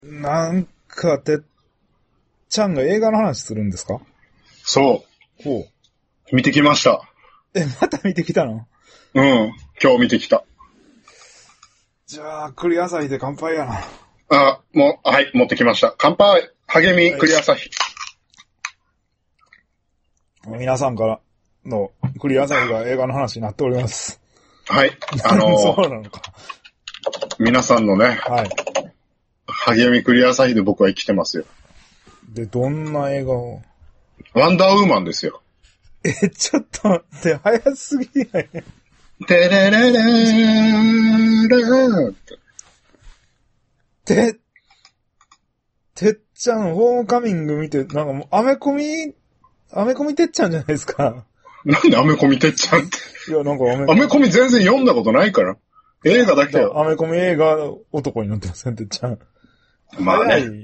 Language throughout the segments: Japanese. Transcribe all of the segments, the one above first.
なんか、てっちゃんが映画の話するんですか？ そほう。 う。見てきました。 また見てきたの？ うん。今日見てきた。 じゃあ、栗朝日で乾杯やな。 はい、持ってきました。乾杯。励み、栗朝日。 皆さんからの栗朝日が映画の話になっております。 はい。 そうなのか。 皆さんのね、 はい。 励み栗朝日で僕は生きてますよ。 で、どんな映画を？ ワンダーウーマンですよ。 ちょっと待って、早すぎない？ てれれれーてっちゃん、ホームカミング見て、なんかもう、アメコミてっちゃんじゃないですか。 なんでアメコミてっちゃんって。 いや、なんかアメコミ全然読んだことないから。映画だけよ。 アメコミ映画男になってません、てっちゃん。 まあね。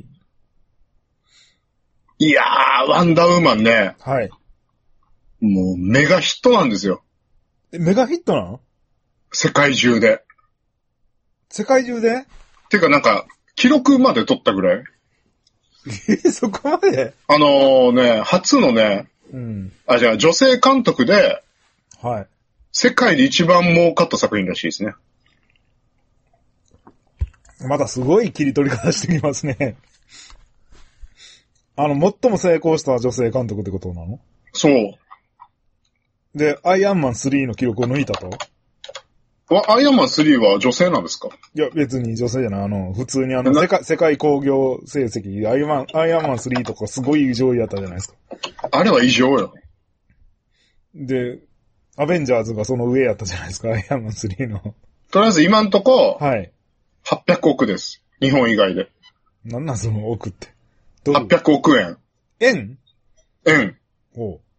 いやー、ワンダーウーマンね。 はい。 もうメガヒットなんですよ。 メガヒットなの？ 世界中で。 世界中で？ てかなんか、記録まで取ったぐらい。 そこまで？ 初のね、 うん。 じゃあ女性監督で、 はい。 世界で一番儲かった作品らしいですね。 またすごい切り取り方してきますね。最も成功した女性監督ってことなの？ そう。 で、アイアンマン3の記録を抜いたと？ アイアンマン3は女性なんですか？ いや、別に女性じゃない。普通に世界興行成績、アイアンマン3とかすごい上位やったじゃないですか。 あれは異常よ。 で、アベンジャーズがその上やったじゃないですか、アイアンマン3の。 とりあえず今んとこ、 はい。 800億です。日本以外で。 なんなんその億って。 800億円。 円？ 円。 おう。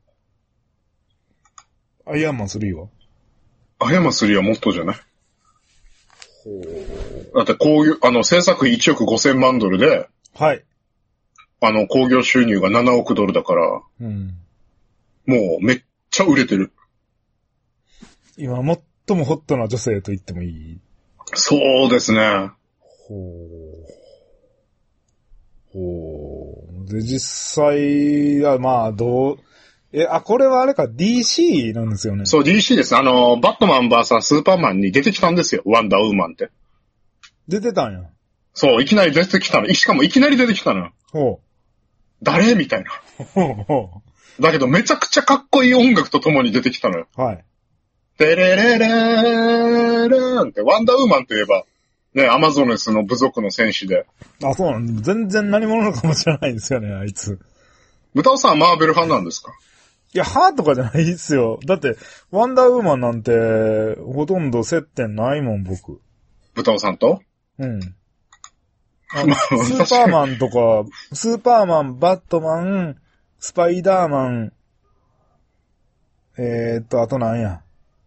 アイアンマン3は？ アイアンマン3はもっとじゃない？ ほう。 だって制作費1億5000万ドルで、 はい。 興行収入が7億ドルだから、 うん。 もうめっちゃ売れてる。 今最もホットな女性と言ってもいい？ そうですね。 ほう。で、実際は、まあ、これはあれか、DC なんですよね。 そう、DC です。バットマン vs スーパーマンに出てきたんですよ。ワンダーウーマンって。 出てたんや。 そう、いきなり出てきたの。しかもいきなり出てきたの。 ほう。 誰みたいな。 ほうほだけどめちゃくちゃかっこいい音楽とともに出てきたのよ。 う。はい。 テレレレーラーンって、ワンダーウーマンといえば、ね、アマゾネスの部族の戦士で。 あ、そうなんだ。全然何者のかも知らないんですよね、あいつ。 豚尾さんはマーベルファンなんですか？ いや、歯とかじゃないですよ。だって、ワンダーウーマンなんて、ほとんど接点ないもん、僕。 豚尾さんと？ うん。ススーパーマンとか、スーパーマン、バットマン、スパイダーマン、あとなんや。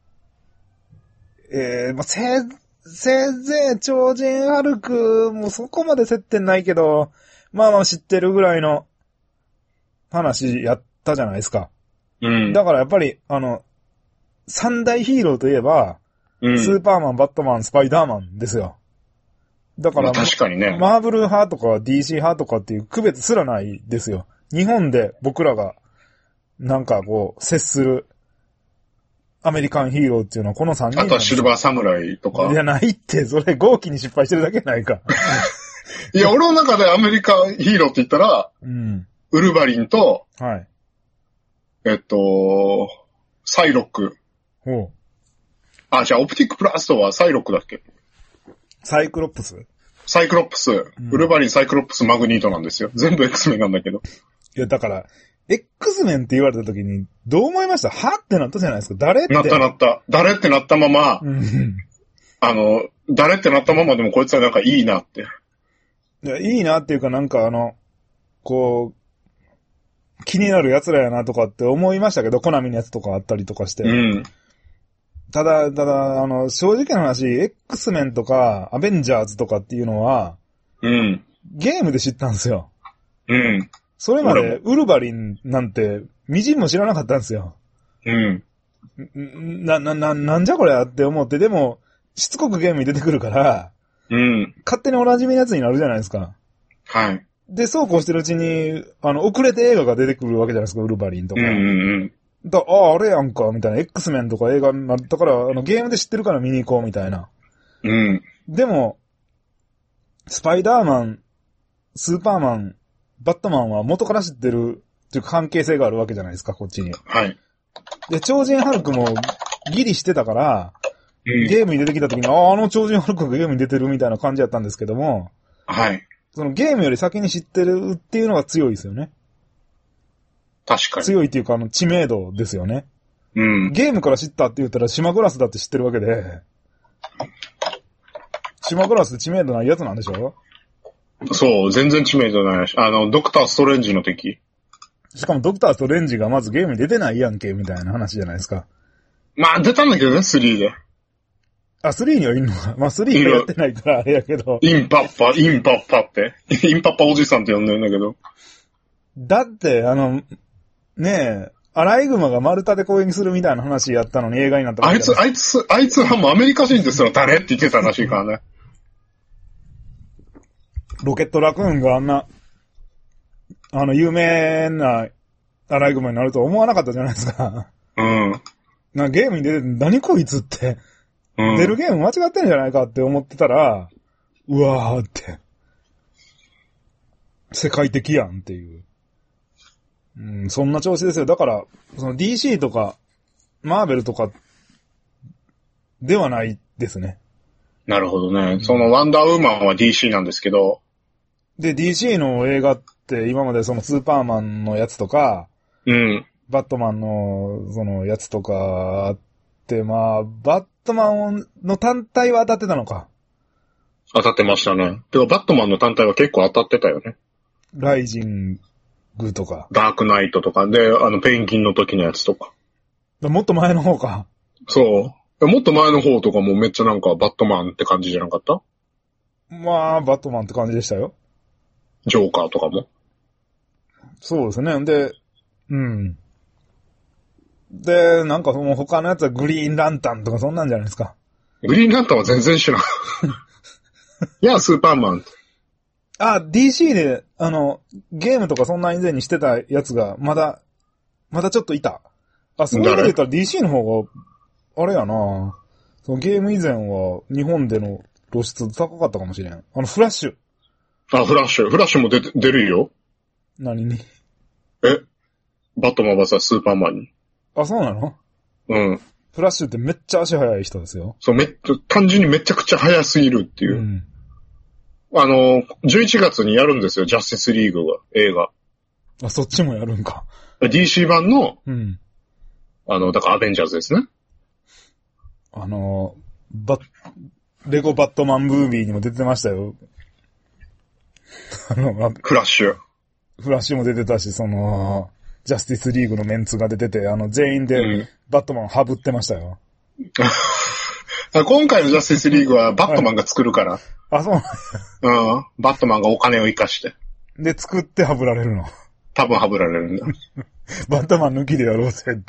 せいぜい超人ハルクもそこまで接点ないけど、まあまあ知ってるぐらいの話やったじゃないですか。 うん。 だからやっぱり、三大ヒーローといえば、 うん、 スーパーマン、バットマン、スパイダーマンですよ。だから、 確かにね。 マーブル派とか DC 派とかっていう区別すらないですよ。日本で僕らが、なんかこう、接するアメリカンヒーローっていうのはこの3人。 あとはシルバーサムライとか。 いや、ないって、それ豪気に失敗してるだけないか。 いや、俺の中でアメリカンヒーローって言ったら、 うん。 ウルヴァリンと、 はい。 サイロック。 ほう。 じゃあ、オプティックプラストはサイロックだっけ？ サイクロプス？ サイクロプス、ウルヴァリン、サイクロプス、マグニートなんですよ。全部 X メンなんだけど。 いや、だから、X メンって言われた時に、どう思いました？はってなったじゃないですか。誰って。 なった。誰ってなったまま、 うん、 誰ってなったままでもこいつはなんかいいなって。 いや、いいなっていうかなんかこう、気になる奴らやなとかって思いましたけど、コナミのやつとかあったりとかして。 うん。 ただ、正直な話、X メンとか、アベンジャーズとかっていうのは、 うん。 ゲームで知ったんですよ。 うん。 それまで、ウルヴァリンなんて、みじんも知らなかったんですよ。 うん。 なんじゃこれって思って、でも、しつこくゲームに出てくるから、 うん。 勝手におなじみのやつになるじゃないですか。 はい。 で、そうこうしてるうちに、遅れて映画が出てくるわけじゃないですか、ウルヴァリンとか。 うんうんあれやんか、みたいな。X メンとか映画になったから、ゲームで知ってるから見に行こう、みたいな。 うん。うん。 でも、スパイダーマン、スーパーマン、バットマンは元から知ってる、っていう関係性があるわけじゃないですか、こっちに。 はい。 で、超人ハルクもギリしてたから、 うん。 ゲームに出てきた時に、あの超人ハルクがゲームに出てるみたいな感じだったんですけども、 はい。 そのゲームより先に知ってるっていうのが強いですよね。 確かに。 強いっていうか、知名度ですよね。 うん。 ゲームから知ったって言ったら、島グラスだって知ってるわけで、島グラスって知名度ないやつなんでしょ？ そう、全然知名度ないし。ドクターストレンジの時。 しかもドクターストレンジがまずゲームに出てないやんけ、みたいな話じゃないですか。 まあ、出たんだけどね、3で。 あ、3にはいんのか。まあ、3がやってないからあれやけど。 インパッパって。インパッパおじさんって呼んでるんだけど。 だって、ねえ、アライグマが丸太で攻撃するみたいな話やったのに映画になったあいつはもうアメリカ人ですら誰って言ってたらしいからね。 ロケットラクーンがあんな、有名なアライグマになるとは思わなかったじゃないですか。 うん。 ゲームに出て、何こいつって、 うん。 出るゲーム間違ってんじゃないかって思ってたら、うわーって、世界的やんっていう。うん、そんな調子ですよ。だから、その DC とか、マーベルとか、ではないですね。 なるほどね。そのワンダーウーマンは DC なんですけど。 で、DC の映画って今までそのスーパーマンのやつとか、 うん。 バットマンのそのやつとかあって、まあ、バットマンの単体は当たってたのか。 当たってましたね。てか、バットマンの単体は結構当たってたよね。 ライジングとか。 ダークナイトとかで、ペンギンの時のやつとか。 もっと前の方か。 そう。もっと前の方とかもめっちゃなんかバットマンって感じじゃなかった？ まあ、バットマンって感じでしたよ。 ジョーカーとかも。 そうですね。で、うん。で、なんかその他のやつはグリーンランタンとかそんなんじゃないですか。 グリーンランタンは全然知らん。いや、スーパーマン。 DC で、ゲームとかそんな以前にしてたやつが、まだちょっといた。そういう意味で言ったら DC の方が、あれやなそのゲーム以前は日本での露出高かったかもしれん。フラッシュ。 フラッシュも出るよ。 何に？ バットマンはさ、スーパーマンに。 そうなの？ うん。 フラッシュってめっちゃ足速い人ですよ。 そう、単純にめちゃくちゃ速すぎるっていう。 うん。 11月にやるんですよ、ジャスティスリーグが、映画。 そっちもやるんか。 DC 版の、 うん。 だからアベンジャーズですね。 レゴバットマンムービーにも出てましたよ。 フラッシュ。 フラッシュも出てたし、ジャスティスリーグのメンツが出てて、全員でバットマンハブってましたよ。 今回のジャスティスリーグはバットマンが作るから。 そうなんや。 うん。バットマンがお金を生かして。 で、作ってハブられるの。 多分ハブられるんだ。 バットマン抜きでやろうぜって。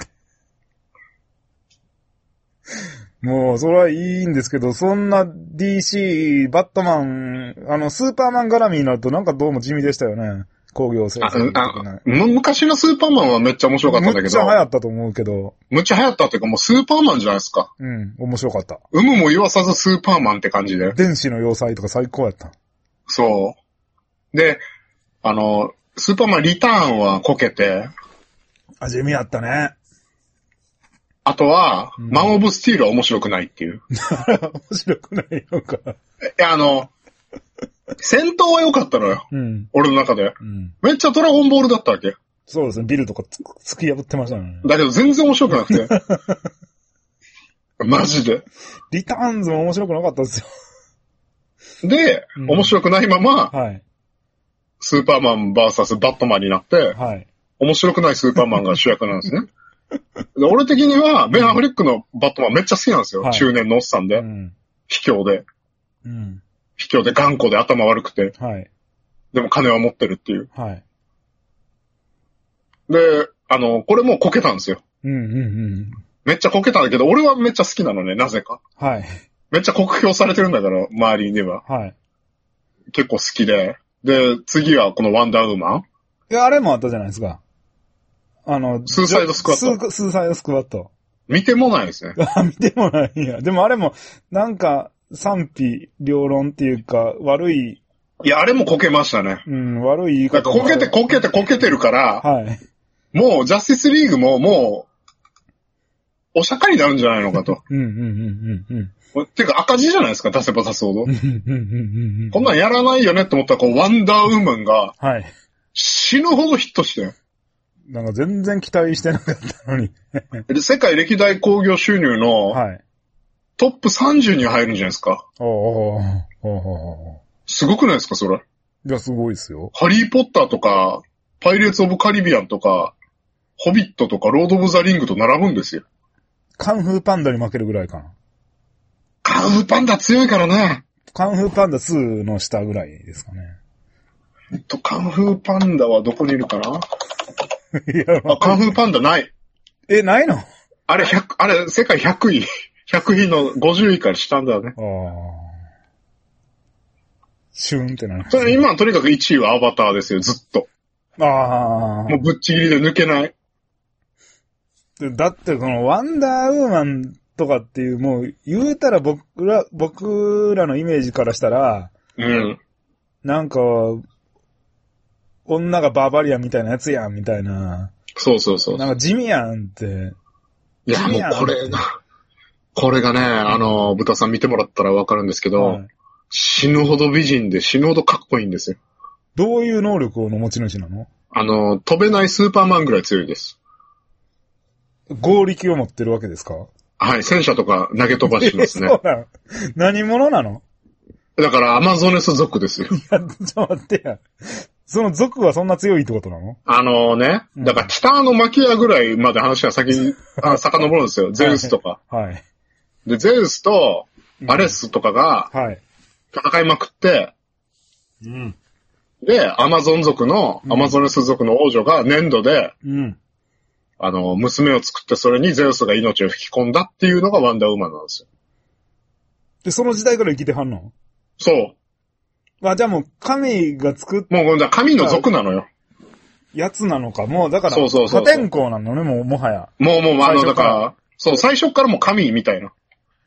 もう、それはいいんですけど、そんな DC、バットマン、スーパーマン絡みになるとなんかどうも地味でしたよね。工業成績的な。 昔のスーパーマンはめっちゃ面白かったんだけど。 めっちゃ流行ったと思うけど。 めっちゃ流行ったっていうかもうスーパーマンじゃないですか。 うん、面白かった。 有無も言わさずスーパーマンって感じで。 電子の要塞とか最高やった。 そう。で、スーパーマンリターンはこけて。 地味やったね。 あとは、マンオブスティールは面白くないっていう。 面白くないのか。 戦闘は良かったのよ。 うん。 俺の中で。 うん。 めっちゃドラゴンボールだったわけ。 そうですね。ビルとか突き破ってましたね。 だけど全然面白くなくて。マジで。 リターンズも面白くなかったですよ。で、面白くないまま、 はい。 スーパーマン VS バットマンになって、 はい。 面白くないスーパーマンが主役なんですね。俺的には、ベン・アフレックのバットマンめっちゃ好きなんですよ。はい、中年のおっさんで。卑怯で。卑怯で頑固で頭悪くて。 はい。 でも金は持ってるっていう。 はい。 で、これもうこけたんですよ。めっちゃこけたんだけど、俺はめっちゃ好きなのね、なぜか。 はい。 めっちゃ酷評されてるんだから、周りには。 はい。 結構好きで。 で、次はこのワンダーウーマン。 いや、あれもあったじゃないですか。 スーサイドスクワット。 スーサイドスクワット。 見てもないですね。 見てもないんや。でもあれも、なんか、賛否両論っていうか、悪い。 いや、あれもこけましたね。 うん、悪い言い方。 こけてるから、 はい。 もう、ジャスティスリーグも、もう、お釈迦になるんじゃないのかと。っていうか赤字じゃないですか、出せば出すほど。こんなんやらないよねって思ったら、こう、ワンダーウーマンが、 はい。 死ぬほどヒットして。 なんか全然期待してなかったのに。 で、世界歴代興行収入の、はい。トップ30に入るんじゃないですか。すごくないですか、それ。 いや、すごいですよ。 ハリーポッターとか、パイレーツ・オブ・カリビアンとか、ホビットとか、ロード・オブ・ザ・リングと並ぶんですよ。 カンフーパンダに負けるぐらいかな。 カンフーパンダ強いからね。 カンフーパンダ2の下ぐらいですかね。 カンフーパンダはどこにいるかなカンフーパンダない。 ないの？ あれ、世界100位。100位の50位から下だね。 シューンってなる。 それ今とにかく1位はアバターですよ、ずっと。もうぶっちぎりで抜けない。 だってこのワンダーウーマンとかっていう、もう言うたら僕らのイメージからしたら、 うん。 なんか、女がバーバリアンみたいなやつやん、みたいな。 そうそうそう。 なんか地味やんって。 いや、もうこれがね、豚さん見てもらったらわかるんですけど、はい、死ぬほど美人で死ぬほどかっこいいんですよ。 どういう能力の持ち主なの？ 飛べないスーパーマンぐらい強いです。 合力を持ってるわけですか？ はい、戦車とか投げ飛ばしますね。 そうなの？何者なの？ だからアマゾネス族ですよ。 いや、ちょっと待ってや。その族はそんな強いってことなの？ だから北のマキアぐらいまで話が先に、遡るんですよ。ゼウスとか。 はい。 で、ゼウスとアレスとかが、戦いまくって、 うん。 で、アマゾネス族の王女が粘土で、 うん。 娘を作ってそれにゼウスが命を吹き込んだっていうのがワンダーウーマンなんですよ。 で、その時代から生きてはんの？ そう。 じゃあもう神が作っもう神の族なのよ。 やつなのか。もうだから、 そう破天荒なのね、もはや。 もうだから、そう、最初からもう神みたいな。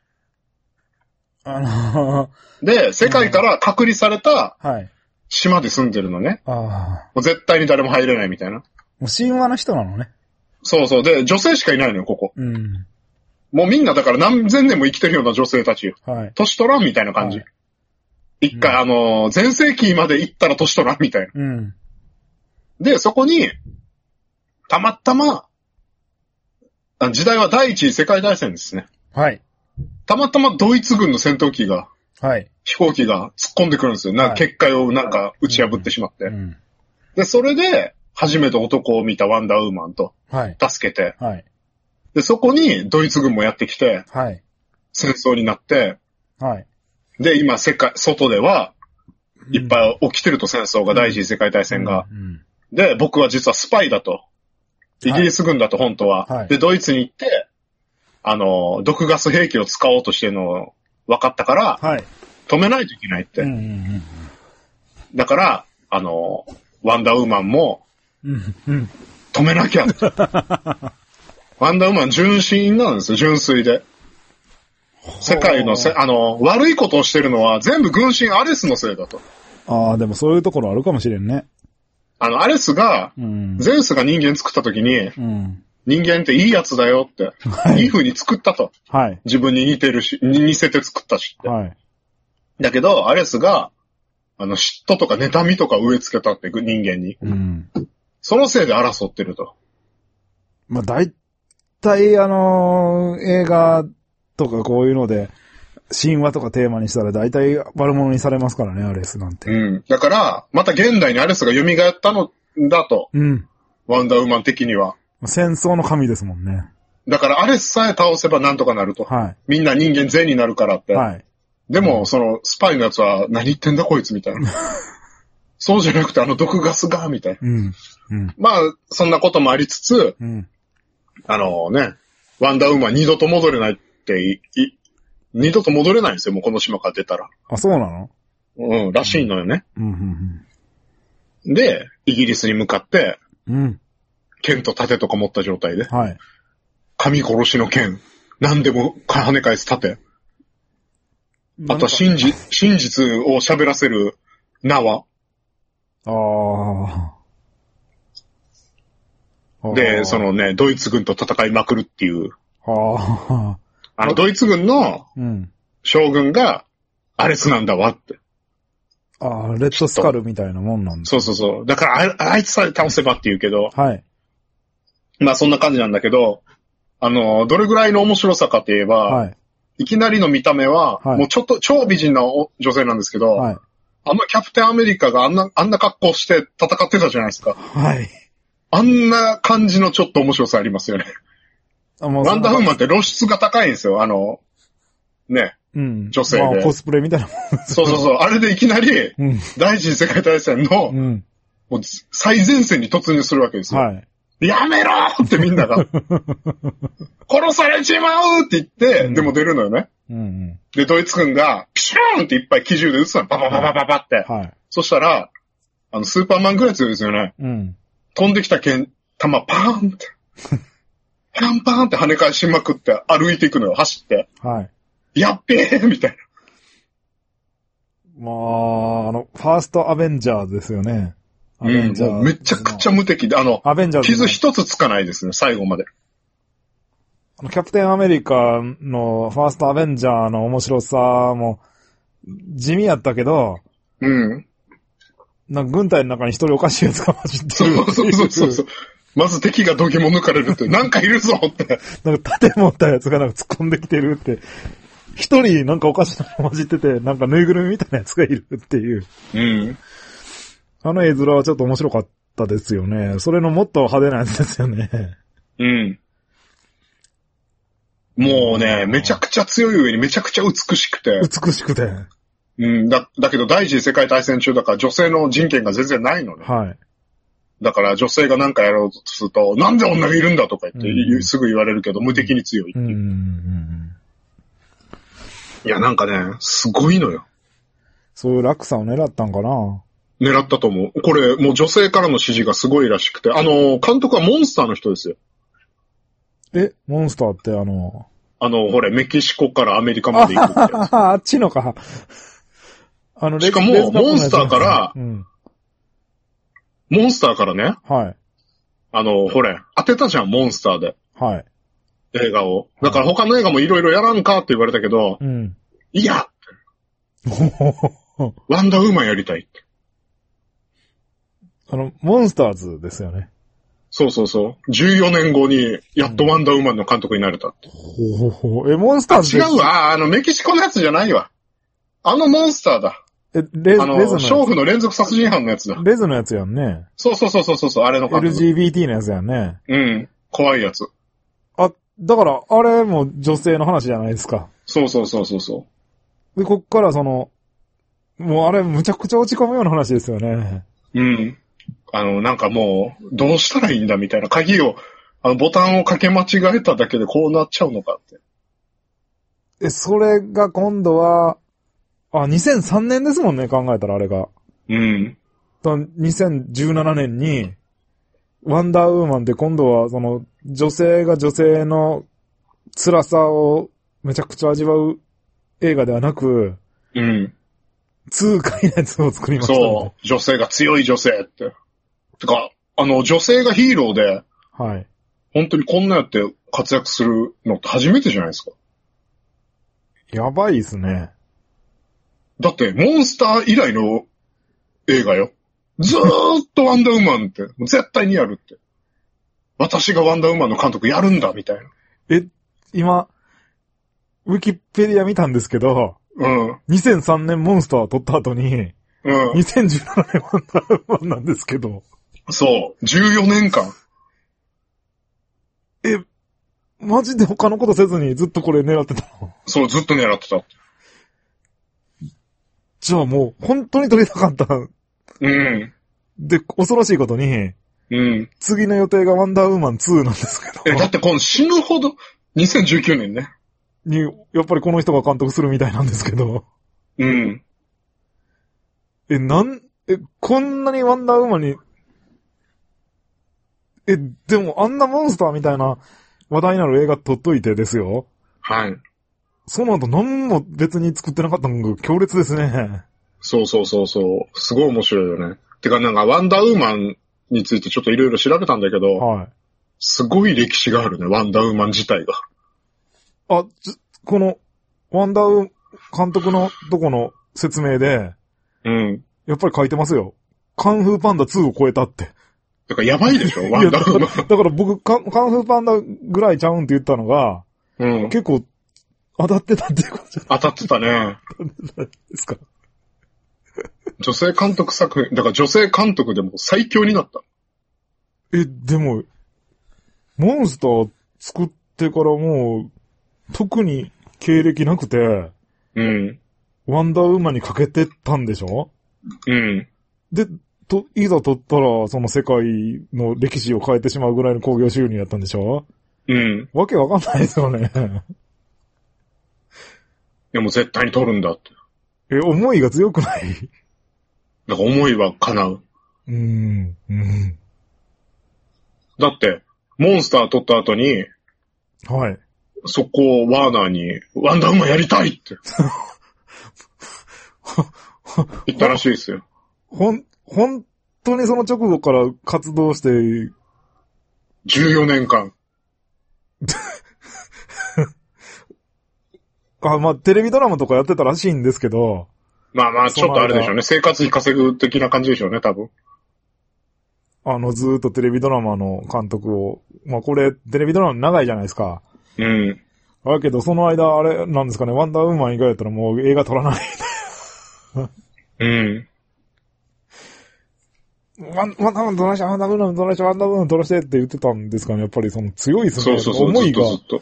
で、世界から隔離された島で住んでるのね。もう絶対に誰も入れないみたいな。 もう神話の人なのね。 そうそう。で、女性しかいないのよ、ここ。 うん。 もうみんなだから何千年も生きてるような女性たちよ。 はい。 年取らんみたいな感じ。一回、前世紀まで行ったら年取らんみたいな。 うん。 で、そこに、たまたま、時代は第一次世界大戦ですね。 はい。 たまたまドイツ軍の戦闘機が、 はい。 飛行機が突っ込んでくるんですよ。結界を打ち破ってしまって。で、それで、初めて男を見たワンダーウーマンと、助けて、 はい。 で、そこにドイツ軍もやってきて、 はい。 戦争になって、 はい。 で、今外では、いっぱい起きてると戦争が、第一次世界大戦が。で、僕は実はスパイだと。イギリス軍だと、本当は。はい、で、ドイツに行って、毒ガス兵器を使おうとしてるの分かったから、 はい、 止めないといけないって。だから、ワンダーウーマンも、止めなきゃって。ワンダーウーマン純真なんですよ、純粋で。世界の悪いことをしてるのは全部軍神アレスのせいだと。 でもそういうところあるかもしれんね。 アレスが、ゼウスが人間作った時に、人間っていいやつだよって、いい風に作ったと。 はい。 自分に似てるし、似せて作ったしって。 はい。 だけど、アレスが、嫉妬とか妬みとか植え付けたって人間に。そのせいで争ってると。 まあ、大体映画とかこういうので、神話とかテーマにしたら大体悪者にされますからね、アレスなんて。 だから、また現代にアレスが蘇ったのだと。ワンダーウーマン的には。 戦争の神ですもんね。 だからアレスさえ倒せばなんとかなると。 はい。 みんな人間善になるからって。 はい。 でも、その、スパイのやつは、何言ってんだこいつみたいな。そうじゃなくて、毒ガスが、みたいな。まあ、そんなこともありつつ、ワンダーウーマン二度と戻れないって、二度と戻れないんですよ、もうこの島から出たら。 そうなの？ らしいのよね。 で、イギリスに向かって、 うん。 剣と盾とか持った状態で。 はい。 神殺しの剣。何でも跳ね返す盾。あと真実を喋らせる縄。で、そのね、ドイツ軍と戦いまくるっていう。ドイツ軍の将軍がアレスなんだわって。 レッドスカルみたいなもんなんだ。 そう。だからあいつさえ倒せばって言うけど。 はい。 まあそんな感じなんだけど、どれぐらいの面白さかといえば、はい。いきなりの見た目は、はい、もうちょっと超美人な女性なんですけど、はい。キャプテンアメリカがあんな格好して戦ってたじゃないですか。 はい。 あんな感じのちょっと面白さありますよね。ワンダーウーマンって露出が高いんですよ。ね。 うん。 女性で。 まあ、コスプレみたいなもん。そう。あれでいきなり、第一次世界大戦の、もう最前線に突入するわけですよ。はい。やめろってみんなが。殺されちまうって言って、でも出るのよね。で、ドイツ軍が、ピシューンっていっぱい機銃で撃つの。ババババババって。はい。そしたら、スーパーマンぐらい強いですよね。飛んできた弾、パーンって。パンパンって跳ね返しまくって歩いていくのよ、走って。 はい。 やっべーみたいな。 まあ、ファーストアベンジャーズですよね。 もうめちゃくちゃ無敵で、 アベンジャーズ傷一つつかないですね、最後まで。 キャプテンアメリカのファーストアベンジャーの面白さも地味やったけど、なんか軍隊の中に一人おかしいやつが混じってる。 そう。まず敵がどぎも抜かれるって、なんかいるぞって。 なんか盾持ったやつがなんか突っ込んできてるって。一人なんかおかしいの混じってて、なんかぬいぐるみみたいなやつがいるっていう。あの絵面はちょっと面白かったですよね。それのもっと派手なやつですよね。 もうね、めちゃくちゃ強い上にめちゃくちゃ美しくて。だけど第一次世界大戦中だから女性の人権が全然ないのね。 はい。 だから女性が何かやろうとすると、なんで女がいるんだとか言って、すぐ言われるけど、無敵に強いっていう。いや、なんかね、すごいのよ。 そういう落差を狙ったんかな？ 狙ったと思う。これ、もう女性からの指示がすごいらしくて、監督はモンスターの人ですよ。 モンスターってほれ、メキシコからアメリカまで行くって。 あっちのか。 しかも、モンスターから、モンスターからね。 はい。 ほれ、当てたじゃん、モンスターで。 はい。 映画を。だから他の映画もいろいろやらんかって言われたけど、いやワンダーウーマンやりたいって。 モンスターズですよね。 そう。14年後に、やっとワンダーウーマンの監督になれたって。 モンスターズ違うわ。メキシコのやつじゃないわ。モンスターだ。 レズの娼婦の連続殺人犯のやつだ。 レズのやつやんね。 そう、あれの監督。 LGBT のやつやんね。 怖いやつ。 だから、あれも女性の話じゃないですか。 そう。 で、こっからもうあれむちゃくちゃ落ち込むような話ですよね。 なんかもう、どうしたらいいんだみたいな。鍵を、ボタンをかけ間違えただけでこうなっちゃうのかって。 それが今度は、2003年ですもんね、考えたらあれが。2017年に、ワンダーウーマンって今度は、女性が女性の辛さをめちゃくちゃ味わう映画ではなく、痛快なやつを作りました、ね。 そう。女性が強い女性って。てか、女性がヒーローで、 はい。 本当にこんなやって活躍するのって初めてじゃないですか。 やばいですね。 だって、モンスター以来の映画よ。ずーっとワンダーウーマンって、絶対にやるって。私がワンダーウーマンの監督やるんだ、みたいな。 今、ウィキペディア見たんですけど、2003年モンスター撮った後に、2017年ワンダーウーマンなんですけど。 そう、14年間。 マジで他のことせずにずっとこれ狙ってたの？ そう、ずっと狙ってた。 じゃあもう、本当に撮りたかった。で、恐ろしいことに、次の予定がワンダーウーマン2なんですけど。 だってこの死ぬほど、2019年ね。 やっぱりこの人が監督するみたいなんですけど。 こんなにワンダーウーマンに、でもあんなモンスターみたいな話題になる映画撮っといてですよ。 はい。 その後何も別に作ってなかったのが強烈ですね。 そう。すごい面白いよね。てかなんかワンダーウーマンについてちょっといろいろ調べたんだけど、はい。すごい歴史があるね、ワンダーウーマン自体が。 この、ワンダー監督のとこの説明で、 うん。 やっぱり書いてますよ。カンフーパンダ2を超えたって。 だからやばいでしょワンダーウーマン。 だから僕カンフーパンダぐらいちゃうんって言ったのが、 うん。 結構、当たってたっていうことじゃ当たってたね。 ですか。 女性監督作品、だから女性監督でも最強になった。 でも、モンスター作ってからもう、特に経歴なくて、 うん。 ワンダーウーマンにかけてたんでしょ？ うん。 で、いざ撮ったら、その世界の歴史を変えてしまうぐらいの興行収入やったんでしょ？ うん。 わけわかんないですよね。 いやもう絶対に撮るんだって。 思いが強くない？ だから思いは叶う。だって、モンスター撮った後に、 はい。 そこをワーナーに、ワンダーウーマンやりたいって言ったらしいですよ。 本当にその直後から活動して、 14年間。 まあ、テレビドラマとかやってたらしいんですけど。 まあ、ちょっとあれでしょうね。生活費稼ぐ的な感じでしょうね、多分。 ずーっとテレビドラマの監督を、まあこれ、テレビドラマ長いじゃないですか。 うん。 だけど、その間、あれ、なんですかね、ワンダーウーマン以外だったらもう映画撮らない。 うん。 ワンダーウーマン撮らして、ワンダーウーマン撮らして、ワンダーウーマン撮らしてって言ってたんですかね。やっぱりその強いですね。 そう、 思いが。 ずっと。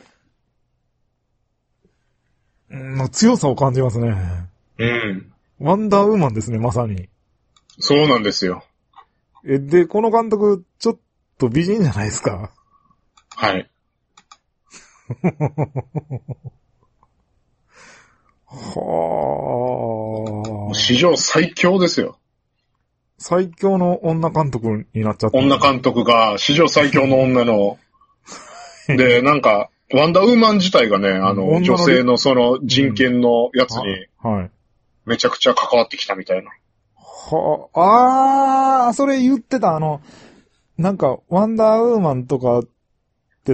強さを感じますね。 うん。 ワンダーウーマンですね、まさに。 そうなんですよ。 で、この監督、ちょっと美人じゃないですか。 はい。 はあ。 史上最強ですよ。 最強の女監督になっちゃった。 女監督が史上最強の女の、で、なんか、ワンダーウーマン自体がね、女性のその人権のやつに、 はい。 めちゃくちゃ関わってきたみたいな。 それ言ってた、なんか、ワンダーウーマンとかって、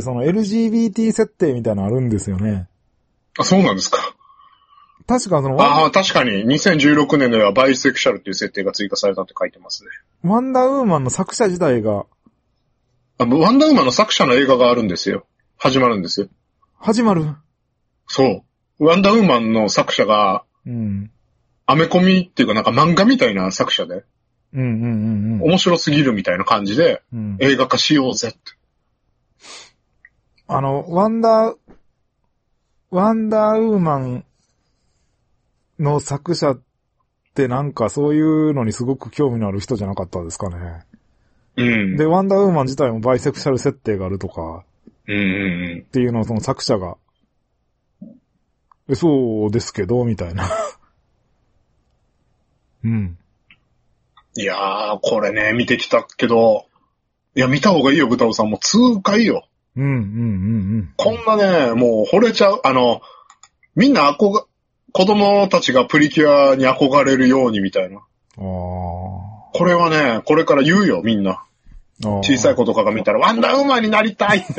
その LGBT 設定みたいなのあるんですよね。 あ、そうなんですか。 確か確かに、2016年ではバイセクシャルっていう設定が追加されたって書いてますね。 ワンダーウーマンの作者自体が。 ワンダーウーマンの作者の映画があるんですよ。始まるんですよ。 始まる？ そう。ワンダーウーマンの作者が、 うん。 アメコミっていうかなんか漫画みたいな作者で。面白すぎるみたいな感じで、映画化しようぜって。 ワンダーウーマンの作者ってなんかそういうのにすごく興味のある人じゃなかったですかね。 うん。 で、ワンダーウーマン自体もバイセクシャル設定があるとか、っていうのをその作者が、そうですけど、みたいな。うん。 いやー、これね、見てきたけど、いや、見た方がいいよ、豚尾さんも。痛快よ。こんなね、もう惚れちゃう。みんな子供たちがプリキュアに憧れるようにみたいな。これはね、これから言うよ、みんな。小さい子とかが見たら、ワンダーウーマンになりたいって。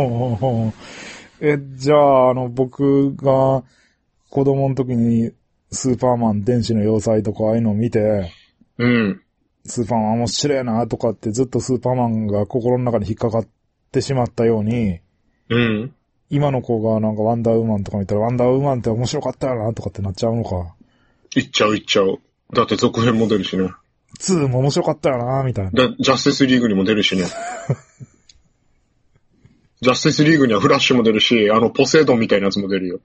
じゃあ、僕が子供の時にスーパーマン電子の要塞とかああいうのを見て、 うん。 スーパーマン面白いなとかってずっとスーパーマンが心の中に引っかかってしまったように、 うん。 今の子がなんかワンダーウーマンとか見たらワンダーウーマンって面白かったよなとかってなっちゃうのか。 いっちゃう。だって続編も出るしね。 2も面白かったよなみたいな。 ジャスティスリーグにも出るしね。ジャスティスリーグにはフラッシュも出るし、ポセイドンみたいなやつも出るよ。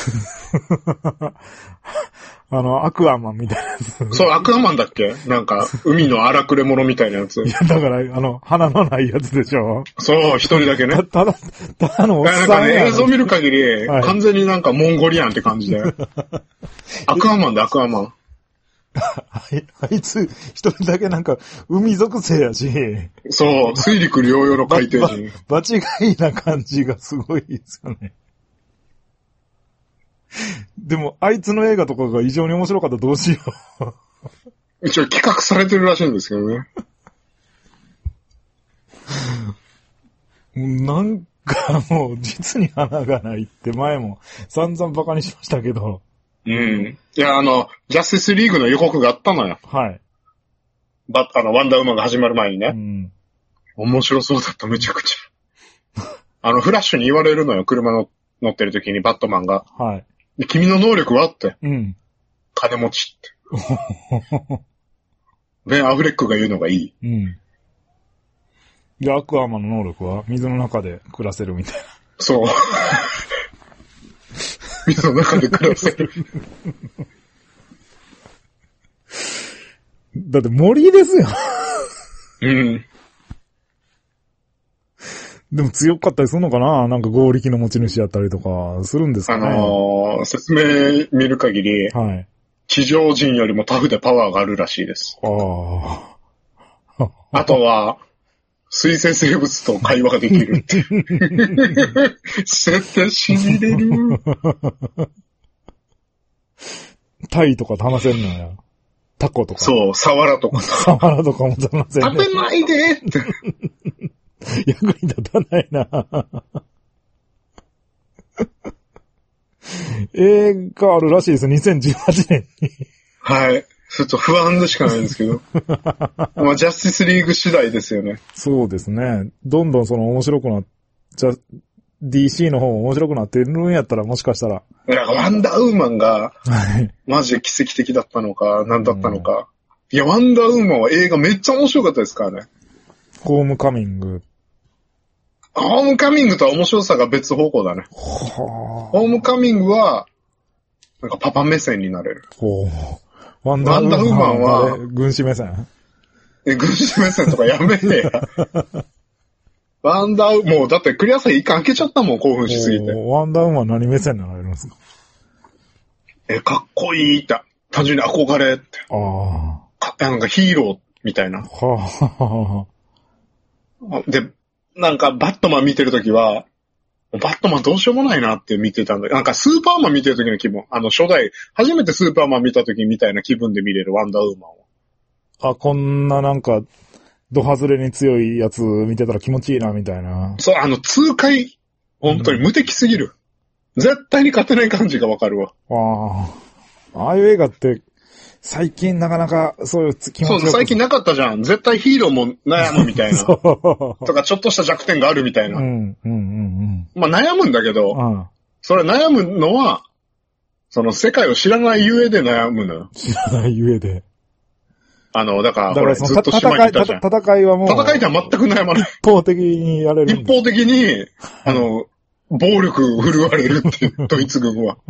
アクアマンみたいなやつ。 そう、アクアマンだっけ？なんか、海の荒くれ者みたいなやつ。 いや、だから、鼻のないやつでしょ？ そう、一人だけね。 ただのおっさんや。 なんかね、映像見る限り、完全になんかモンゴリアンって感じで。アクアマンだ、アクアマン。 あいつ、一人だけなんか、海属性やし。 そう、水陸両用の海底人。 場違いな感じがすごいですよね。でも、あいつの映画とかが異常に面白かったらどうしよう。一応企画されてるらしいんですけどね。 なんかもう、実に花がないって前も散々バカにしましたけど。 うん。いや、ジャスティスリーグの予告があったのよ。 はい。 ワンダーウーマンが始まる前にね。うん。面白そうだった、めちゃくちゃ。フラッシュに言われるのよ、車乗ってる時にバットマンが。はい。で君の能力はって。うん。金持ちって。ベン・アフレックが言うのがいい。うん。 で、アクアマンの能力は水の中で暮らせるみたいな。 そう。水の中で暮らせる。 だって森ですよ。うん。でも強かったりするのかな？なんか合力の持ち主やったりとかするんですかね。 説明見る限り、はい。地上人よりもタフでパワーがあるらしいです。あとは、水生生物と会話ができるって。設定しびれる。 タイとかと話せんのや。タコとか。 そう、サワラとか。 サワラとかも話せんね。 食べないでって。 役に立たないな。映画あるらしいです。2018年に。 はい。ちょっと不安でしかないんですけど。まあ、ジャスティスリーグ次第ですよね。 そうですね。どんどん面白くDC の方も面白くなってるんやったらもしかしたら。 ワンダーウーマンが、マジで奇跡的だったのか、何だったのか。いや、ワンダーウーマンは映画めっちゃ面白かったですからね。 ホームカミング。 ホームカミングとは面白さが別方向だね。ホームカミングは、なんかパパ目線になれる。 ワンダーウーマンは、軍師目線？ 軍師目線とかやめてや。もうだってクリアさん一回開けちゃったもん、興奮しすぎて。 ワンダーウーマン何目線になれるんですか？ かっこいいって、単純に憧れって。なんかヒーローみたいな。で、なんかバットマン見てるときは、バットマンどうしようもないなって見てたんだけど、なんかスーパーマン見てるときの気分、初代、初めてスーパーマン見たときみたいな気分で見れるワンダーウーマンは。こんななんか、ド外れに強いやつ見てたら気持ちいいな、みたいな。 そう、痛快、本当に無敵すぎる。絶対に勝てない感じがわかるわ。 ああいう映画って、最近なかなかそういう気持ちよく。 そう、最近なかったじゃん。絶対ヒーローも悩むみたいな。とか、ちょっとした弱点があるみたいな。まあ悩むんだけど、それ悩むのは、世界を知らないゆえで悩むのよ。 知らないゆえで。 だから、ずっと島にいたじゃん。 戦いはもう。 戦いでは全く悩まない。 一方的にやれる。 一方的に、暴力振るわれるっていう、ドイツ軍は。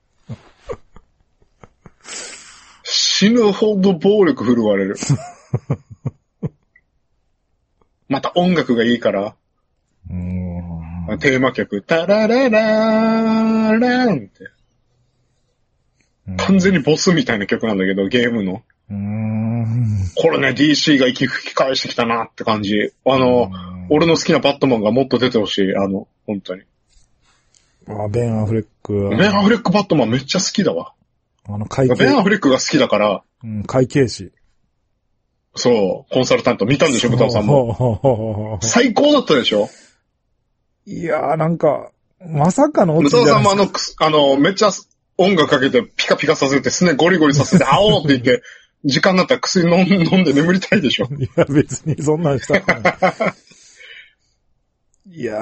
死ぬほど暴力振るわれる。また音楽がいいから。テーマ曲、タラララーラーンって。完全にボスみたいな曲なんだけど、ゲームの。これね、DC が吹き返してきたなって感じ。俺の好きなバットマンがもっと出てほしい。本当に。 ベン・アフレック。 ベン・アフレックバットマンめっちゃ好きだわ。ベン・アフレックが好きだから。 会計士。 そう、コンサルタント見たんでしょ、ムタオさんも。最高だったでしょ？ いやー、なんか、まさかのムタオさんもめっちゃ音楽かけてピカピカさせて、すねゴリゴリさせて、あおーって言って、時間になったら薬飲んで眠りたいでしょ。 いや、別にそんなんしたくない。いや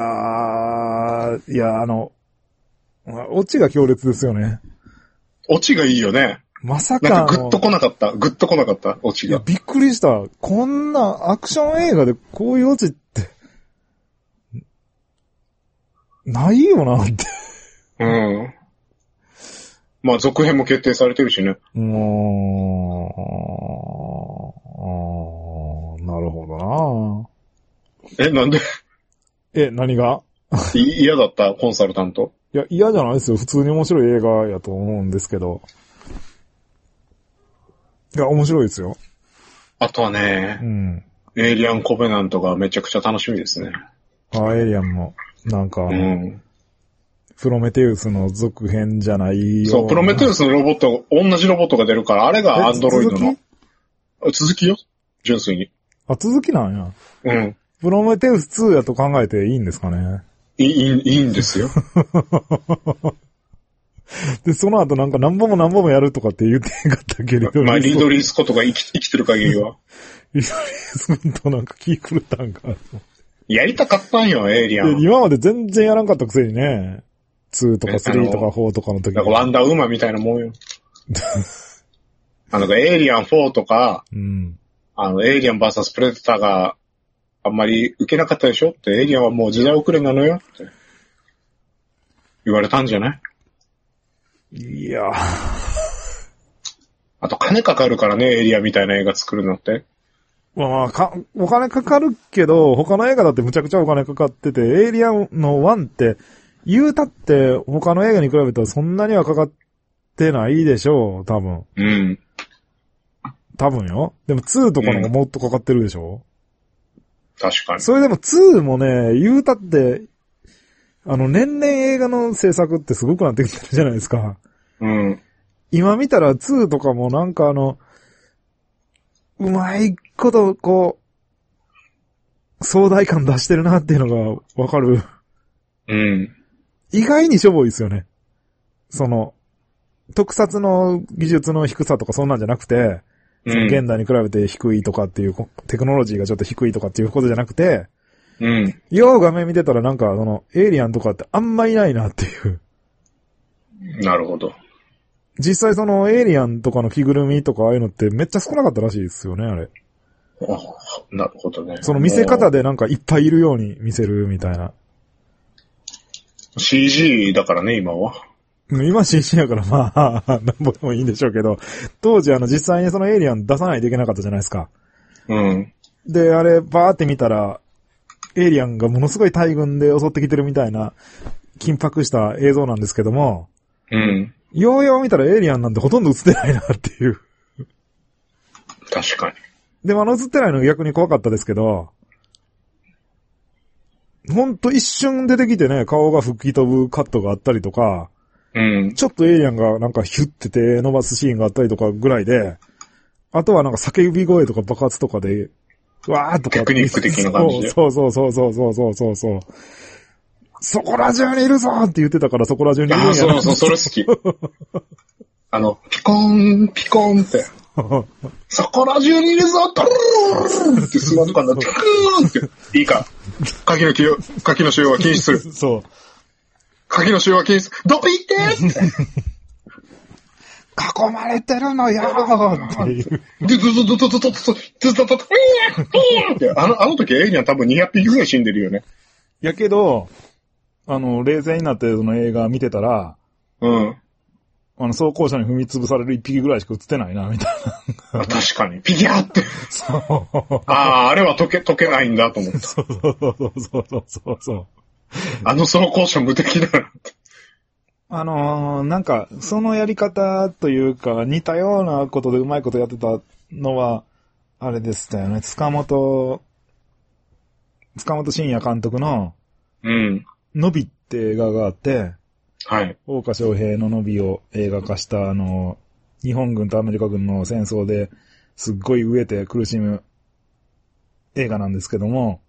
ー、オチが強烈ですよね。 オチがいいよね。 まさかなんかグッと来なかった、オチが。 いや、びっくりした。こんなアクション映画でこういうオチって、ないよなって。 まあ、続編も決定されてるしね。 なるほどな。なんで何が嫌だったコンサルタント。 いや、嫌じゃないですよ。普通に面白い映画やと思うんですけど。 いや、面白いですよ。 あとはね、エイリアンコベナントがめちゃくちゃ楽しみですね。 エイリアンも、なんか、プロメテウスの続編じゃないよ。 そう、プロメテウスのロボット、同じロボットが出るから、あれがアンドロイドの。続きよ純粋に。 続きなんや。プロメテウス2やと考えていいんですかね。 いいんですよ。 で、その後なんか何本もやるとかって言ってへんかったけれど。 まあ、リドリー・スコットが生きてる限りは。 リドリー・スコットなんか気狂ったんか。 やりたかったんよ、エイリアン。 今まで全然やらんかったくせにね。2とか3とか4とかの時。 なんかワンダーウーマンみたいなもんよ。エイリアン4とか、エイリアン VS プレデターがあんまり受けなかったでしょって、エイリアンはもう時代遅れなのよって言われたんじゃない？ いやあと金かかるからね、エイリアンみたいな映画作るのって。 まあ、お金かかるけど、他の映画だってむちゃくちゃお金かかってて、エイリアンの1って、言うたって他の映画に比べたらそんなにはかかってないでしょう、多分。多分よ。でも2とかの方がもっとかかってるでしょ？ 確かに。 それでも2もね、言うたって、年々映画の制作ってすごくなってきてるじゃないですか。今見たら2とかもなんかうまいこと、こう、壮大感出してるなっていうのがわかる。意外にしょぼいですよね。特撮の技術の低さとかそんなんじゃなくて、現代に比べて低いとかっていう、テクノロジーがちょっと低いとかっていうことじゃなくて、よう画面見てたらなんかエイリアンとかってあんまいないなっていう。 なるほど。 実際エイリアンとかの着ぐるみとかああいうのってめっちゃ少なかったらしいですよね、あれ。 なるほどね。 見せ方でなんかいっぱいいるように見せるみたいな。 CG だからね、今は。 今 CG やからまあ、なんぼでもいいんでしょうけど、当時実際にそのエイリアン出さないといけなかったじゃないですか。で、あれ、バーって見たら、エイリアンがものすごい大群で襲ってきてるみたいな、緊迫した映像なんですけども、ようよう見たらエイリアンなんてほとんど映ってないなっていう。 確かに。 でも映ってないのが逆に怖かったですけど、ほんと一瞬出てきてね、顔が吹き飛ぶカットがあったりとか、ちょっとエイリアンがなんかヒュって手伸ばすシーンがあったりとかぐらいで、あとはなんか叫び声とか爆発とかで、わーっとか。 テクニック的な感じで。 そう。そこら中にいるぞって言ってたからそこら中にいるんやな。 そう、それ好き。ピコン、ピコンって。そこら中にいるぞドルーンってスマート感だって、ドルーンって。いいか。鍵の使用は禁止する。 そう。 鍵の使用は禁止する。どこ行ってって。 囲まれてるのよーっていう。 あの時エイリアン多分200匹ぐらい死んでるよね。 やけど、冷静になってその映画見てたら、装甲車に踏み潰される1匹ぐらいしか映ってないな、みたいな。確かに。ピギャーって。 そう。 あれは溶けないんだと思った。 そう。 装甲車無敵だなって。 なんか、そのやり方というか、似たようなことでうまいことやってたのは、あれでしたよね。塚本慎也監督の、ノビって映画があって、大岡翔平のノビを映画化した日本軍とアメリカ軍の戦争ですっごい飢えて苦しむ映画なんですけども、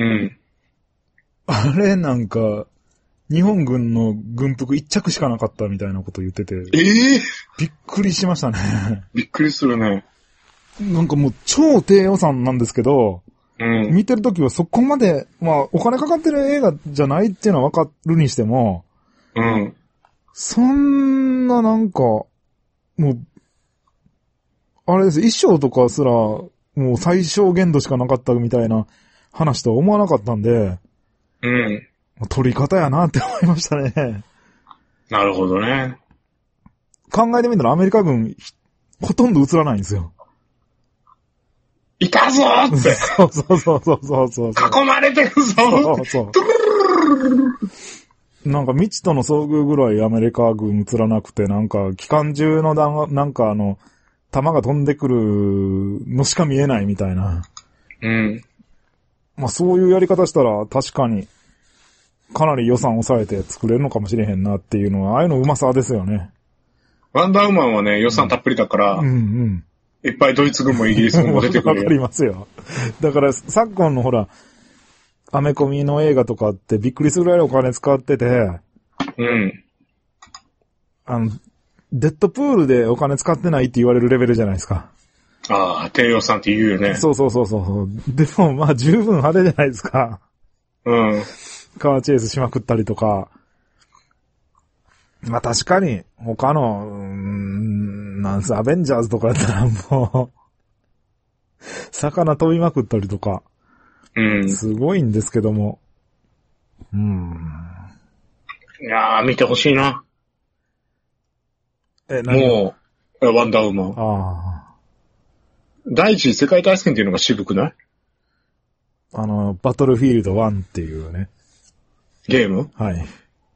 あれなんか、日本軍の軍服1着しかなかったみたいなこと言ってて。びっくりしましたね。 びっくりするね。 なんかもう超低予算なんですけど、見てるときはそこまで、お金かかってる映画じゃないっていうのはわかるにしても、そんななんか、もう、あれです、衣装とかすら、もう最小限度しかなかったみたいな話とは思わなかったんで、撮り方やなって思いましたね。 なるほどね。 考えてみたらアメリカ軍、ほとんど映らないんですよ。 いたぞーって。 そう。 囲まれてるぞそう。なんか未知との遭遇ぐらいアメリカ軍映らなくて、なんか機関銃のなんか弾が飛んでくるのしか見えないみたいな。 うん。 まあそういうやり方したら確かにかなり予算抑えて作れるのかもしれへんなっていうのは、ああいうのうまさですよね。 ワンダーウーマンはね、予算たっぷりだから、 うんうん。 いっぱいドイツ軍もイギリス軍も出てくるよ。 わかりますよ。だから昨今のほら、アメコミの映画とかってびっくりするぐらいお金使ってて、 うん。 デッドプールでお金使ってないって言われるレベルじゃないですか。 ああ、低予算って言うよね。 そう。でもまあ十分派手じゃないですか。 うん。 カーチェイスしまくったりとか。まあ確かに他の、なんす、アベンジャーズとかやったらもう、魚飛びまくったりとか。 うん。 すごいんですけども。 いやー、見てほしいな。もう、ワンダーウーマン。 ああ。 第一次世界大戦っていうのが渋くない？ バトルフィールド1っていうね。 ゲーム？ はい。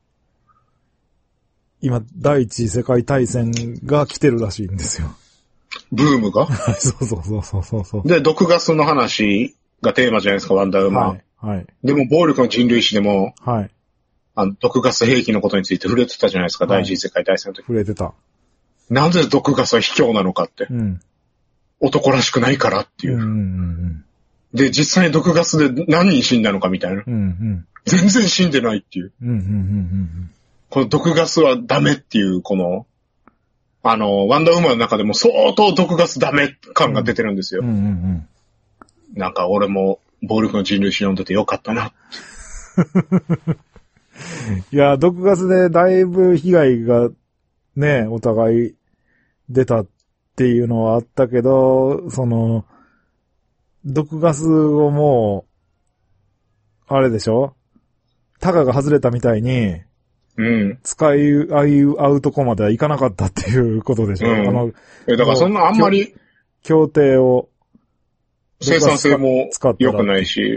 今、第一次世界大戦が来てるらしいんですよ。 ブームが？ そう。 で、毒ガスの話がテーマじゃないですか、ワンダーウーマン。 はい。 でも、暴力の人類史でも、 はい。 毒ガス兵器のことについて触れてたじゃないですか、第一次世界大戦の時。 触れてた。 なぜ毒ガスは卑怯なのかって。 うん。 男らしくないからっていう。で、実際に毒ガスで何人死んだのかみたいな。全然死んでないっていう。この毒ガスはダメっていう、この、ワンダーウーマンの中でも相当毒ガスダメ感が出てるんですよ。なんか俺も暴力の人類史読んでてよかったな。 いや、毒ガスでだいぶ被害がね、お互い出たっていうのはあったけど、毒ガスをもう、あれでしょ？タガが外れたみたいに、使い合うとこまではいかなかったっていうことでしょ？ だからそんなあんまり、 協定を、 生産性も良くないし、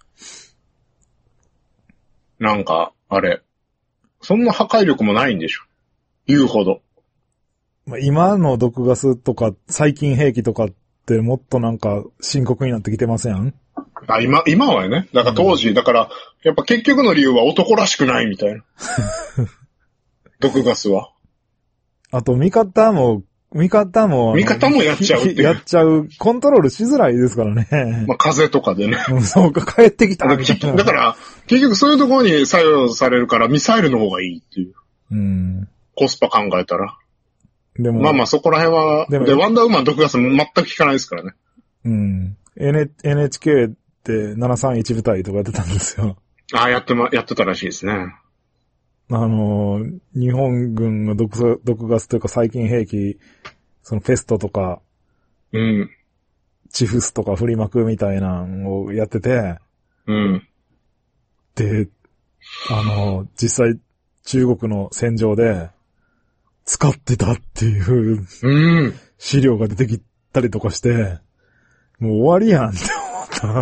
なんか、あれ、そんな破壊力もないんでしょ？言うほど。 今の毒ガスとか細菌兵器とかってもっとなんか深刻になってきてません？ 今はね。だから当時、だから、やっぱ結局の理由は男らしくないみたいな。毒ガスは。 あと、味方もやっちゃうっていう。 やっちゃう。コントロールしづらいですからね。 まあ、風とかでね。 そうか、帰ってきたみたいな。 だから、結局そういうところに作用されるからミサイルの方がいいっていう。コスパ考えたら。でも。まあそこら辺は、で、ワンダーウーマン毒ガスも全く効かないですからね。 NHK って731部隊とかやってたんですよ。 やってたらしいですね。 日本軍の毒ガスというか細菌兵器、ペストとか、チフスとか振りまくみたいなのをやってて、で、実際中国の戦場で使ってたっていう、資料が出てきたりとかして、もう終わりやんって思った。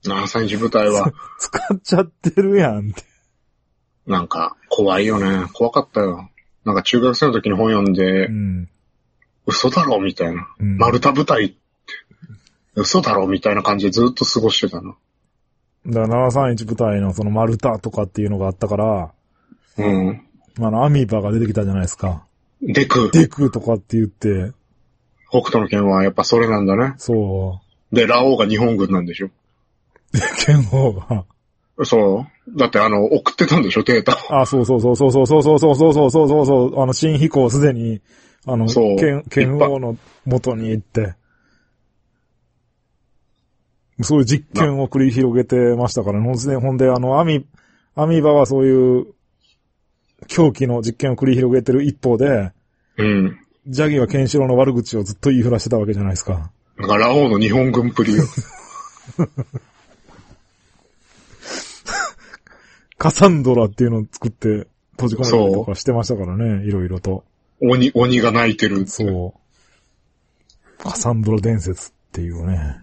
731部隊は。 使っちゃってるやんって。 なんか、怖いよね。怖かったよ。なんか中学生の時に本読んで、嘘だろみたいな。丸太部隊って、嘘だろみたいな感じでずっと過ごしてたの。 だから731部隊のその丸太とかっていうのがあったから、アミーバが出てきたじゃないですか。 デクとかって言って。 北斗の拳はやっぱそれなんだね。 そう。 で、ラオウが日本軍なんでしょ。 剣王が。 そう。だって送ってたんでしょ、データ。 そう。新飛行すでに、剣王の元に行って、そういう実験を繰り広げてましたからね。ほんで、アミバはそういう狂気の実験を繰り広げてる一方で、ジャギはケンシロウの悪口をずっと言いふらしてたわけじゃないですか。 なんかラオウの日本軍プリよ。 カサンドラっていうのを作って閉じ込めたりとかしてましたからね、いろいろと。 鬼が泣いてるって。 そう。カサンドラ伝説っていうね。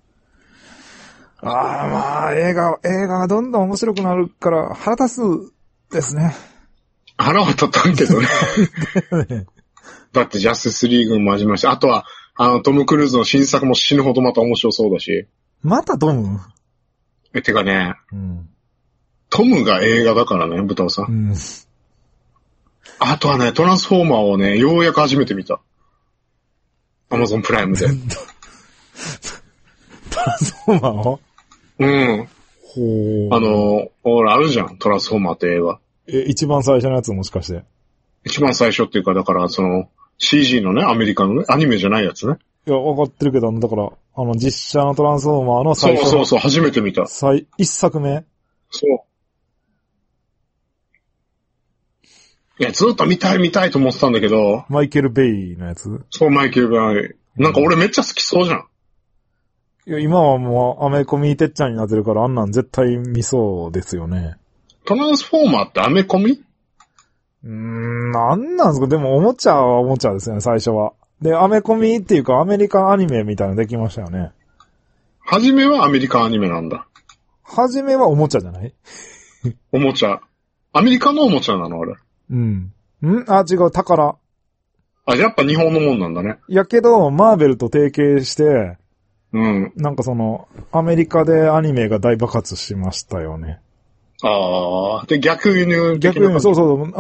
映画がどんどん面白くなるから腹立つですね。 腹は立ったんけどね。 だってジャスティスリーグも始まるし、あとは、トム・クルーズの新作も死ぬほどまた面白そうだし。 またトム？ てかね、 うん、 トムが映画だからね、豚尾さん。うん、あとはね、トランスフォーマーをね、ようやく初めて見た。アマゾンプライムで。トランスフォーマーを？ うん。ほら、あるじゃん、トランスフォーマーって映画。 一番最初のやつもしかして。 一番最初っていうか、だから、CG のね、アメリカのね、アニメじゃないやつね。 いや、わかってるけど、だから、実写のトランスフォーマーの最初の。 そう、初めて見た。 一作目？ そう。いや、ずっと見たいと思ってたんだけど。 マイケル・ベイのやつ？ そう、マイケル・ベイ。なんか俺めっちゃ好きそうじゃん。 いや、今はもうアメコミてっちゃんになってるから、あんなん絶対見そうですよね。 トランスフォーマーってアメコミ？ なんなんですか？でもおもちゃはおもちゃですよね、最初は。で、アメコミっていうかアメリカンアニメみたいなのできましたよね。 はじめはアメリカンアニメなんだ。 はじめはおもちゃじゃない？ おもちゃ。アメリカのおもちゃなのあれ。 うん。違う、宝。 やっぱ日本のもんなんだね。 やけど、マーベルと提携して、 うん。 なんかアメリカでアニメが大爆発しましたよね。 で、逆輸入。 そう。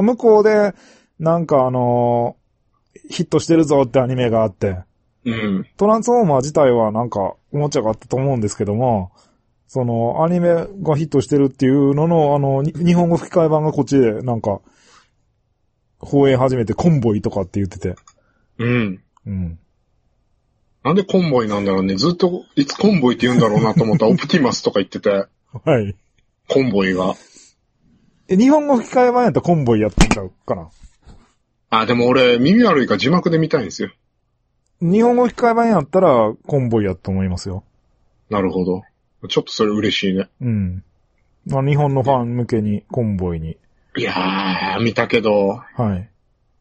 向こうで、なんかヒットしてるぞってアニメがあって。 うん。 トランスフォーマー自体はなんか、おもちゃがあったと思うんですけども、アニメがヒットしてるっていうのの、日本語吹き替え版がこっちで、なんか、放映始めてコンボイとかって言ってて。 うん。 うん。 なんでコンボイなんだろうね。ずっと、いつコンボイって言うんだろうなと思ったら、オプティマスとか言ってて。 はい。 コンボイが。 日本語吹き替え版やったらコンボイやってんちゃうかな。 でも俺、耳悪いから字幕で見たいんですよ。 日本語吹き替え版やったら、コンボイやと思いますよ。 なるほど。ちょっとそれ嬉しいね。 うん。日本のファン向けに、コンボイに。 いやー、見たけど。 はい。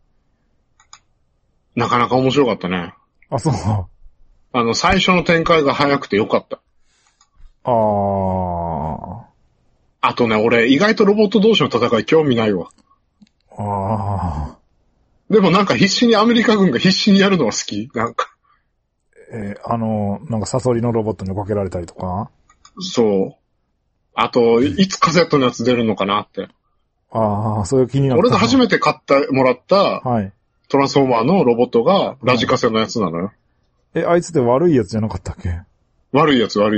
なかなか面白かったね。 そう。 最初の展開が早くてよかった。あとね、俺、意外とロボット同士の戦い興味ないわ。でもなんか必死にアメリカ軍が必死にやるのは好き。なんか。 なんかサソリのロボットにかけられたりとか。 そう。あと、いつカセットのやつ出るのかなって。 そういう気になった。 俺が初めて買ってもらった、 はい。 トランスフォーマーのロボットがラジカセのやつなのよ。 あいつって悪いやつじゃなかったっけ？ 悪いやつ。うん。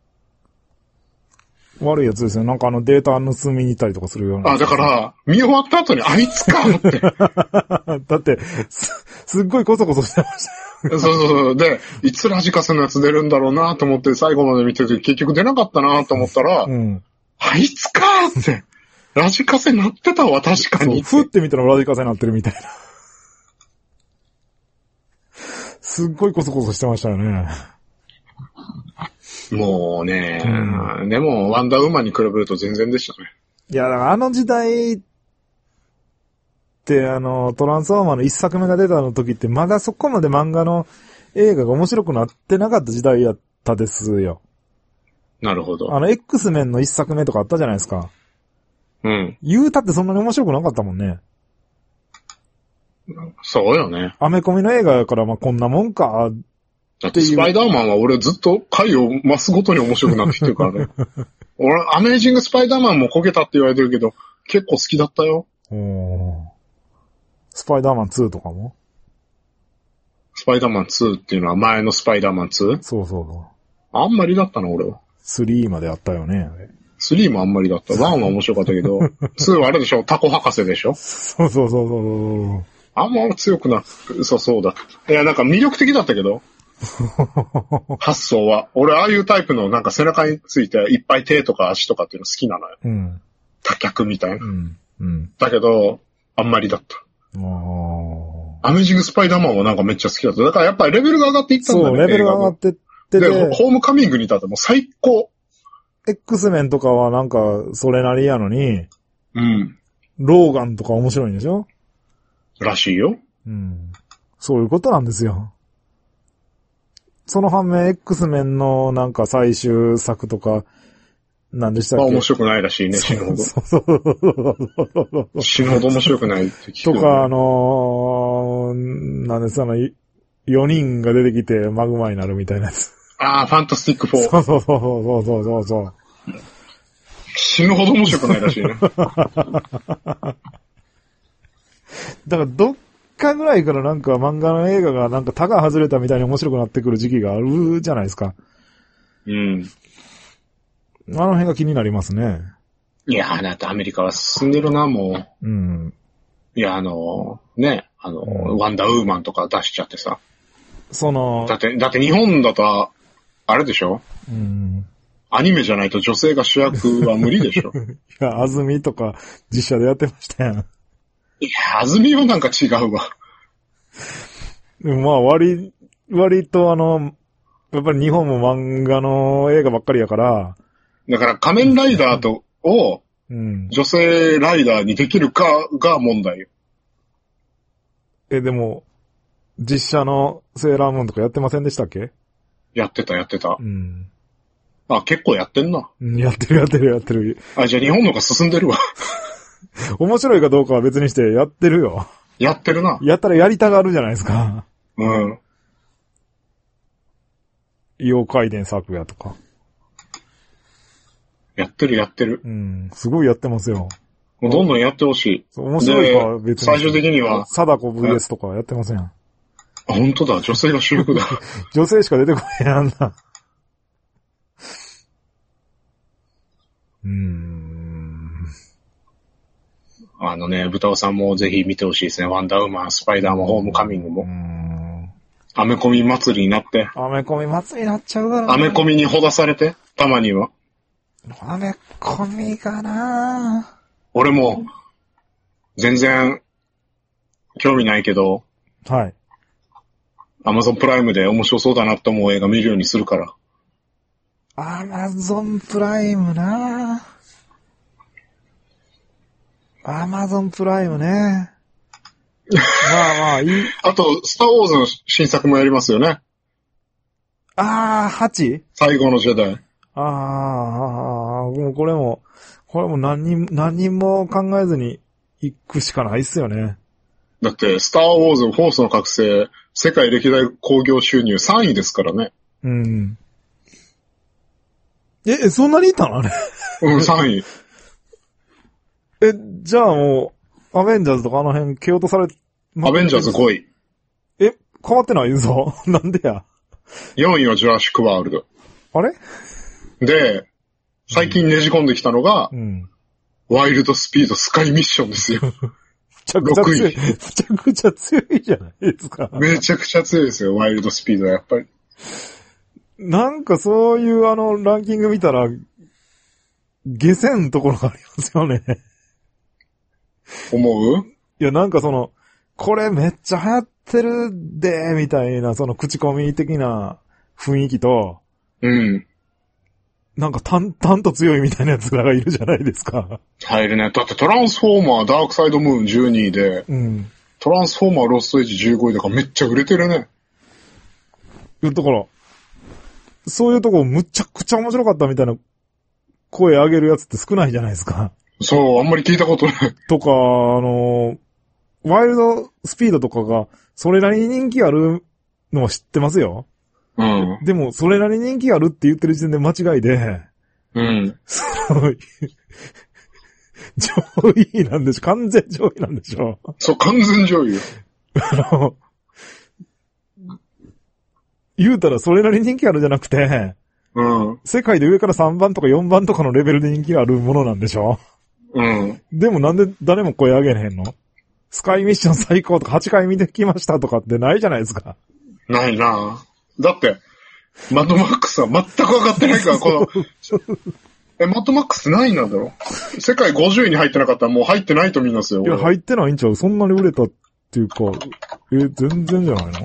悪いやつですよ。なんかデータ盗みに行ったりとかするような。 だから、見終わった後にあいつかって。 だって、すっごいコソコソしてましたよ。 そう。で、いつラジカセのやつ出るんだろうなと思って最後まで見てて結局出なかったなと思ったら、あいつかって。ラジカセ鳴ってたわ、確かに。 ふって見たらラジカセ鳴ってるみたいな。すっごいコソコソしてましたよね。 もうね、でも、ワンダーウーマンに比べると全然でしたね。 いや、だから時代って、トランスフォーマーの一作目が出たの時って、まだそこまで漫画の映画が面白くなってなかった時代やったですよ。 なるほど。 X メンの一作目とかあったじゃないですか。 うん。 言うたってそんなに面白くなかったもんね。 そうよね。 アメコミの映画やから、こんなもんか。 だってスパイダーマンは俺ずっと回を増すごとに面白くなってきてるからね。俺、アメージングスパイダーマンもこけたって言われてるけど、結構好きだったよ。 スパイダーマン2とかも？ スパイダーマン2っていうのは前のスパイダーマン 2？ そう。 あんまりだったな、俺は。 3まであったよね。 3もあんまりだった。1は面白かったけど、2はあれでしょ？タコ博士でしょ？ そう。 あんま強くなそうだ。いや、なんか魅力的だったけど。発想は。俺、ああいうタイプのなんか背中についていっぱい手とか足とかっていうの好きなのよ。 うん。 多脚みたいな。 うん。 だけど、あんまりだった。アメージングスパイダーマンはなんかめっちゃ好きだった。だからやっぱりレベルが上がっていったんだね。 そう、レベルが上がってってて。 で、ホームカミングに至ってもう最高。 X メンとかはなんかそれなりやのに。 うん。 ローガンとか面白いんでしょ？ らしいよ。 うん。そういうことなんですよ。その反面、X メンのなんか最終作とか、 何でしたっけ？ まあ面白くないらしいね、死ぬほど。死ぬほど面白くないって聞く、ね。 とか、なんですか4人が出てきてマグマになるみたいなやつ。 ああ、ファンタスティック4。 そう。 死ぬほど面白くないらしいね。 だからどっかぐらいからなんか漫画の映画がなんかタガ外れたみたいに面白くなってくる時期があるじゃないですか。 うん。 あの辺が気になりますね。 いや、だってアメリカは進んでるな、もう。うん。 いや、ワンダーウーマンとか出しちゃってさ。だって日本だと、あれでしょ？ うん。 アニメじゃないと女性が主役は無理でしょ？ いや、安住とか実写でやってましたやん。 いや、安住はなんか違うわ。 でもまあ割とやっぱり日本も漫画の映画ばっかりやから。 だから仮面ライダーを女性ライダーにできるかが問題よ。 でも、実写のセーラームーンとかやってませんでしたっけ？ やってた。 うん。 あ、結構やってんな。 やってる。 あ、じゃあ日本の方が進んでるわ。 面白いかどうかは別にしてやってるよ。 やってるな。 やったらやりたがるじゃないですか。 うん。 妖怪伝作やとか。 やってる。 うん。すごいやってますよ。 もうどんどんやってほしい。 面白いかは別に。 最終的には。 貞子 VS とかやってません。あ、 本当だ。女性が主役だ。 女性しか出てこないやんな。 豚尾さんもぜひ見てほしいですね。ワンダーウーマン、スパイダーもホームカミングも。アメコミ祭りになって。 アメコミ祭りになっちゃうからな。 アメコミにほだされて、たまには。 アメコミかな。 俺も、全然、興味ないけど。 はい。 アマゾンプライムで面白そうだなって思う映画見るようにするから。 アマゾンプライムな。アマゾンプライムね。まあいい。 あと、スターウォーズの新作もやりますよね。 8？ 最後のジェダイ。 もうこれも何人も考えずに行くしかないっすよね。 だって、スターウォーズ、フォースの覚醒、世界歴代興行収入3位ですからね。 うん。そんなにいたのあれ。 うん、3位。 じゃあもう、アベンジャーズとかあの辺蹴落とされ、 アベンジャーズ5位。 変わってないぞ。なんでや。 4位はジュラシックワールド。 あれで、最近ねじ込んできたのが、ワイルドスピードスカイミッションですよ。 めちゃくちゃ強いじゃないですか。 めちゃくちゃ強いですよ、ワイルドスピードはやっぱり。 なんかそういうランキング見たら、下せんところがありますよね。 思う？ いや、なんかこれめっちゃ流行ってるで、みたいな、口コミ的な雰囲気と、なんか淡々と強いみたいな奴らがいるじゃないですか。 入るね。だってトランスフォーマーダークサイドムーン12位で、トランスフォーマーロストエッジ15位だからめっちゃ売れてるね。 だから、そういうとこむちゃくちゃ面白かったみたいな声上げるやつって少ないじゃないですか。 そう、あんまり聞いたことない。 とか、ワイルドスピードとかが、それなりに人気あるのは知ってますよ。でも、それなりに人気あるって言ってる時点で間違いで、上位なんでしょ。完全上位なんでしょ。 そう、完全上位よ。 言うたらそれなりに人気あるじゃなくて、世界で上から3番とか4番とかのレベルで人気があるものなんでしょ。でもなんで誰も声上げれへんの？スカイミッション最高とか8回見てきましたとかってないじゃないですか。 ないなぁ。だって、マッドマックスは全く分かってないから、マッドマックス何位なんだろう？世界50位に入ってなかったらもう入ってないと見ますよ。 いや、入ってないんちゃう？そんなに売れたっていうか、全然じゃないの？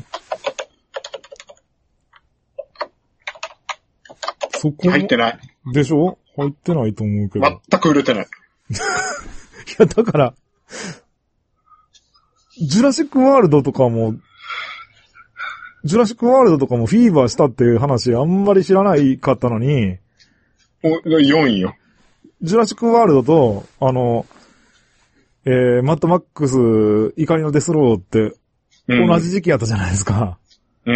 そこ入ってない。 でしょ？入ってないと思うけど。 全く売れてない。 いや、だから、ジュラシックワールドとかもフィーバーしたっていう話あんまり知らないかったのに、 4位よ。 ジュラシックワールドと、マッドマックス、怒りのデスローって、同じ時期やったじゃないですか。 うん。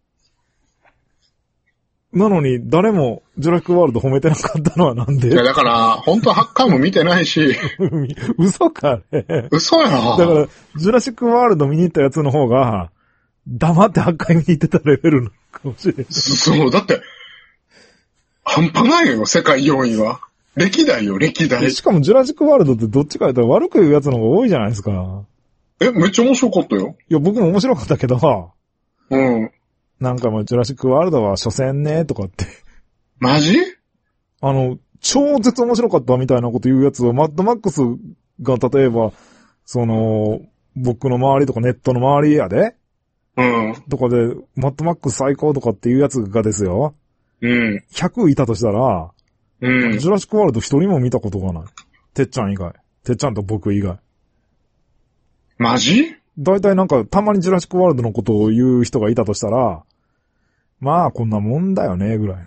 なのに、誰も、ジュラシックワールド褒めてなかったのはなんで？ いや、だから、本当は8回も見てないし。 嘘かね。 嘘や。だから、ジュラシックワールド見に行ったやつの方が、黙って8回見に行ってたレベルのかもしれない。 そう、だって、半端ないよ、世界4位は。歴代よ、歴代。 しかもジュラシックワールドってどっちか言ったら悪く言うやつの方が多いじゃないですか。 めっちゃ面白かったよ。 いや、僕も面白かったけど、 うん。 なんかもうジュラシックワールドは所詮ね、とかって。 マジ？ 超絶面白かったみたいなこと言うやつを、マッドマックスが例えば、僕の周りとかネットの周りやで、 うん。 とかで、マッドマックス最高とかっていうやつがですよ。 うん。 100いたとしたら、 うん。 ジュラシックワールド一人も見たことがない。てっちゃん以外。てっちゃんと僕以外。 マジ？ だいたいなんか、たまにジュラシックワールドのことを言う人がいたとしたら、まあ、こんなもんだよね、ぐらい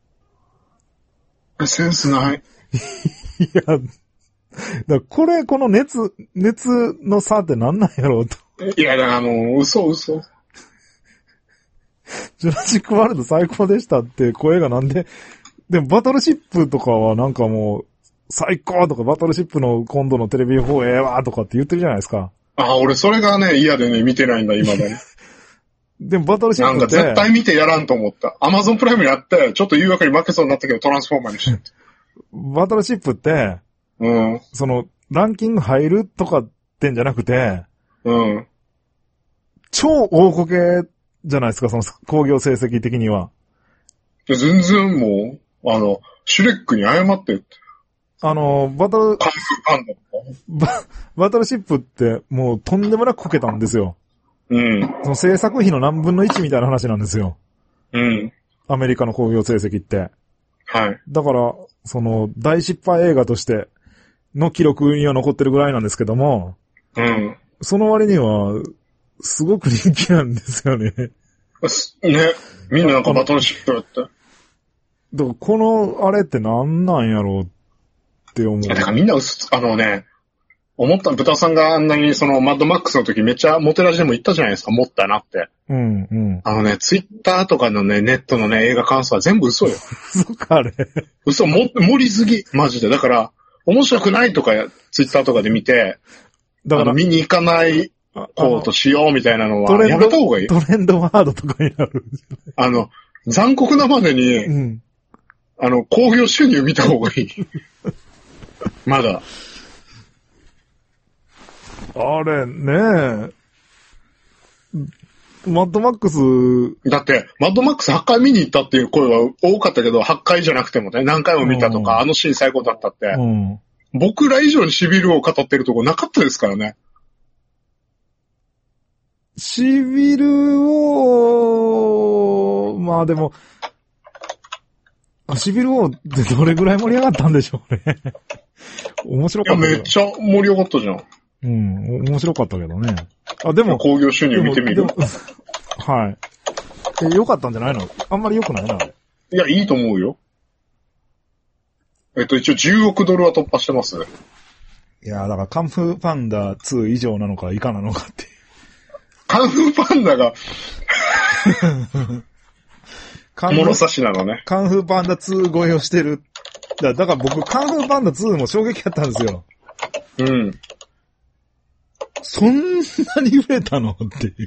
の。センスない。 いや、この熱の差ってなんなんやろうと。 いや、嘘。 ジュラシックワールド最高でしたって声がなんで、でもバトルシップとかはなんかもう、最高とかバトルシップの今度のテレビ放映はとかって言ってるじゃないですか。 あ、俺それがね、嫌でね、見てないんだ、今だに。 でもバトルシップって。 なんか絶対見てやらんと思った。アマゾンプライムにあって、ちょっと誘惑に負けそうになったけど、トランスフォーマーにして。 バトルシップって、 うん。 ランキング入るとかってんじゃなくて、 うん。 超大こけじゃないですか、工業成績的には。 全然もう、シュレックに謝ってって。 バトル、 カンフーパンダとか。 バトルシップってもうとんでもなくこけたんですよ。 うん。 制作費の何分の1みたいな話なんですよ。 うん。 アメリカの工業成績って。 はい。 だから、大失敗映画としての記録には残ってるぐらいなんですけども、 うん。 その割には、すごく人気なんですよね。ね。 みんななんかバトルシップやって。 だからあれってなんなんやろうって思う。 だからみんな思った豚さんがあんなにマッドマックスの時めっちゃモテラジでも言ったじゃないですか、持ったなって。 うんうん。 ツイッターとかのね、ネットのね、映画感想は全部嘘よ。 嘘かあれ。 嘘、盛りすぎ、マジで。だから、面白くないとかツイッターとかで見て、だから見に行かないこうとしようみたいなのはやめた方がいい。 トレンドワードとかになる。 残酷なまでに、 うん、 興行収入見た方がいい。まだ。 あれねマッドマックス。 だって、マッドマックス8回見に行ったっていう声は多かったけど、8回じゃなくてもね、何回も見たとか、あのシーン最高だったって、僕ら以上にシビルを語ってるとこなかったですからね。 シビルを、まあでも、シビル王ってどれぐらい盛り上がったんでしょうね。面白かった。 いや、めっちゃ盛り上がったじゃん。 うん、面白かったけどね。あ、でも。 興行収入見てみる。 はい。良かったんじゃないの？あんまり良くないな。 いや、いいと思うよ。一応10億ドルは突破してます。 いや、だからカンフーパンダ2以上なのか以下なのかっていう。 カンフーパンダが、物差しなのね。 カンフーパンダ2超えをしてる。だから僕、カンフーパンダ2も衝撃やったんですよ。 うん。 そんなに売れたのっていう。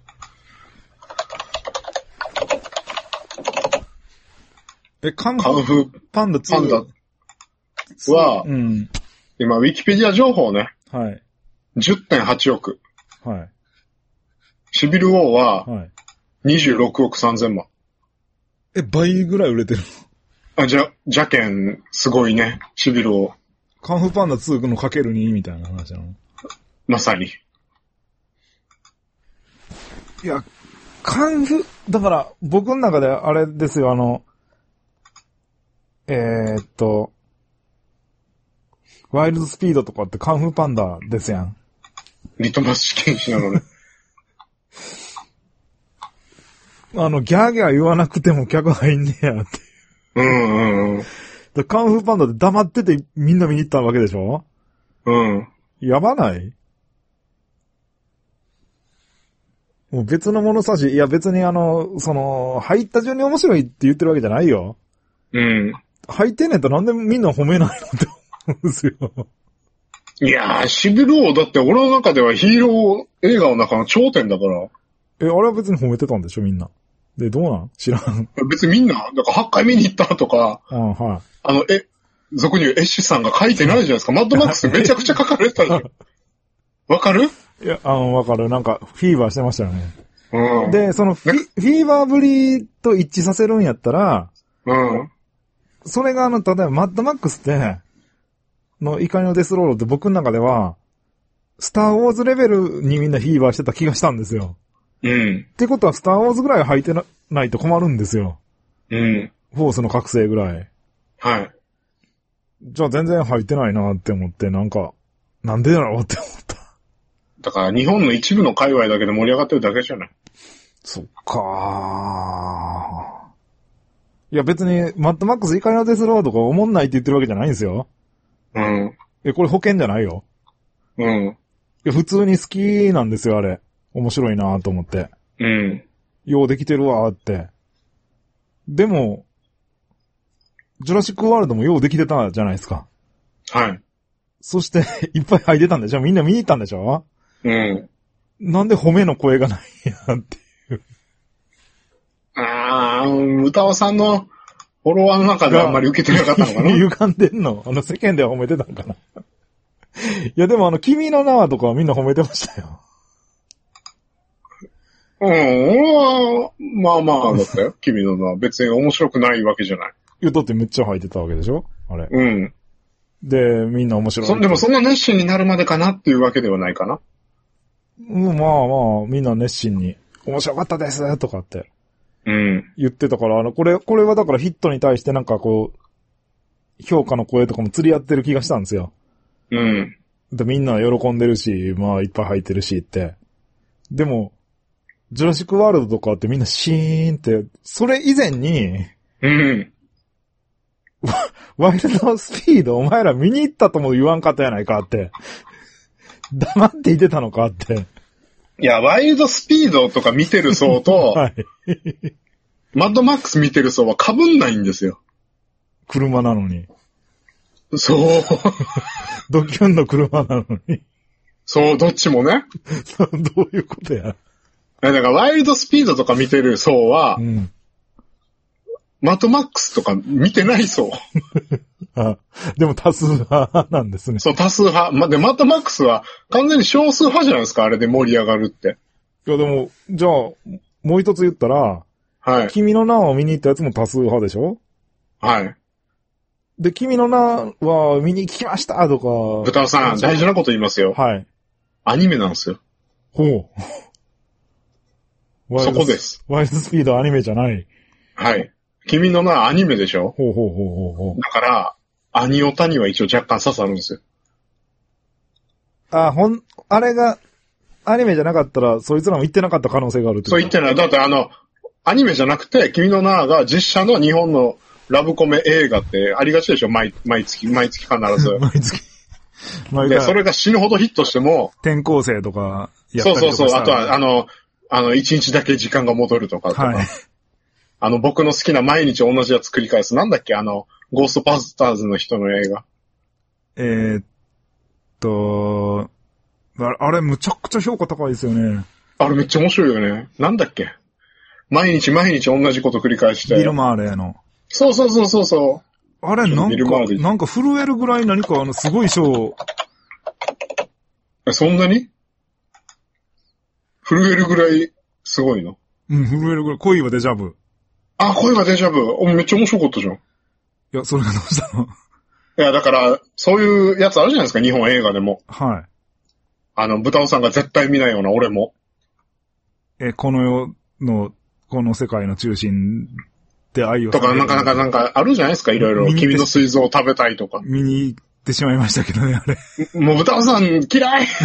カンフーパンダ2 は、 うん、 今、ウィキペディア情報ね。 はい。 10.8 億。 はい。 シビル王は、 はい。 26億3000万。 倍ぐらい売れてるの？じゃけん、すごいね、シビル王。 カンフーパンダ2のかける2みたいな話なの？ まさに。 いや、だから、僕の中であれですよ、ワイルドスピードとかってカンフーパンダですやん。 リトマス試験紙なのね。 ギャーギャー言わなくても客入んねやって。 うんうん。 カンフーパンダで黙っててみんな見に行ったわけでしょ？ うん。 やばない？もう別の物差し、いや別に入った順に面白いって言ってるわけじゃないよ。 うん。 入ってんねんとなんでみんな褒めないのって思うんですよ。 いやー、シビル王だって俺の中ではヒーロー映画の中の頂点だから。 あれは別に褒めてたんでしょみんな。で、どうなん知らん。 別にみんな、だから8回見に行ったとか、 はい。 俗に言うエッシュさんが書いてないじゃないですか。マッドマックスめちゃくちゃ書かれてたじゃん。わかる？ いや、わかる。なんか、フィーバーしてましたよね。 うん。 で、フィーバーぶりと一致させるんやったら、 うん。 それが例えばマッドマックスって、怒りのデスロードって僕の中では、スターウォーズレベルにみんなフィーバーしてた気がしたんですよ。 うん。 ってことは、スターウォーズぐらい履いてないと困るんですよ。 うん。 フォースの覚醒ぐらい。 はい。 じゃあ全然履いてないなって思って、なんでだろうって思った。 だから日本の一部の界隈だけで盛り上がってるだけじゃない。 そっかー。いや別に、マッドマックス怒りのデスロードが思んないって言ってるわけじゃないんですよ。 うん。 これ保険じゃないよ。 うん。 普通に好きなんですよ、あれ。面白いなと思って。 うん。 ようできてるわーって。でも、ジュラシックワールドもようできてたじゃないですか。 はい。 そして、いっぱい入ってたんでしょ？みんな見に行ったんでしょ？ うん。 なんで褒めの声がないやっていう。 歌尾さんのフォロワーの中ではあんまり受けてなかったのかな？ 歪んでんの？世間では褒めてたのかな？いやでも君の名はとかはみんな褒めてましたよ。 うん、俺は、まあまあだったよ。君の名は別に面白くないわけじゃない。 いや、だってめっちゃ入ってたわけでしょ？あれ。 うん。 で、みんな面白い。 でもそんな熱心になるまでかなっていうわけではないかな。 まあまあ、みんな熱心に、面白かったですとかって。 うん。 言ってたから、これはだからヒットに対してなんか評価の声とかも釣り合ってる気がしたんですよ。 うん。 でみんな喜んでるし、まあいっぱい入ってるしって。でも、ジュラシックワールドとかってみんなシーンって、それ以前に、 うん。 ワイルドスピードお前ら見に行ったとも言わんかったやないかって。黙っていてたのかって。 いや、ワイルドスピードとか見てる層と、 はい。 マッドマックス見てる層は被んないんですよ。 車なのに。 そう。 ドキュンの車なのに。 そう、どっちもね。 どういうことや。 だからワイルドスピードとか見てる層は、マッドマックスとか見てない層。 でも多数派なんですね。 そう、多数派。で、マッドマックスは完全に少数派じゃないですか、あれで盛り上がるって。 いやでも、じゃあ、もう一つ言ったら、 はい。 君の名を見に行ったやつも多数派でしょ？ はい。 で、君の名は見に行きましたとか。 豚尾さん、大事なこと言いますよ。 はい。 アニメなんですよ。 ほう。そこです。 ワイルドスピードアニメじゃない。 はい。君の名はアニメでしょ？ ほう。 だから、アニオタには一応若干刺さるんですよ。 あれが、アニメじゃなかったら、そいつらも言ってなかった可能性があるってそう言ってない。だってアニメじゃなくて、君の名が実写の日本のラブコメ映画ってありがちでしょ？毎月必ず。 毎月。 で、それが死ぬほどヒットしても。 転校生とかやったりとか。 そう。あとは、一日だけ時間が戻るとか。はい。僕の好きな毎日同じやつ繰り返す。なんだっけゴーストバスターズの人の映画。 あれむちゃくちゃ評価高いですよね。 あれめっちゃ面白いよね。なんだっけ毎日同じこと繰り返して。 ビル・マーレーの。 そう。 あれなんか震えるぐらい何かすごい賞。 そんなに震えるぐらいすごいの？ うん、震えるぐらい。恋はデジャブ。 恋はデジャブ。めっちゃ面白かったじゃん。いや、それがどうしたの？いや、だから、そういうやつあるじゃないですか、日本映画でも。 はい。 豚尾さんが絶対見ないような俺も。 この世の、この世界の中心で愛を。 とか、なんかあるじゃないですか、いろいろ。君の膵臓を食べたいとか。 見に行ってしまいましたけどね、あれ。 もう豚尾さん嫌い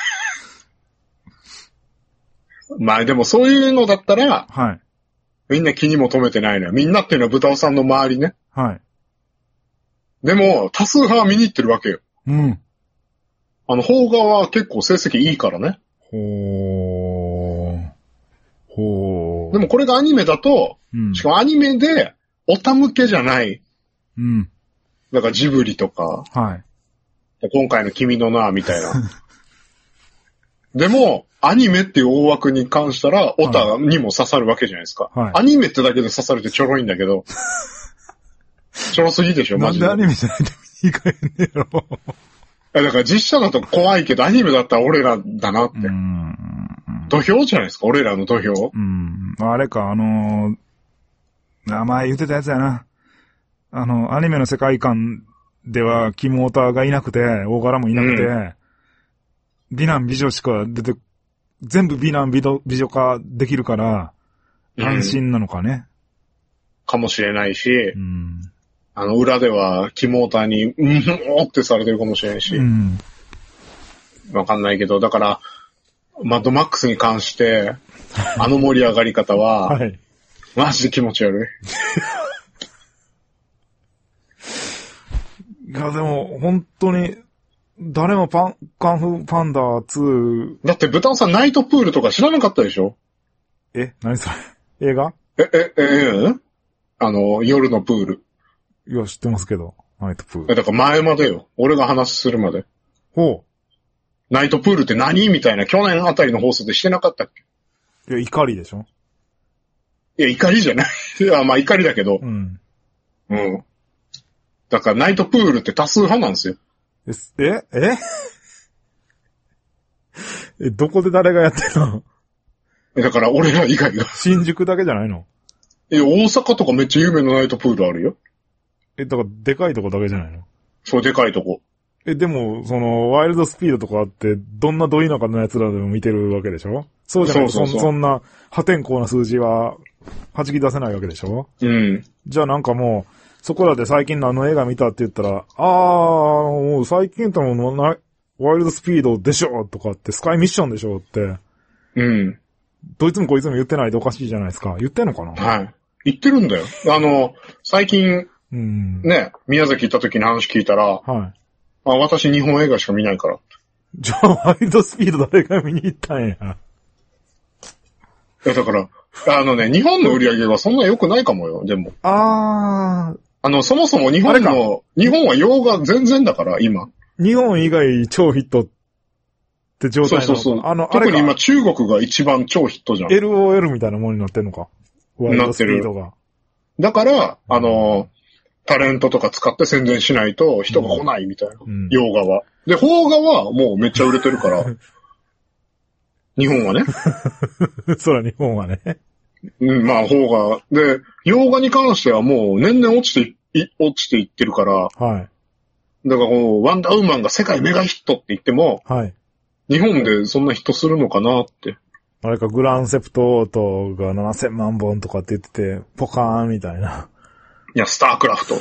まあでもそういうのだったら、 はい。 みんな気にも留めてないのよ。みんなっていうのは豚尾さんの周りね。 はい。 でも、多数派は見に行ってるわけよ。 うん。 邦画は結構成績いいからね。 ほー。 でもこれがアニメだと、しかもアニメで、オタ向けじゃない。 うん。 だからジブリとか。 はい。 今回の君の名みたいな。でも、アニメっていう大枠に関したら、オタにも刺さるわけじゃないですか。はい、アニメってだけで刺さるってちょろいんだけど。ちょろすぎでしょ、マジで。 なんでアニメじゃないと見に行かへんねやろ。 だから実写だと怖いけど、アニメだったら俺らだなって。土俵じゃないですか、俺らの土俵。 あれか、前言ってたやつやな。アニメの世界観では、キモオタがいなくて、大柄もいなくて、美男美女しか全部美男美女化できるから、安心なのかね。 かもしれないし、裏では、キモオタに、おってされてるかもしれんし、わかんないけど、だから、マッドマックスに関して、盛り上がり方は、はい、マジで気持ち悪い。いや、でも、本当に、誰もカンフーパンダ2。 だって、豚尾さんナイトプールとか知らなかったでしょ？ 何それ？映画？ 夜のプール。 いや、知ってますけど、ナイトプール。 だから前までよ。俺が話するまで。 ほう。 ナイトプールって何みたいな、去年あたりの放送でしてなかったっけ？いや、怒りでしょ？ いや、怒りじゃない。いや、まあ怒りだけど。だからナイトプールって多数派なんですよ。 どこで誰がやってるの？ だから俺ら以外が。 新宿だけじゃないの？ 大阪とかめっちゃ有名なナイトプールあるよ。 だからでかいとこだけじゃないの？ そう、でかいとこ。 でも、ワイルドスピードとかあって、どんなど田舎の奴らでも見てるわけでしょ？そうじゃないと、そんな破天荒な数字は、弾き出せないわけでしょ？じゃあなんかもう、そこらで最近の映画見たって言ったら、もう最近ともワイルドスピードでしょとかって、スカイミッションでしょって。どいつもこいつも言ってないとおかしいじゃないですか。言ってんのかな？ はい。言ってるんだよ。最近、ね、宮崎行った時に話聞いたら、はい。私日本映画しか見ないから。 じゃあ、ワイルドスピード誰が見に行ったんや。 だから、日本の売り上げはそんな良くないかもよ、でも。そもそも日本は洋画全然だから、今。 日本以外超ヒットって状態なの？ そう。特に今中国が一番超ヒットじゃん。 LOL みたいなものになってんのか？ワイルドスピードが。 だから、タレントとか使って宣伝しないと人が来ないみたいな。洋画は。で、邦画はもうめっちゃ売れてるから。日本はね。 そら日本はね。 まあ邦画。で、洋画に関してはもう年々落ちていってるから。はい。だからワンダーウーマンが世界メガヒットって言っても。はい。日本でそんなヒットするのかなって。 あれか、グランセプトオートが7000万本とかって言ってて、ポカーンみたいな。 いや、スタークラフト。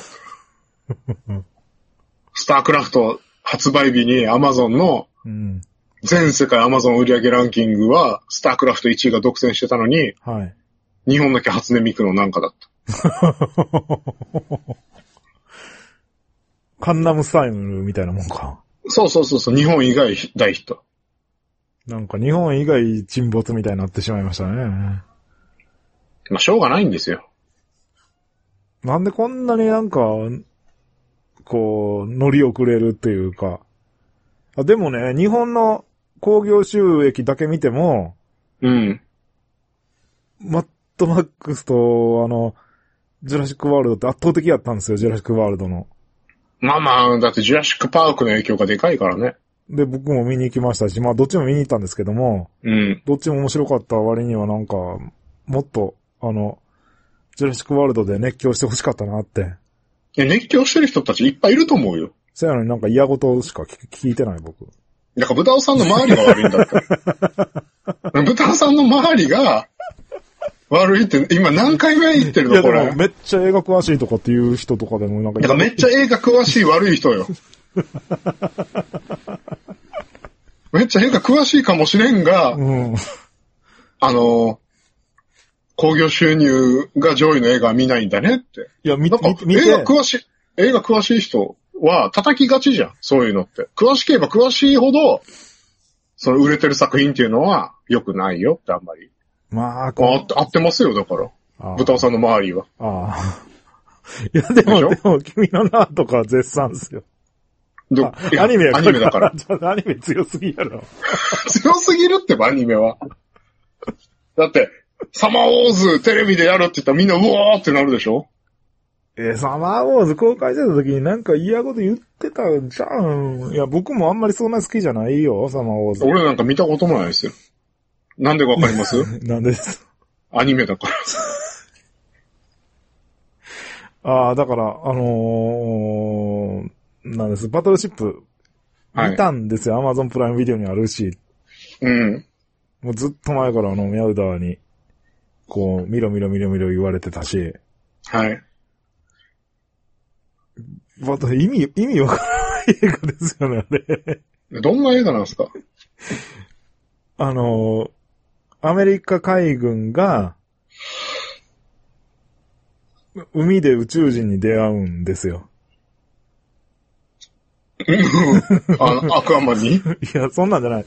スタークラフト発売日にアマゾンの、全世界アマゾン売上ランキングは、スタークラフト1位が独占してたのに、はい。日本だけ初音ミクのなんかだった。 カンナムスタイムみたいなもんか。 そう。日本以外大ヒット。 なんか日本以外沈没みたいになってしまいましたね。 まあ、しょうがないんですよ。 なんでこんなになんか、乗り遅れるっていうか。でもね、日本の興行収益だけ見ても、マッドマックスと、ジュラシックワールドって圧倒的やったんですよ、ジュラシックワールドの。 まあ、だってジュラシックパークの影響がでかいからね。 で、僕も見に行きましたし、まあ、どっちも見に行ったんですけども、どっちも面白かった割にはなんか、もっと、ジュラシックワールドで熱狂してほしかったなって。 熱狂してる人たちいっぱいいると思うよ。 そうやのになんか嫌ごとしか聞いてない僕。 だから豚尾さんの周りが悪いんだって。豚尾さんの周りが悪いって今何回目言ってるのこれ。いやでもめっちゃ映画詳しいとかっていう人とかでもなんか。 だからめっちゃ映画詳しい悪い人よ。めっちゃ映画詳しいかもしれんが、 興行収入が上位の映画は見ないんだねって。 いや、見て。 映画詳しい人は叩きがちじゃん。そういうのって。詳しければ詳しいほど、その売れてる作品っていうのは良くないよってあんまり。 まあ、 合ってますよ、だから。豚尾さんの周りは。 ああ。いや、でも、君の名とか絶賛ですよ。アニメだから。アニメ強すぎやろ。 強すぎるってば、アニメは。だって、サマーウォーズテレビでやるって言ったらみんなうわーってなるでしょ？ サマーウォーズ公開してた時になんか嫌こと言ってたんじゃん。いや、僕もあんまりそんな好きじゃないよ、サマーウォーズ。 俺なんか見たこともないですよ。なんでわかります？ なんでです。 アニメだから。 だから、なんです。バトルシップ、見たんですよ。アマゾンプライムビデオにあるし。 うん。 もうずっと前からミャウダーに、こう、見ろ言われてたし。 はい。 意味わからない映画ですよね、あれ。 どんな映画なんですか？ アメリカ海軍が、海で宇宙人に出会うんですよ。 アクアマンに？いや、そんなんじゃない。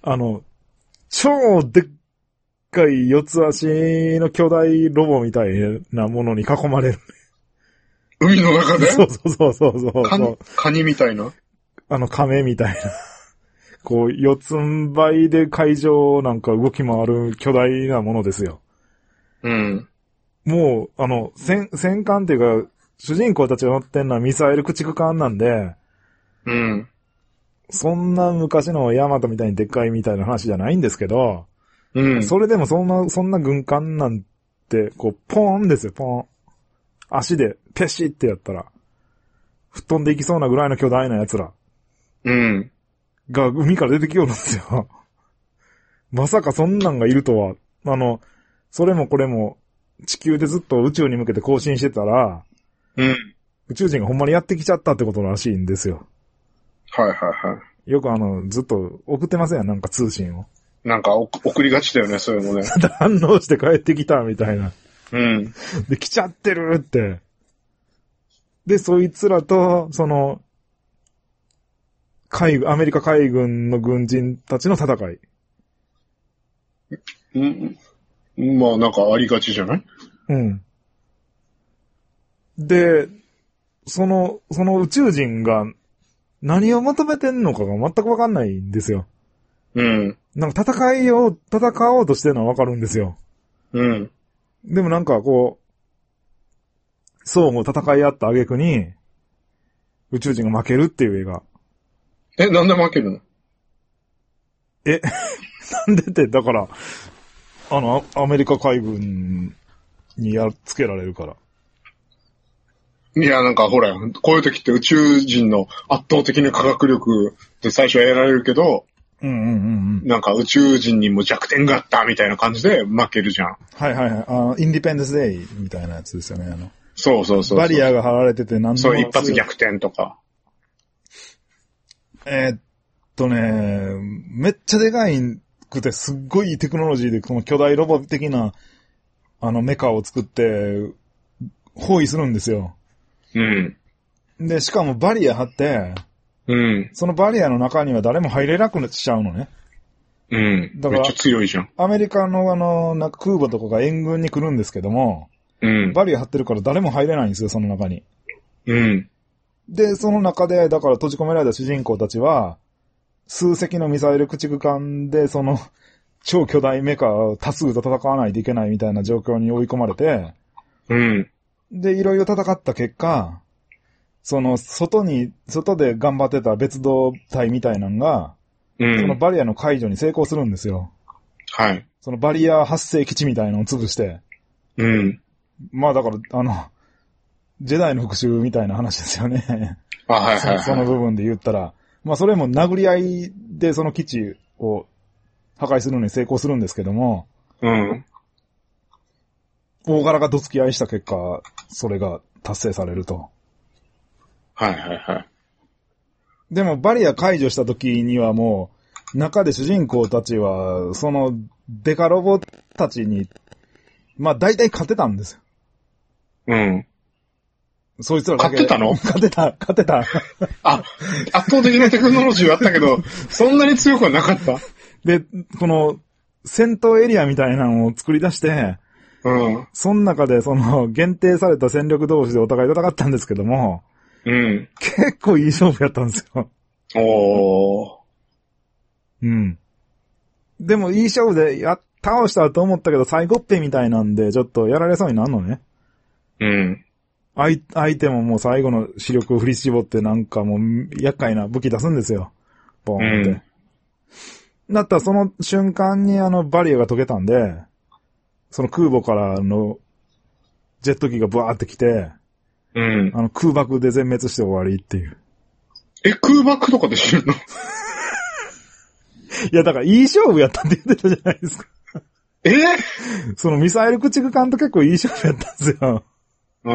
超でっかい四つ足の巨大ロボみたいなものに囲まれる。 海の中で？ そう。 カニみたいな？ 亀みたいな。こう、四つん這いで海上なんか動き回る巨大なものですよ。 うん。 もう、戦艦っていうか、主人公たちが乗ってんのはミサイル駆逐艦なんで、 うん。 そんな昔のヤマトみたいにでっかいみたいな話じゃないんですけど、 うん。 それでもそんな軍艦なんて、こう、ポーンですよ、ポーン。足でペシってやったら、吹っ飛んでいきそうなぐらいの巨大な奴ら。 うん。 が海から出てきよるんですよ。まさかそんなんがいるとは、それもこれも、地球でずっと宇宙に向けて更新してたら、 うん。 宇宙人がほんまにやってきちゃったってことらしいんですよ。 はい。 よくずっと送ってませんやん、なんか通信を。 なんか送りがちだよね、そういうのね。 反応して帰ってきたみたいな。 うん。 で、来ちゃってるって。で、そいつらと、アメリカ海軍の軍人たちの戦い。 うん。まあ、なんかありがちじゃない？ うん。で、その宇宙人が何を求めてんのかが全くわかんないんですよ。 うん。 なんか戦おうとしてるのはわかるんですよ。 うん。 でもなんかこう、相互戦い合った挙句に、宇宙人が負けるっていう映画。 なんで負けるの？ なんでって、だから、アメリカ海軍にやっつけられるから。 いや、なんかほら、こういう時って宇宙人の圧倒的な科学力で最初は得られるけど、なんか宇宙人にも弱点があったみたいな感じで負けるじゃん。 はい。インディペンデンスデイみたいなやつですよね。 そう。 バリアが張られててそう、一発逆転とか。 めっちゃでかいくてすっごいテクノロジーでこの巨大ロボ的なメカを作って包囲するんですよ。 うん。 で、しかもバリア張って、 うん。 そのバリアの中には誰も入れなくしちゃうのね。 うん。だからめっちゃ強いじゃん。 アメリカのなんか空母とかが援軍に来るんですけども、 うん。 バリア張ってるから誰も入れないんですよ、その中に。 うん。 で、その中で、だから閉じ込められた主人公たちは、数隻のミサイル駆逐艦で、その、超巨大メカ多数と戦わないといけないみたいな状況に追い込まれて、 うん。 で、いろいろ戦った結果、その、外で頑張ってた別動隊みたいなのが、 うん。 そのバリアの解除に成功するんですよ。 はい。 そのバリア発生基地みたいなのを潰して。 うん。 まあだから、ジェダイの復讐みたいな話ですよね。 はい。 その部分で言ったら。まあそれも殴り合いでその基地を破壊するのに成功するんですけども。 うん。 大柄がどつき合いした結果、それが達成されると。 はい。 でもバリア解除した時にはもう、中で主人公たちは、そのデカロボたちにまあ大体勝てたんですよ。 うん。 そいつらだけ。 勝ってたの？ 勝てた。 あ、圧倒的なテクノロジーはあったけど、そんなに強くはなかった。 で、この、戦闘エリアみたいなのを作り出して、 うん。 その中で限定された戦力同士でお互い戦ったんですけども、 うん。 結構いい勝負やったんですよ。うん。でもいい勝負で倒したと思ったけど、最後っぺみたいなんで、ちょっとやられそうになるのね。 うん。 相手ももう最後の視力を振り絞ってなんかもう厄介な武器出すんですよ。ボーンって。だったらその瞬間にバリアが解けたんで、その空母からのジェット機がブワーって来て、 うん。 空爆で全滅して終わりっていう。 空爆とかで死ぬの？いや、だからいい勝負やったって言ってたじゃないですか。そのミサイル駆逐艦と結構いい勝負やったんですよ。 うん。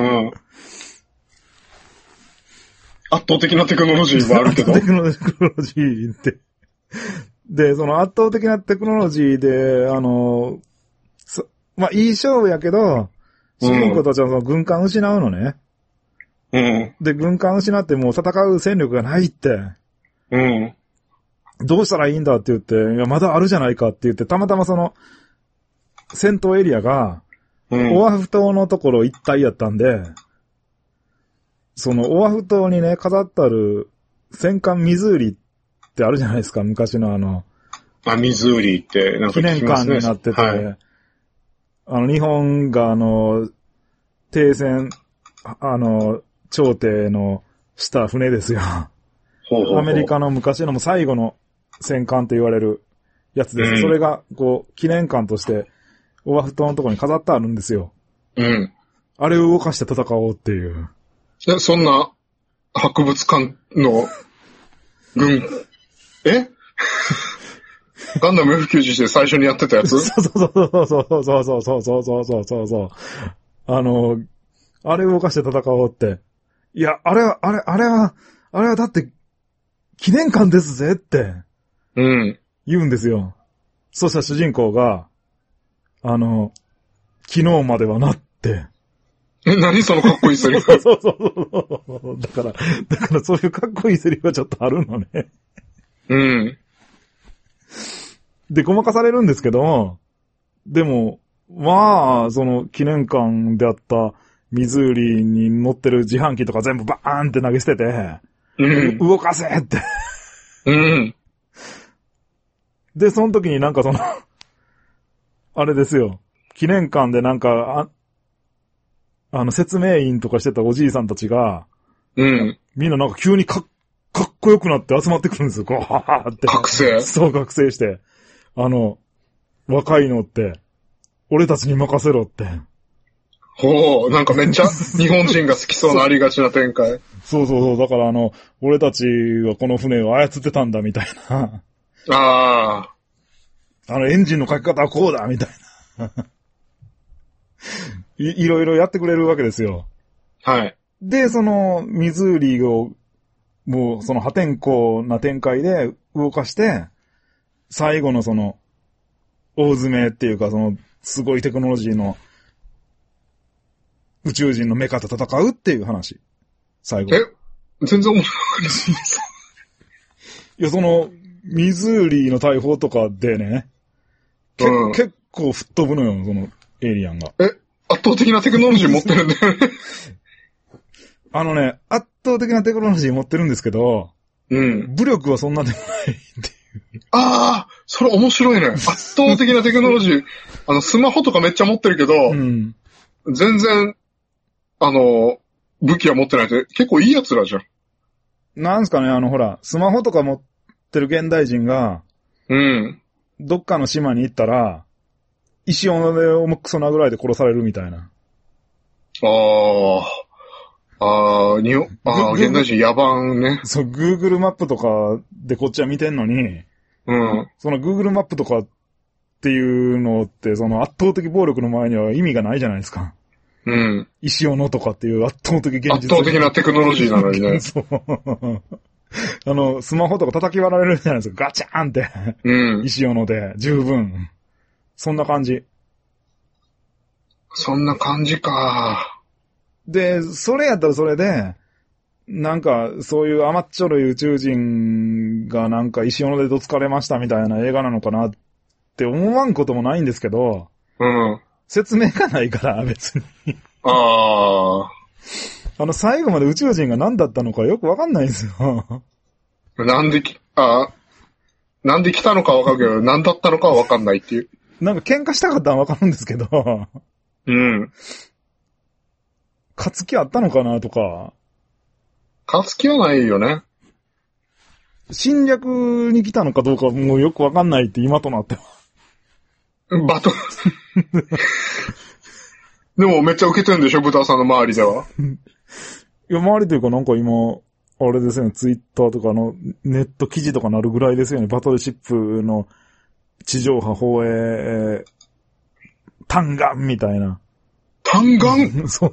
圧倒的なテクノロジーはあるけど。 テクノロジーって。で、その圧倒的なテクノロジーで、まあ、いい勝負やけど、主人公たちはその軍艦失うのね。 うん。 で、軍艦失ってもう戦う戦力がないって。 うん。 どうしたらいいんだって言って、いや、まだあるじゃないかって言って、たまたま戦闘エリアが、オアフ島のところ一帯やったんで、そのオアフ島にね、飾ってある戦艦ミズーリってあるじゃないですか、昔のミズーリってなんか聞きますね。 記念館になってて、 はい、 日本が停戦、朝廷のした船ですよ。アメリカの昔のも最後の戦艦と言われるやつです。それが、記念館として、オアフ島のところに飾ってあるんですよ。 うん。あれを動かして戦おうっていう。 そんな、博物館の、ガンダム F91 で最初にやってたやつ？ そう。あれを動かして戦おうって。いや、あれはだって、記念館ですぜって。言うんですよ。そしたら主人公が、昨日まではなって。 何そのかっこいいセリフ。 そう。だからそういうかっこいいセリフはちょっとあるのね。で、ごまかされるんですけど、でも、まあ、その記念館であったミズーリに乗ってる自販機とか全部バーンって投げ捨てて、動かせって。で、その時になんかあれですよ。記念館でなんか、説明員とかしてたおじいさんたちが、みんななんか急にかっこよくなって集まってくるんですよ。こう、はーって。 覚醒？ そう、覚醒して。若いのって、俺たちに任せろって。 なんかめっちゃ日本人が好きそうなありがちな展開。 そう。だから俺たちはこの船を操ってたんだみたいな。エンジンの書き方はこうだみたいな。いろいろやってくれるわけですよ。 はい。 で、ミズーリを、もう破天荒な展開で動かして、最後の大詰めっていうかすごいテクノロジーの宇宙人のメカと戦うっていう話。最後。 全然面白い。 いや、ミズーリの大砲とかでね、結構吹っ飛ぶのよ、エイリアンが。 圧倒的なテクノロジー持ってるんだよね。 圧倒的なテクノロジー持ってるんですけど、武力はそんなでもないっていう。 それ面白いね。圧倒的なテクノロジー。スマホとかめっちゃ持ってるけど、全然、武器は持ってないって結構いいやつらじゃん。 なんすかね、ほら、スマホとか持ってる現代人が、どっかの島に行ったら、石斧でクソ殴られて殺されるみたいな。 現代人野蛮ね。 そう、Google マップとかでこっちは見てんのに、その Google マップとかっていうのって、圧倒的暴力の前には意味がないじゃないですか。石斧とかっていう圧倒的現実。 圧倒的なテクノロジーなのにね。 そう。スマホとか叩き割られるじゃないですか。ガチャーンって。石斧で、十分。そんな感じ。 そんな感じか。 で、それやったらそれで、なんか、そういう甘っちょろい宇宙人がなんか石斧でどつかれましたみたいな映画なのかなって思わんこともないんですけど、 うん。 説明がないから、別に。 ああ。 最後まで宇宙人が何だったのかよくわかんないんですよ。 なんで来たのかわかるけど、何だったのかはわかんないっていう。 なんか喧嘩したかったのはわかるんですけど、 うん。 勝つ気あったのかなとか。 勝つ気はないよね。 侵略に来たのかどうかもうよくわかんないって今となっては。 でもめっちゃ受けてるんでしょ、豚さんの周りでは。 いや、周りというかなんか今、あれですよね、ツイッターとかのネット記事とかなるぐらいですよね。バトルシップの地上波放映、単眼みたいな。 単眼そう。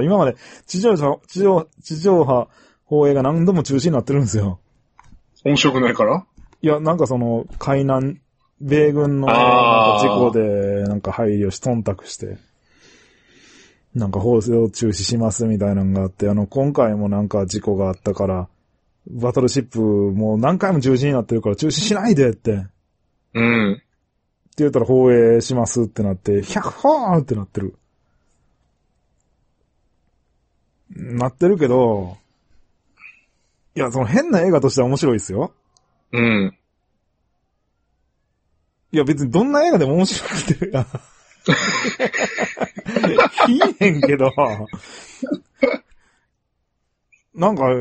今まで地上波放映が何度も中止になってるんですよ。 面白くないから？ いや、なんか海難、米軍のなんか事故でなんか配慮し、忖度して、なんか放送中止しますみたいなのがあって、今回もなんか事故があったから、バトルシップもう何回も中止になってるから中止しないでって。 うん。 って言ったら放映しますってなって、100%ってなってる。なってるけど、いや、変な映画としては面白いですよ。 うん。 いや、別にどんな映画でも面白くて、いいねんけど、なんか、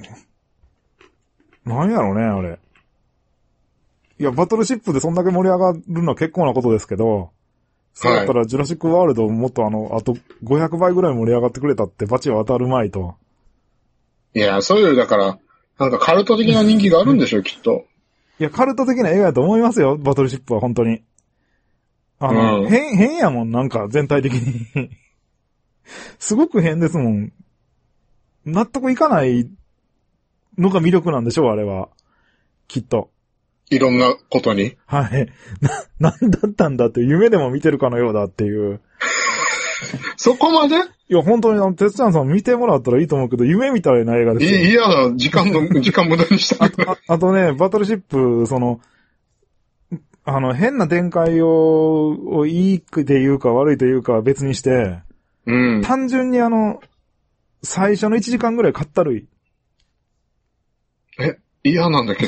なんやろうね、あれ。いや、バトルシップでそんだけ盛り上がるのは結構なことですけど、そうだったらジュラシックワールドもっとあと500倍ぐらい盛り上がってくれたってバチは当たるまいと。 いや、そういう、だから、なんかカルト的な人気があるんでしょ、きっと。 いや、カルト的な映画だと思いますよ、バトルシップは本当に。変やもん、なんか全体的に。すごく変ですもん。納得いかないのが魅力なんでしょう、あれは。きっと。 いろんなことに。 はい。なんだったんだって、夢でも見てるかのようだっていう。 そこまで？ いや、本当にてつちゃんさん見てもらったらいいと思うけど、夢みたいな映画ですよ。 嫌だ、時間無駄にしたくない。 あとね、バトルシップ、変な展開をいいというか悪いというかは別にして、 うん。 単純に最初の1時間ぐらいかったるい。 嫌なんだけど。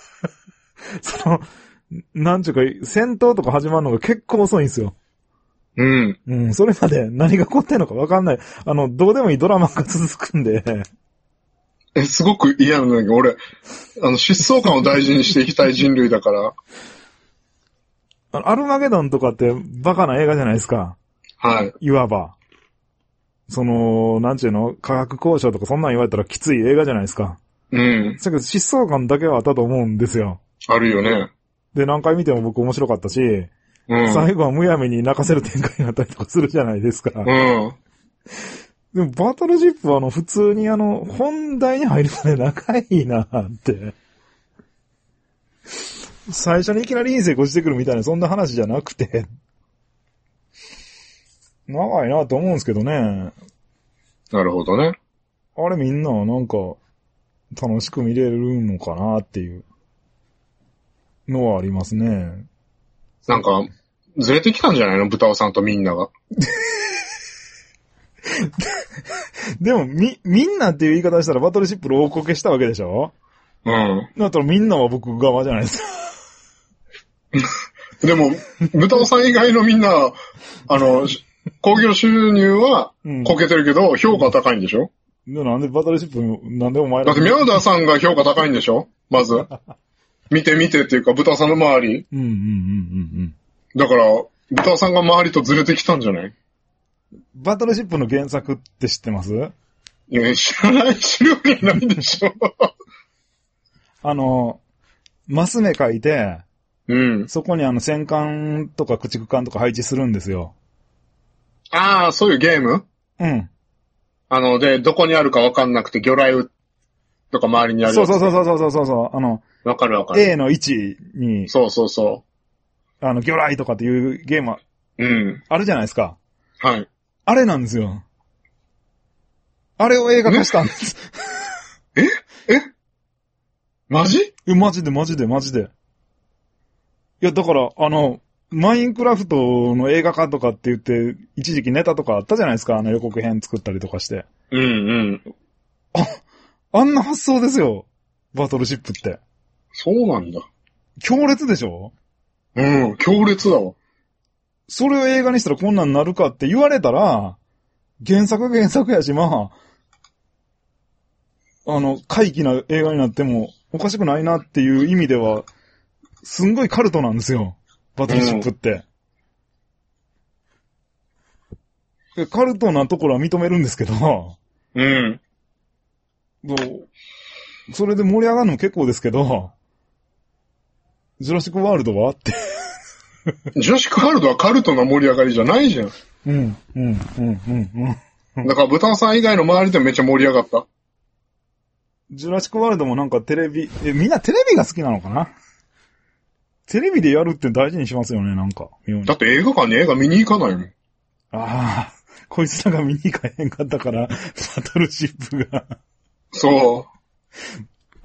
なんちゅうか、戦闘とか始まるのが結構遅いんですよ。 うん。 うん、それまで何が起こってんのかわかんない。どうでもいいドラマが続くんで。 すごく嫌なんだけど、俺、疾走感を大事にしていきたい人類だから。 アルマゲドンとかってバカな映画じゃないですか。 はい。 いわば。なんちゅうの科学交渉とかそんなん言われたらきつい映画じゃないですか。 うん。 だけど疾走感だけはあったと思うんですよ。 あるよね。 で、何回見ても僕面白かったし、 うん、 最後はむやみに泣かせる展開になったりとかするじゃないですか。 うん。 でも、バトルシップは普通に本題に入るまで長いなって。最初にいきなり隕石落ちてくるみたいなそんな話じゃなくて、長いなと思うんですけどね。 なるほどね。 あれみんななんか楽しく見れるのかなっていうのはありますね。 なんか、ずれてきたんじゃないの？豚尾さんとみんなが。 でも、みんなっていう言い方したらバトルシップの大こけしたわけでしょ？ うん。 だったらみんなは僕側じゃないですか。 でも、豚尾さん以外のみんな、興行収入はこけてるけど、評価高いんでしょ？ なんでバトルシップ、なんでお前ら。 だって宮田さんが評価高いんでしょ？まず。見てっていうか、豚尾さんの周り。だから、豚尾さんが周りとずれてきたんじゃない？ バトルシップの原作って知ってます？ いや、知るわけないでしょ。 マス目書いて、 うん。 そこに戦艦とか駆逐艦とか配置するんですよ。 ああ、そういうゲーム？ うん。 で、どこにあるかわかんなくて、魚雷とか周りにあるやつ。 そう。 わかる。 A の位置に。 そう。 魚雷とかっていうゲームは、 うん。 あるじゃないですか。 はい。 あれなんですよ。あれを映画化したんです。 えマジ？ マジで。いや、だから、マインクラフトの映画化とかって言って、一時期ネタとかあったじゃないですか、予告編作ったりとかして。 うんうん。 あんな発想ですよ。バトルシップって。 そうなんだ。 強烈でしょ？ うん、強烈だわ。 それを映画にしたらこんなんなるかって言われたら、原作やし、まあ、怪奇な映画になってもおかしくないなっていう意味では、すんごいカルトなんですよ。バトルシップって。カルトなところは認めるんですけど、 うん。 それで盛り上がるのも結構ですけど、ジュラシックワールドはって。 ジュラシックワールドはカルトな盛り上がりじゃないじゃん。 うん。 だから豚さん以外の周りでめっちゃ盛り上がった。 ジュラシックワールドもなんかテレビ、みんなテレビが好きなのかな？テレビでやるって大事にしますよね、なんか。 だって映画館に映画見に行かないもん。 ああ、こいつらが見に行かへんかったから、バトルシップが。 そう。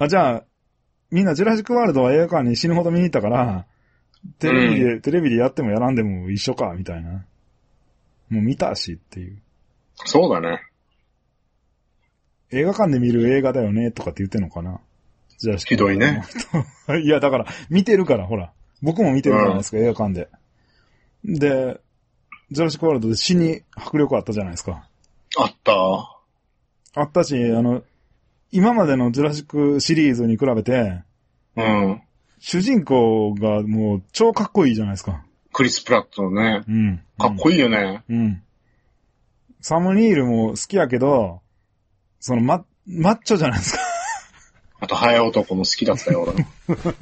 じゃあ、みんなジュラシックワールドは映画館に死ぬほど見に行ったから、テレビでやってもやらんでも一緒か、みたいな。もう見たしっていう。 そうだね。 映画館で見る映画だよね、とかって言ってんのかな。 ひどいね。 いや、だから、見てるから、ほら。僕も見てるじゃないですか、映画館で。で、ジュラシックワールドで死に迫力あったじゃないですか。 あったし、今までのジュラシックシリーズに比べて、 うん。 主人公がもう超かっこいいじゃないですか。 クリス・プラットね。 うん。 かっこいいよね。 うん。サム・ニールも好きやけど、マッチョじゃないですか。 あと、ハエ男も好きだったよ、俺。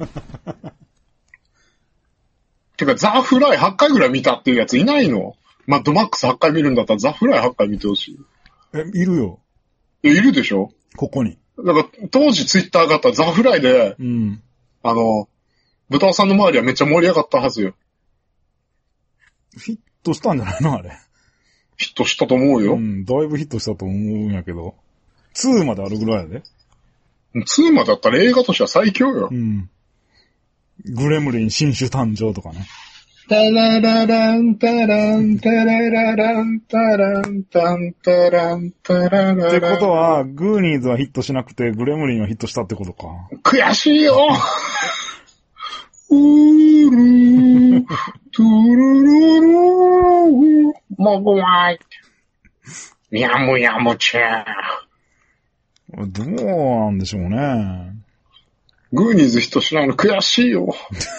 てか、ザ・フライ8回ぐらい見たっていうやついないの？マッドマックス8回見るんだったらザ・フライ8回見てほしい。 いるよ。 いるでしょ？ ここに。 だから、当時ツイッターがあったザ・フライで、 うん。 豚尾さんの周りはめっちゃ盛り上がったはずよ。 ヒットしたんじゃないのあれ。 ヒットしたと思うよ。 うん、だいぶヒットしたと思うんやけど。2まであるぐらいやで。 2までだったら映画としては最強よ。 うん。グレムリン新種誕生とかね。 タララランタランタララランタランタンタランタラララン。 ってことは、グーニーズはヒットしなくて、グレムリンはヒットしたってことか。 悔しいようーるー、トゥルルルー、もぐわい。やむやむちゃどうなんでしょうね。 グーニーズヒットしないの悔しいよ。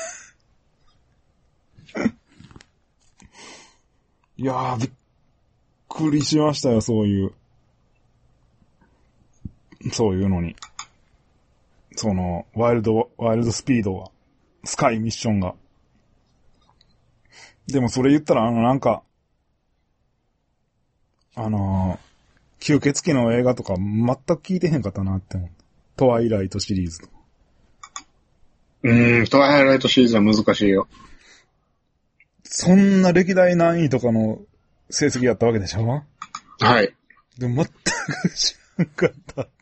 いやー、びっくりしましたよ、そういうのに。ワイルドスピードが。スカイミッションが。でもそれ言ったら、なんか、吸血鬼の映画とか全く聞いてへんかったなって思う。トワイライトシリーズと。 トワイライトシリーズは難しいよ。 そんな歴代何位とかの成績やったわけでしょ？ はい。 でも全く知らんかったって。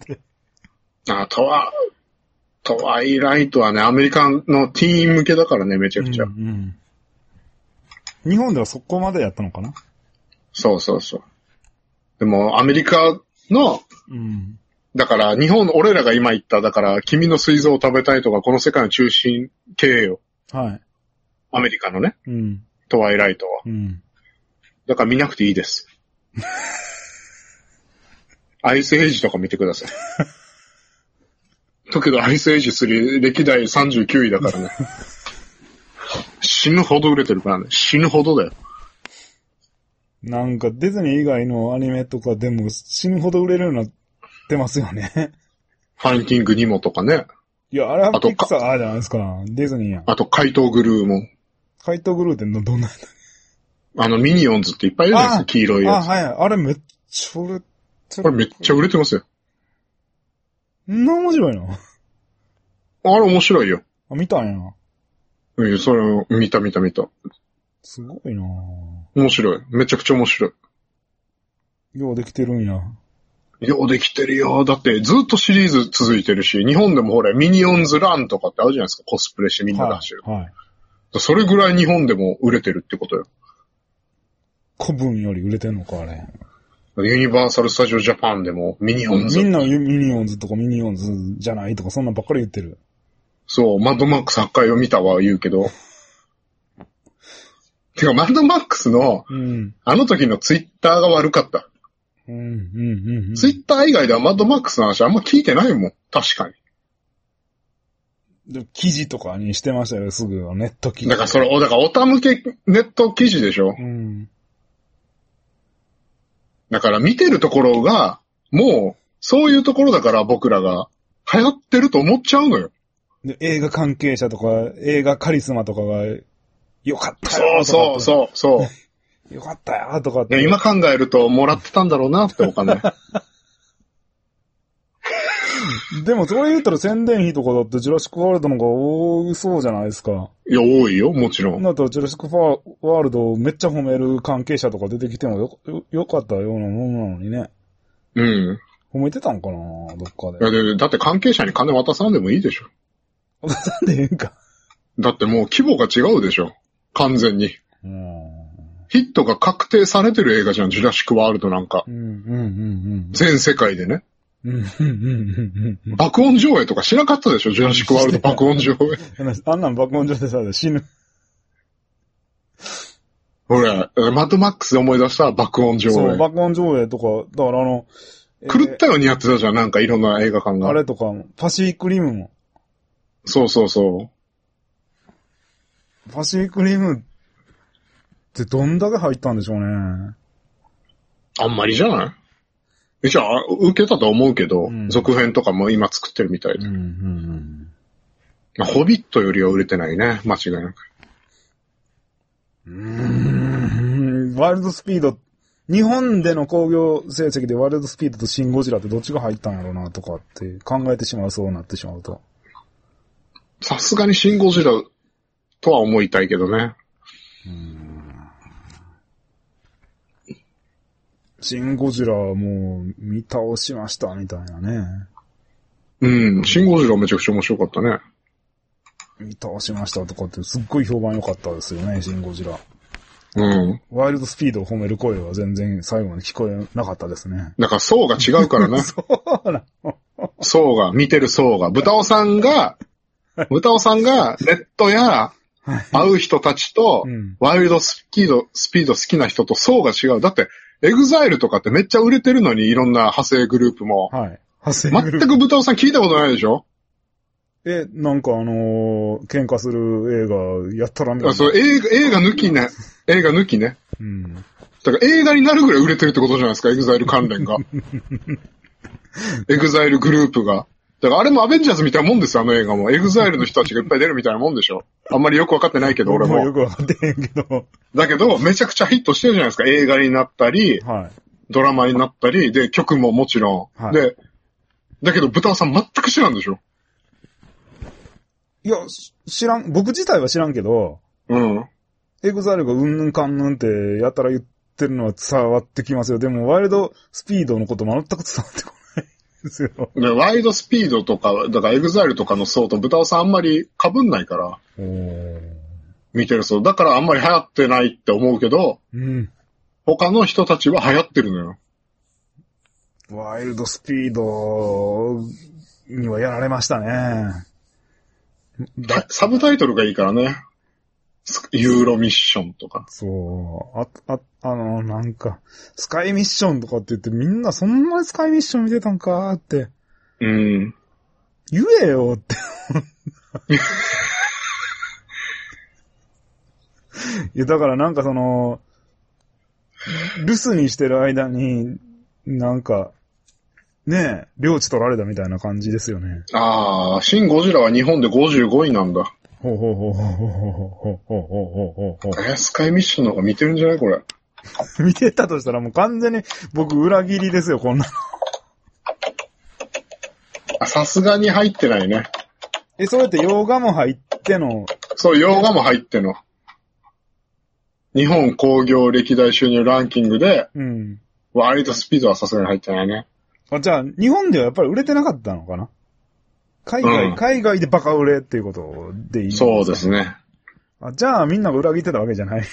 トワイライトはね、アメリカのティーン向けだからね、めちゃくちゃ。 うんうん、日本ではそこまでやったのかな？ そうそうそう。でも、アメリカの、 うん、 だから日本、俺らが今言った、だから君の膵臓を食べたいとか、この世界の中心経営よ。 はい。 アメリカのね。 うん。 トワイライトは。 うん。 だから見なくていいです。アイスエイジとか見てください。だけどアイスエイジ3歴代39位だからね。死ぬほど売れてるからね。死ぬほどだよ。 なんかディズニー以外のアニメとかでも死ぬほど売れるようになってますよね。 ファインディングニモとかね。 いや、あれはピクサーじゃないですか。ディズニーやん。 あと怪盗グルーも。 怪盗グルーってどんなんミニオンズっていっぱいいるじゃないですか、黄色いやつ。 はい。あれめっちゃ売れてる。 あれめっちゃ売れてますよ。 面白いの？ あれ面白いよ。 見たんや。 それを見た。 すごいな面白い。めちゃくちゃ面白い。 ようできてるんや。 ようできてるよ。だってずっとシリーズ続いてるし、日本でもほら、ミニオンズランとかってあるじゃないですか。コスプレしてみんなで走る。 はい。 それぐらい日本でも売れてるってことよ。 古文より売れてんのか、あれ。 ユニバーサル・スタジオ・ジャパンでもミニオンズ。 みんなミニオンズとかミニオンズじゃないとかそんなんばっかり言ってる。 そう、マッドマックス破壊を見たは言うけど。てか、マッドマックスの、あの時のツイッターが悪かった。ツイッター以外ではマッドマックスの話あんま聞いてないもん。確かに。 で記事とかにしてましたよ、すぐ。ネット記事。 だからオタ向けネット記事でしょ。だから見てるところが、もう、そういうところだから僕らが流行ってると思っちゃうのよ。 で映画関係者とか、映画カリスマとかが、よかったよとか。 そう。 よかったよとかって。 今考えるともらってたんだろうなってお金。 でもそれ言ったら宣伝費とかだってジュラシックワールドの方が多そうじゃないですか。 いや、多いよ、もちろん。 だったらジュラシックワールドをめっちゃ褒める関係者とか出てきてもよかったようなものなのにね。褒めてたんかなどっかで。 いやだって関係者に金渡さんでもいいでしょ。 渡さんでええんか。 だってもう規模が違うでしょ。完全に。ヒットが確定されてる映画じゃん、ジュラシックワールドなんか。全世界でね。爆音上映とかしなかったでしょ、ジュラシックワールド爆音上映。 あんなん爆音上映さ、死ぬ。 ほら、マッドマックスで思い出した爆音上映。 そう、爆音上映とか、だから狂ったようにやってたじゃん、なんかいろんな映画館が。 あれとか、パシフィックリムも。 そう。 パシフィックリムってどんだけ入ったんでしょうね。 あんまりじゃない？じゃあ、受けたと思うけど、続編とかも今作ってるみたいで。ホビットよりは売れてないね、間違いなく。 ワイルドスピード、日本での興行成績でワイルドスピードとシンゴジラってどっちが入ったんやろうなとかって考えてしまう、そうなってしまうと。 さすがにシンゴジラとは思いたいけどね。 シンゴジラはもう見倒しましたみたいなね。 シンゴジラめちゃくちゃ面白かったね。 見倒しましたとかってすっごい評判良かったですよね、シンゴジラ。ワイルドスピードを褒める声は全然最後まで聞こえなかったですね。 だから層が違うからね。 そうなの。 層が、見てる層が。豚尾さんがネットや会う人たちと、ワイルドスピード好きな人と層が違う。だって、エグザイルとかってめっちゃ売れてるのに、いろんな派生グループも。全く豚尾さん聞いたことないでしょ？ なんか喧嘩する映画やったらみたいな。 そう、映画抜きね。だから映画になるぐらい売れてるってことじゃないですか、エグザイル関連が。エグザイルグループが。だからあれもアベンジャーズみたいなもんですよ、あの映画も。エグザイルの人たちがいっぱい出るみたいなもんでしょ。あんまりよくわかってないけど、俺も。 よくわかってへんけど。 だけど、めちゃくちゃヒットしてるじゃないですか。映画になったり、ドラマになったり、で、曲ももちろん。で、だけど、豚尾さん全く知らんでしょ。 いや、知らん、僕自体は知らんけど、エグザイルがうんぬんかんぬんってやたら言ってるのは伝わってきますよ。でも、ワイルドスピードのこと全く伝わってこないですよ。 でワイルドスピードとか、だからエグザイルとかの層と豚尾さんあんまり被んないから。見てる層。だからあんまり流行ってないって思うけど、他の人たちは流行ってるのよ。 ワイルドスピードにはやられましたね。 サブタイトルがいいからね。ユーロミッションとか。 そう。なんか、スカイミッションとかって言ってみんなそんなにスカイミッション見てたんかって。言えよって。いや、だからなんか留守にしてる間に、なんか、ねえ、領地取られたみたいな感じですよね。 シン・ゴジラは日本で55位なんだ。スカイミッションの方が見てるんじゃないこれ。 見てたとしたらもう完全に僕裏切りですよ、こんなの。さすがに入ってないね。 それって洋画も入っての。 そう、洋画も入っての。日本興行歴代収入ランキングで、 ワイルドスピードはさすがに入ってないね。 じゃあ、日本ではやっぱり売れてなかったのかな？海外でバカ売れっていうことでいいんですか？ そうですね。 じゃあ、みんなが裏切ってたわけじゃない。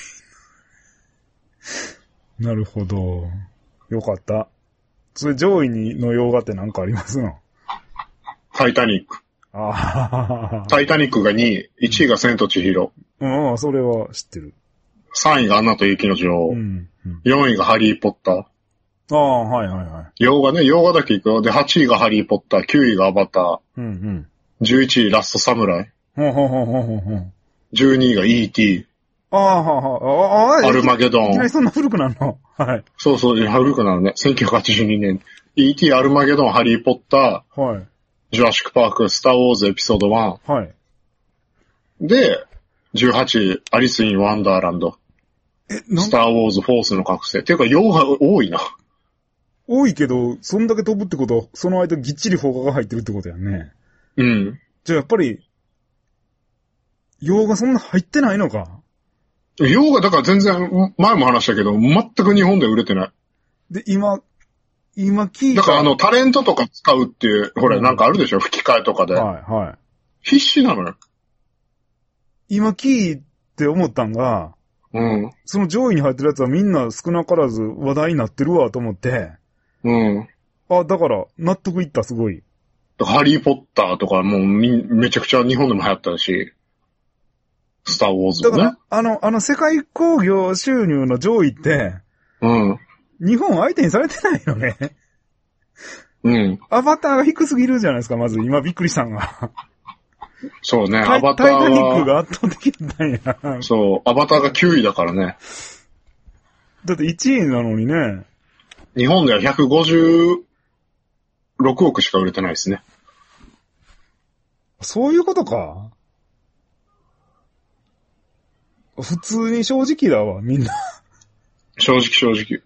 なるほど。よかった。それ上位の洋画って何かありますの？ タイタニック。タイタニックが2位、1位が千と千尋。 それは知ってる。 3位がアナと雪の女王。4位がハリーポッター。 はいはいはい。 洋画だけ行くよ。で、8位がハリーポッター、9位がアバター。11位ラストサムライ。12位が E.T. アルマゲドン。 いきなりそんな古くなるの？はい。 そう、古くなるね。1982年。E.T. アルマゲドン、ハリーポッター。はい。 ジュラシックパーク、スターウォーズエピソード1。 はい。 で、18位、アリス・イン・ワンダーランド。スターウォーズ・フォースの覚醒。っていうか、洋画多いな。 多いけど、そんだけ飛ぶってことは、その間ぎっちり邦画が入ってるってことやね。 うん。 じゃあやっぱり、洋画そんな入ってないのか？ 洋画、だから全然、前も話したけど、全く日本で売れてない。 で、今聞いた。 だからタレントとか使うっていう、ほら、なんかあるでしょ？吹き替えとかで。 はいはい。 必死なのよ。 今聞いて思ったんが、その上位に入ってるやつはみんな少なからず話題になってるわと思って、だから、納得いった、すごい。 ハリーポッターとかもうめちゃくちゃ日本でも流行ったし、スターウォーズもね。 だから、世界興行収入の上位って、日本相手にされてないよね。アバターが低すぎるじゃないですか、まず。今びっくりしたんが。 そうね、アバターは。 タイタニックが圧倒的だったんや。 そう、アバターが9位だからね。 だって1位なのにね。 日本では156億しか売れてないですね。 そういうことか。普通に正直だわ、みんな。 正直。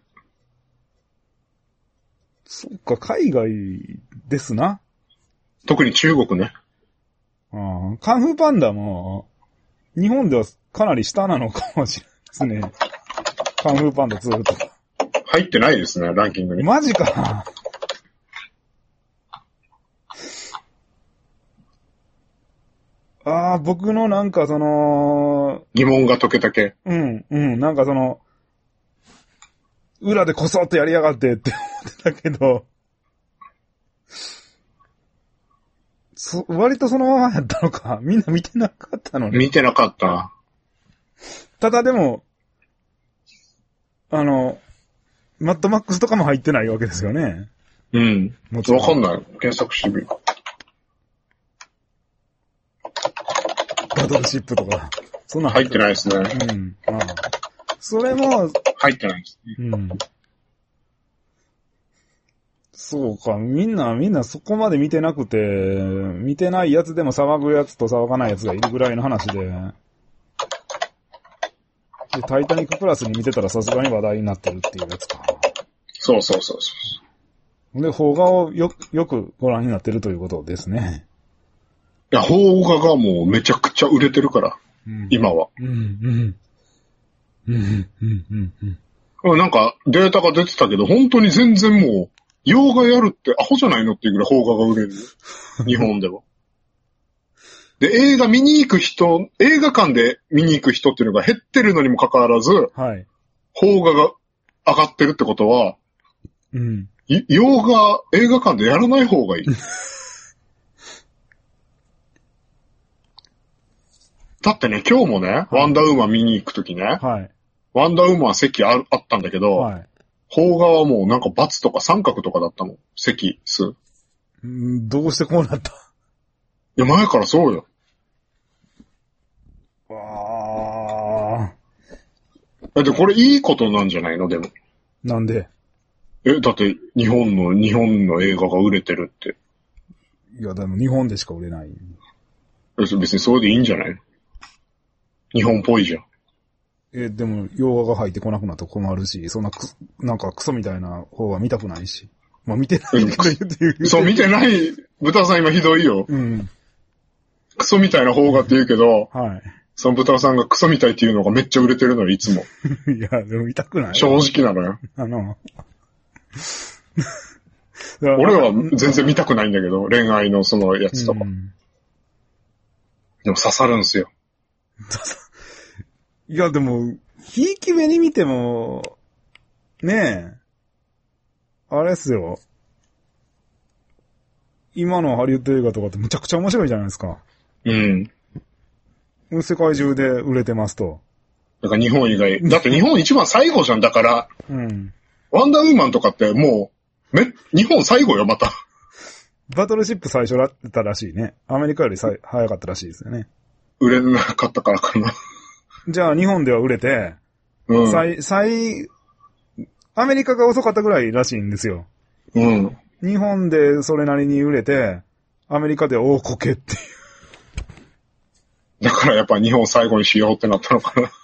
そっか、海外ですな。 特に中国ね。 カンフーパンダも、日本ではかなり下なのかもしれないですね。カンフーパンダ2とか。 入ってないですね、ランキングに。 マジか。僕のなんか疑問が解けたけ。 なんか裏でこそっとやりやがってって思ってたけど、割とそのままやったのか。みんな見てなかったのね。 見てなかった。 ただでも、マッドマックスとかも入ってないわけですよね。 わかんない。検索してみる。 バトルシップとか。そんな入ってないですね。 それも、 入ってないですね。 そうか。みんなそこまで見てなくて、見てないやつでも騒ぐやつと騒がないやつがいるぐらいの話で。タイタニックプラスに見てたらさすがに話題になってるっていうやつか。 そう。 で、邦画をよくご覧になってるということですね。 いや、邦画がもうめちゃくちゃ売れてるから、今は。なんかデータが出てたけど、本当に全然もう、洋画やるってアホじゃないのっていうぐらい邦画が売れる。日本では。で、映画館で見に行く人っていうのが減ってるのにもかかわらず、邦画が上がってるってことは、映画館でやらない方がいい。だってね、今日もね、ワンダーウーマン見に行くときね、ワンダーウーマン席あったんだけど、邦画はもうなんか×とか三角とかだったもん、席数。 どうしてこうなった？ いや、前からそうよ。で、これいいことなんじゃないのでも。 なんで？ だって日本の映画が売れてるって。 いや、でも日本でしか売れない。 別にそれでいいんじゃない？日本っぽいじゃん。 でも、洋画が入ってこなくなったら困るし、そんななんかクソみたいな方は見たくないし。まあ見てないけど言って。 そう、見てない。豚さん今ひどいよ。クソみたいな方がって言うけど、その豚さんがクソみたいっていうのがめっちゃ売れてるのよ、いつも。 いや、でも見たくない。 正直なのよ。 俺は全然見たくないんだけど、恋愛のそのやつとか。でも刺さるんすよ。 いや、でも、ひいき目に見ても、ねえ、あれっすよ。今のハリウッド映画とかってむちゃくちゃ面白いじゃないですか。 うん。 世界中で売れてますと。 だから日本以外。だって日本一番最後じゃん。だから、 うん。 ワンダーウーマンとかってもう、日本最後よ、また。 バトルシップ最初だったらしいね。アメリカより早かったらしいですよね。 売れなかったからかな。 じゃあ日本では売れて、 うん。 アメリカが遅かったぐらいらしいんですよ。 うん。 日本でそれなりに売れて、アメリカで大こけっていう。 だからやっぱ日本最後にしようってなったのかな。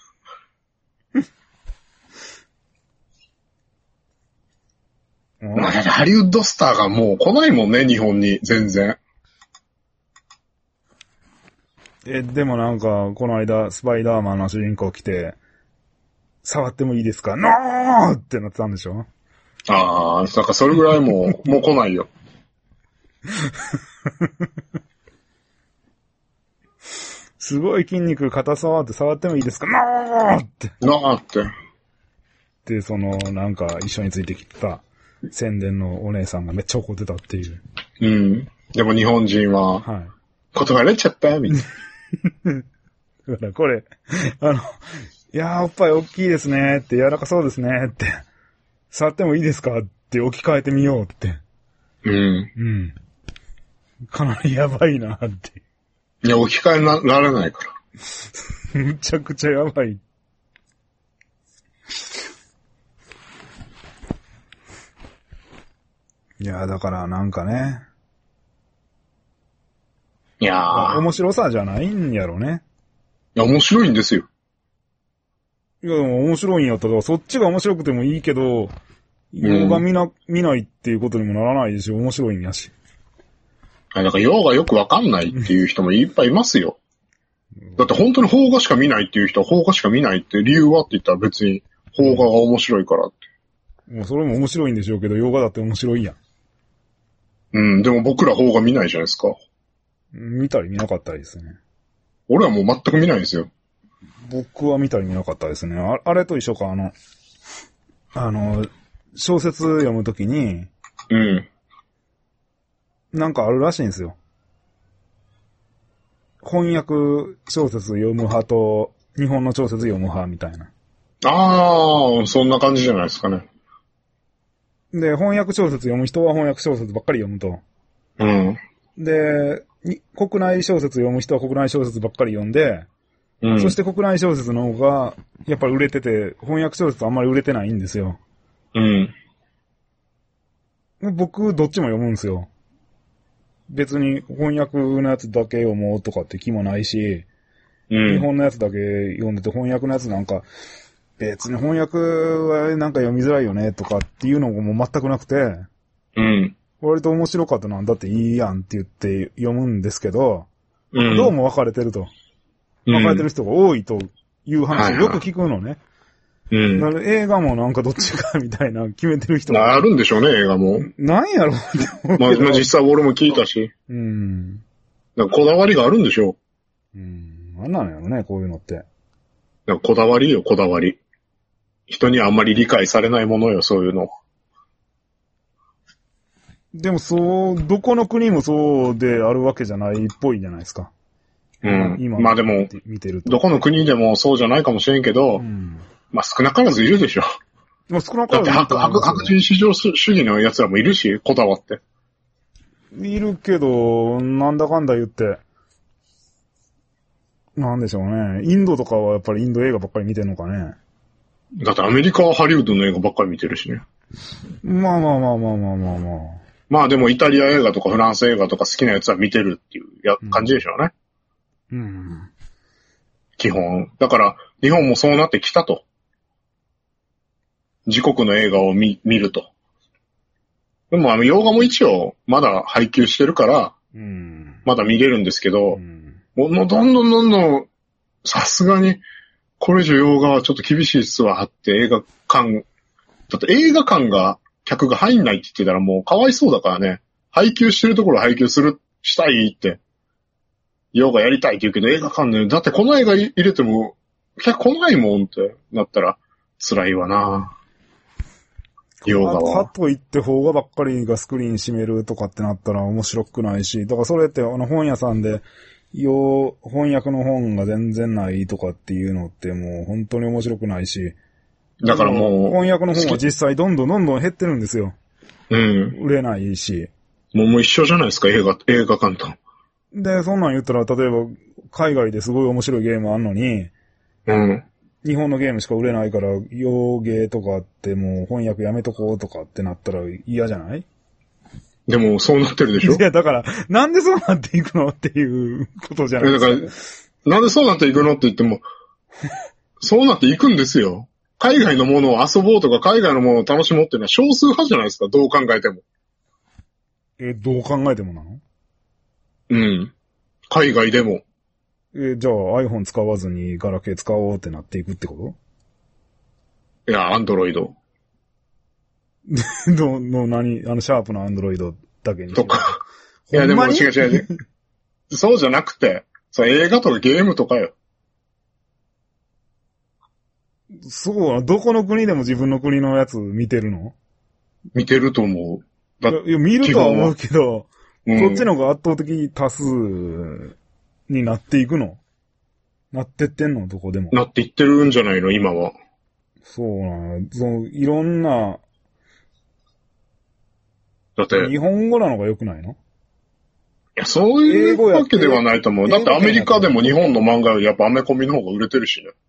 だってハリウッドスターがもう来ないもんね、日本に、全然。 でもなんか、この間、スパイダーマンの主人公来て、触ってもいいですか？ノーってなってたんでしょ？ ああ、だからそれぐらいもう来ないよ。 すごい筋肉硬触って触ってもいいですか？ノーって。 ノーって。 で、なんか一緒についてきた宣伝のお姉さんがめっちゃ怒ってたっていう。 うん。でも日本人は、はい。断られちゃったみたいな。 だからこれ、いやー、おっぱい大きいですねって、柔らかそうですねって、触ってもいいですかって置き換えてみようって。 うん。 うん。かなりやばいなって。 いや、置き換えられないから。 むちゃくちゃやばい。いや、だからなんかね。 いやー。 面白さじゃないんやろね。 いや、面白いんですよ。 いや、でも面白いんやったら、そっちが面白くてもいいけど、洋画見ないっていうことにもならないし、面白いんやし。 だから洋画よくわかんないっていう人もいっぱいいますよ。だって本当に邦画しか見ないっていう人は邦画しか見ないって理由はって言ったら別に邦画が面白いからって。 もうそれも面白いんでしょうけど、洋画だって面白いやん。 うん、でも僕ら邦画見ないじゃないですか。 見たり見なかったりですね。 俺はもう全く見ないんですよ。 僕は見たり見なかったですね。あれと一緒か、小説読むときに、 うん。 なんかあるらしいんですよ。翻訳小説読む派と、日本の小説読む派みたいな。 ああ、そんな感じじゃないですかね。 で、翻訳小説読む人は翻訳小説ばっかり読むと。 うん。 で、国内小説読む人は国内小説ばっかり読んで、うん、そして国内小説の方が、やっぱり売れてて、翻訳小説あんまり売れてないんですよ。 うん。 僕、どっちも読むんですよ。別に翻訳のやつだけ読もうとかって気もないし、うん、日本のやつだけ読んでて翻訳のやつなんか、別に翻訳はなんか読みづらいよねとかっていうのも全くなくて、 うん。 割と面白かったなんだっていいやんって言って読むんですけど、うん、どうも分かれてると。分かれてる人が多いという話をよく聞くのね。うん。だから映画もなんかどっちかみたいな決めてる人が。あるんでしょうね、映画も。 なんやろって思うけど。まあ実際俺も聞いたし。 うん。 だからこだわりがあるんでしょう。うん。なんなのやろね、こういうのって。だからこだわりよ、こだわり。人にはあんまり理解されないものよ、そういうの。 でもどこの国もそうであるわけじゃないっぽいじゃないですか。 うん。今まあでも、見てるとどこの国でもそうじゃないかもしれんけど、うん、まあ少なからずいるでしょ。 まあ少なからずいるだって白人至上主義の奴らもいるし、こだわって。 いるけど、なんだかんだ言って、なんでしょうね。インドとかはやっぱりインド映画ばっかり見てんのかね。 だってアメリカはハリウッドの映画ばっかり見てるしね。 まあ。 まあでもイタリア映画とかフランス映画とか好きなやつは見てるっていう感じでしょうね。 うん。 基本。だから日本もそうなってきたと。自国の映画を見ると。でも洋画も一応まだ配給してるから、うん、まだ見れるんですけど、うん、もうどんどんさすがにこれ以上洋画はちょっと厳しいっすわって映画館、だって映画館が客が入んないって言ってたらもうかわいそうだからね。配給してるところ配給したいって。ヨガやりたいって言うけど映画館で、だってこの映画入れても、客来ないもんってなったら辛いわな。ヨガは。 かといって邦画ばっかりがスクリーン占めるとかってなったら面白くないし、だからそれって本屋さんで、翻訳の本が全然ないとかっていうのってもう本当に面白くないし。 だからもう。 翻訳の本は実際どんどん減ってるんですよ。 うん。 売れないし。 もう一緒じゃないですか、映画館と。 で、そんなん言ったら、例えば、海外ですごい面白いゲームあんのに、 うん。 日本のゲームしか売れないから、洋ゲーとかってもう翻訳やめとこうとかってなったら嫌じゃない？ でも、そうなってるでしょ？ いや、だから、なんでそうなっていくのっていうことじゃないですか。 だから、なんでそうなっていくのって言っても、そうなっていくんですよ。海外のものを遊ぼうとか、海外のものを楽しもうっていうのは少数派じゃないですか、どう考えても。 どう考えてもなの？ うん。海外でも。 じゃあ iPhone 使わずにガラケー使おうってなっていくってこと？ いや、アンドロイド。 シャープのアンドロイドだけに。 とか。いや、でも違う。そうじゃなくて、映画とかゲームとかよ。 そうな、どこの国でも自分の国のやつ見てるの？ 見てると思う。 いや、見るとは思うけど、 うん、 そっちの方が圧倒的多数になっていくの？なってってんの？どこでも。 なっていってるんじゃないの今は。 そうな、いろんな、 だって、 日本語なのが良くないの？ いや、そういうわけではないと思う。だってアメリカでも日本の漫画よりやっぱアメコミの方が売れてるしね。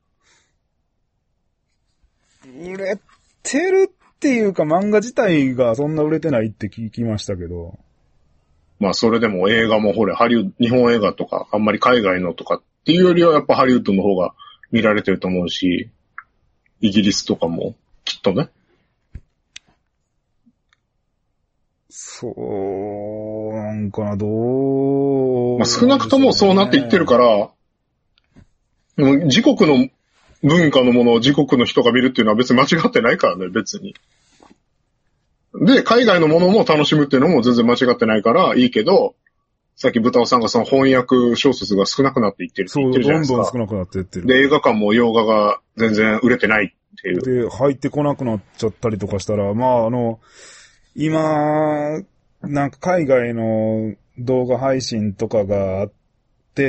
売れてるっていうか漫画自体がそんな売れてないって聞きましたけど。 まあそれでも映画もほれ、日本映画とか、あんまり海外のとかっていうよりはやっぱハリウッドの方が見られてると思うし、イギリスとかもきっとね。 そうなんかな、どう、 まあ少なくともそうなっていってるから、自国の文化のものを自国の人が見るっていうのは別に間違ってないからね、別に。で、海外のものも楽しむっていうのも全然間違ってないからいいけど、さっき豚尾さんがその翻訳小説が少なくなっていってるって言ってるじゃないですか。 どんどん少なくなっていってる。 で、映画館も洋画が全然売れてないっていう。 で、入ってこなくなっちゃったりとかしたら、まあ今、なんか海外の動画配信とかがあって、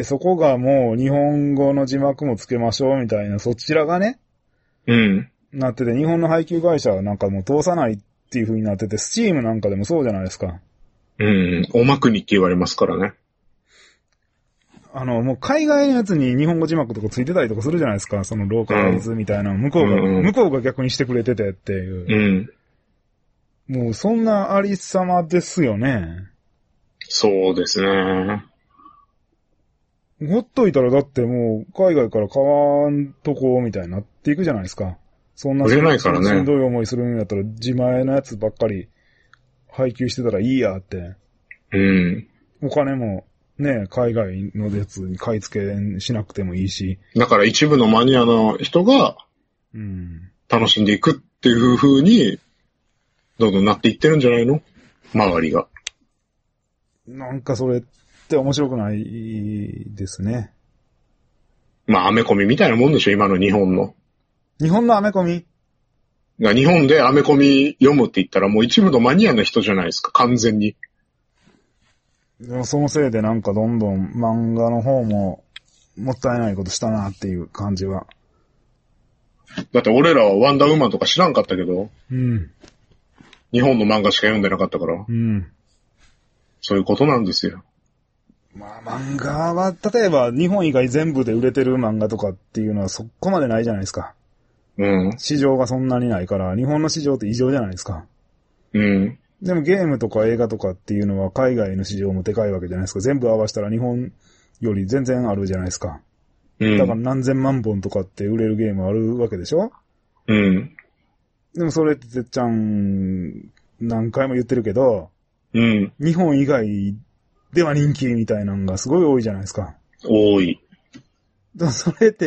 そこがもう日本語の字幕もつけましょうみたいな、そちらがね、 うん。 なってて、日本の配給会社なんかもう通さないっていう風になってて、スチームなんかでもそうじゃないですか。 うん。おまくにって言われますからね。 もう海外のやつに日本語字幕とかついてたりとかするじゃないですか。そのローカライズみたいな、向こうが逆にしてくれててっていう。うん。もうそんなありさまですよね。 そうですね。 ほっといたらだってもう海外から買わんとこみたいになっていくじゃないですか。そんな売れないからね。 しんどい思いするんやったら自前のやつばっかり配給してたらいいやって。 うん。 お金もね、海外のやつに買い付けしなくてもいいし。 だから一部のマニアの人が、楽しんでいくっていう風に、どんどんなっていってるんじゃないの？周りが。 なんかそれって面白くないですね。 まあ、アメコミみたいなもんでしょ、今の日本の。 日本のアメコミ？ 日本でアメコミ読むって言ったらもう一部のマニアの人じゃないですか、完全に。 でもそのせいでなんかどんどん漫画の方ももったいないことしたなっていう感じは。 だって俺らはワンダーウーマンとか知らんかったけど。 うん。 日本の漫画しか読んでなかったから。 うん。 そういうことなんですよ。 まあ漫画は、例えば日本以外全部で売れてる漫画とかっていうのはそこまでないじゃないですか。 うん。 市場がそんなにないから、日本の市場って異常じゃないですか。 うん。 でもゲームとか映画とかっていうのは海外の市場もでかいわけじゃないですか。全部合わせたら日本より全然あるじゃないですか。うん。だから何千万本とかって売れるゲームあるわけでしょ？ うん。 でもそれっててっちゃん何回も言ってるけど、 うん。 日本以外では人気みたいなのがすごい多いじゃないですか。 多い。 でもそれって、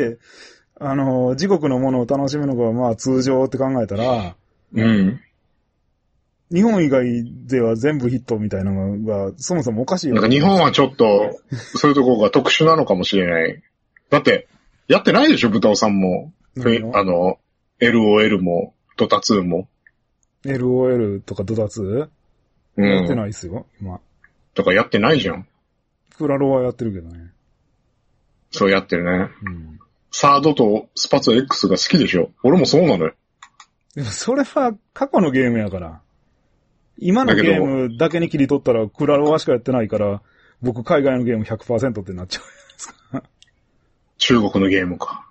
自国のものを楽しむのがまあ通常って考えたら、 うん。 日本以外では全部ヒットみたいなのが、そもそもおかしいよ。 なんか日本はちょっと、そういうところが特殊なのかもしれない。だって、やってないでしょ、豚尾さんも。LOL も、ドタ2も。 LOL とかドタ 2？ やってないっすよ、今。 とかやってないじゃん。 クラロはやってるけどね。 そうやってるね。サードとスパツ X が好きでしょ。俺もそうなのよ。 でもそれは過去のゲームやから。今のゲームだけに切り取ったらクラロワしかやってないから、僕海外のゲーム 100% ってなっちゃうじゃないですか。 中国のゲームか。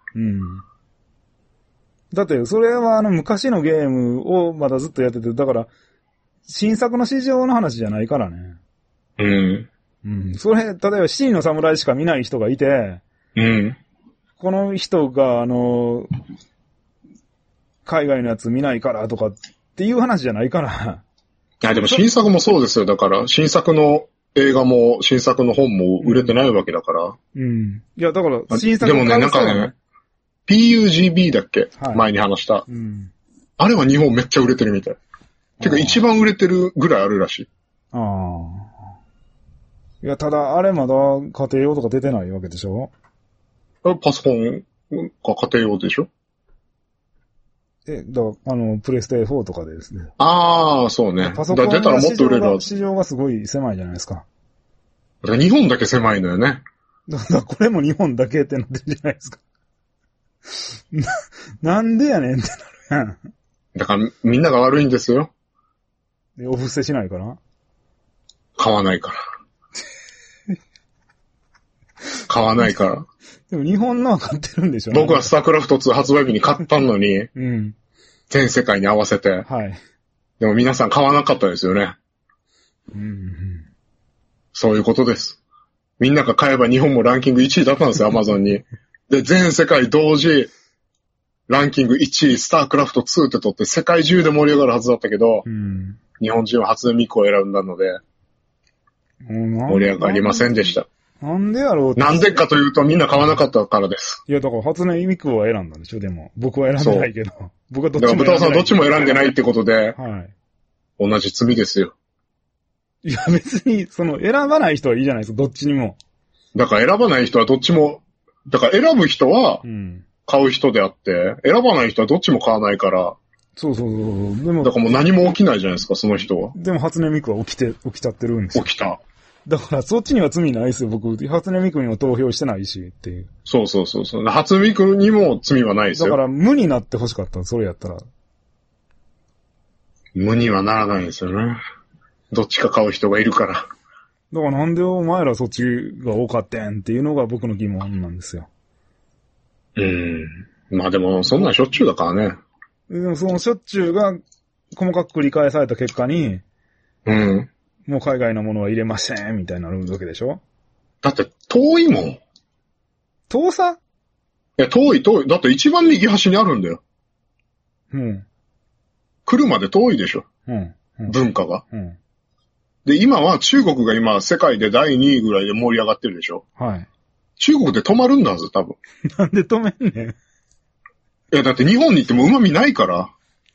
だって、それは昔のゲームをまだずっとやってて、だから、新作の市場の話じゃないからね。それ、例えば七人の侍しか見ない人がいて、この人が、海外のやつ見ないからとかっていう話じゃないから。 いや、でも新作もそうですよ。だから、新作の映画も、新作の本も売れてないわけだから。 いや、だから、新作でもね、なんかね、PUGB だっけ、前に話した。あれは日本めっちゃ売れてるみたい。てか一番売れてるぐらいあるらしい。 いや、ただ、あれまだ家庭用とか出てないわけでしょ？ パソコンが家庭用でしょ？ プレステ4とかでですね。 そうね。 パソコン出たらもっと売れるわ。 市場がすごい狭いじゃないですか。 日本だけ狭いのよね。 だからこれも日本だけってなってるじゃないですか。なんでやねんってなるやん。 だからみんなが悪いんですよ。 お布施しないから？ 買わないから。買わないから。 でも日本のは買ってるんでしょ？ 僕はスタークラフト2発売日に買ったのに、全世界に合わせて。でも皆さん買わなかったですよね。そういうことです。みんなが買えば日本もランキング1位だったんですよ、アマゾンに。で、全世界同時、ランキング1位、スタークラフト2って取って世界中で盛り上がるはずだったけど、日本人は初音ミクを選んだので、盛り上がりませんでした。 なんでやろうって。 なんでかというとみんな買わなかったからです。 いや、だから初音ミクは選んだんでしょ、でも。僕は選んでないけど。僕はどっちも選んでない。 だから豚尾さんはどっちも選んでないってことで、同じ罪ですよ。 いや、別に、選ばない人はいいじゃないですか、どっちにも。 だから選ばない人はどっちも、だから選ぶ人は、買う人であって、選ばない人はどっちも買わないから。 そう。でも。 だからもう何も起きないじゃないですか、その人は。 でも初音ミクは起きちゃってるんですよ。 起きた。 だからそっちには罪ないですよ、僕。初音ミクにも投票してないし、っていう。 そう。初音ミクにも罪はないですよ。 だから無になって欲しかった、それやったら。 無にはならないですよね。どっちか買う人がいるから。 だからなんでお前らそっちが多かったんっていうのが僕の疑問なんですよ。 まあでも、そんなんしょっちゅうだからね。 でもそのしょっちゅうが細かく繰り返された結果に、もう海外のものは入れません、みたいになるわけでしょ？ だって遠いもん。 遠さ？ いや、遠い。だって一番右端にあるんだよ。車で遠いでしょ。文化が。で、今は中国が今世界で第2位ぐらいで盛り上がってるでしょ。中国で止まるんだはず、多分。 なんで止めんねん。 いや、だって日本に行っても旨味ないから。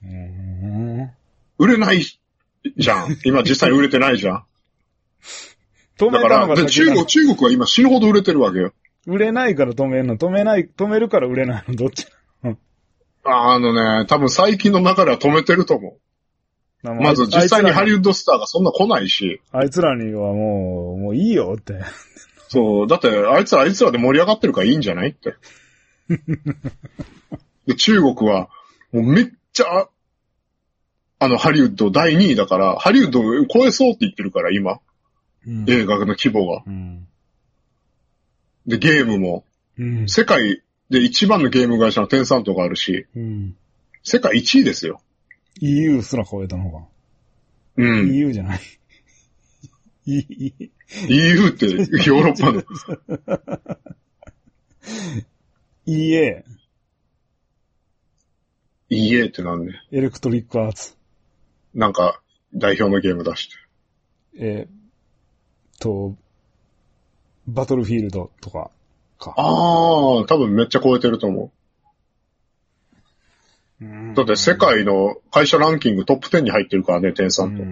売れないじゃん。今実際売れてないじゃん。だから中国は今死ぬほど売れてるわけよ。 売れないから止めんの？止めるから売れないの？どっちなの？多分最近の中では止めてると思う。まず実際にハリウッドスターがそんな来ないし。 あいつらにはもういいよって。 そう、だってあいつらで盛り上がってるからいいんじゃないって。で、中国はもうめっちゃ、ハリウッド第2位だから、ハリウッドを超えそうって言ってるから今。映画の規模が。で、ゲームも、世界で一番のゲーム会社のテンサントがあるし、世界1位ですよ。 EU すら超えたのが。EU じゃない。 EU ってヨーロッパの。 EA。 EA ってなんで？ エレクトリックアーツ。 なんか、代表のゲーム出して。 バトルフィールドとかか。 多分めっちゃ超えてると思だって世界の会社ランキングトップ10に入ってるからね、テンサント。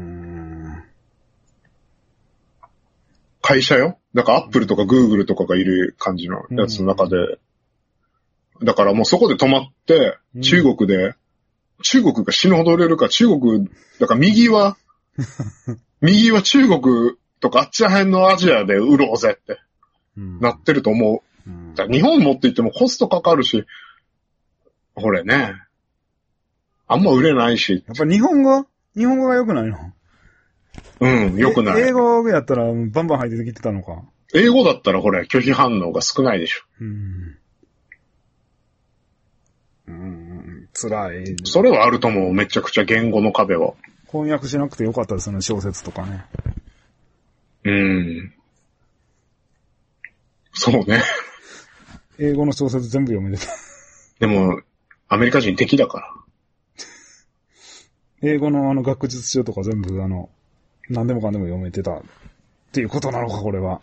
会社よ。だからアップルとかグーグルとかがいる感じのやつの中で。だからもうそこで止まって、中国が死ぬほど売れるから、だから右は中国とかあっちら辺のアジアで売ろうぜって、なってると思う。だから日本持って行ってもコストかかるし、これね、あんま売れないし。 やっぱ日本語が良くないの？ うん、良くない。 英語やったらバンバン入ってきてたのか。 英語だったらこれ拒否反応が少ないでしょ。 辛い。 それはあると思う、めちゃくちゃ言語の壁は。 翻訳しなくてよかったですね、小説とかね。 そうね。 英語の小説全部読めてた。 でも、アメリカ人敵だから。 英語の学術書とか全部何でもかんでも読めてたっていうことなのか、これは。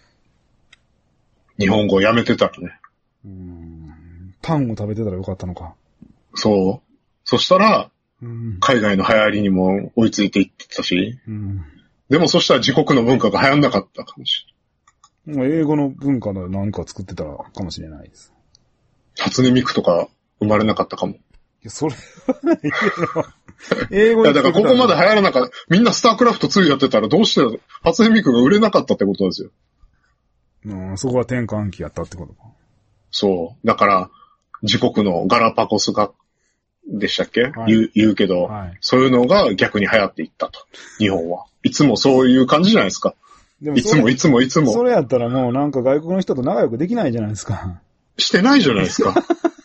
日本語をやめてたらね。 パンを食べてたらよかったのか。 そう。そしたら、海外の流行りにも追いついていってたし。でもそしたら自国の文化が流行んなかったかもしれない。英語の文化の何か作ってたかもしれないです。 初音ミクとか生まれなかったかも。 いや、それはないけど。英語いや、だからここまで流行らなかった。みんなスタークラフト2やってたらどうして初音ミクが売れなかったってことですよ。 そこは転換期やったってことか。 そう。だから、自国のガラパゴスが、でしたっけ、言うけど、そういうのが逆に流行っていったと。日本は。いつもそういう感じじゃないですか。でもいつも。 それやったらもうなんか外国の人と仲良くできないじゃないですか。 してないじゃないですか。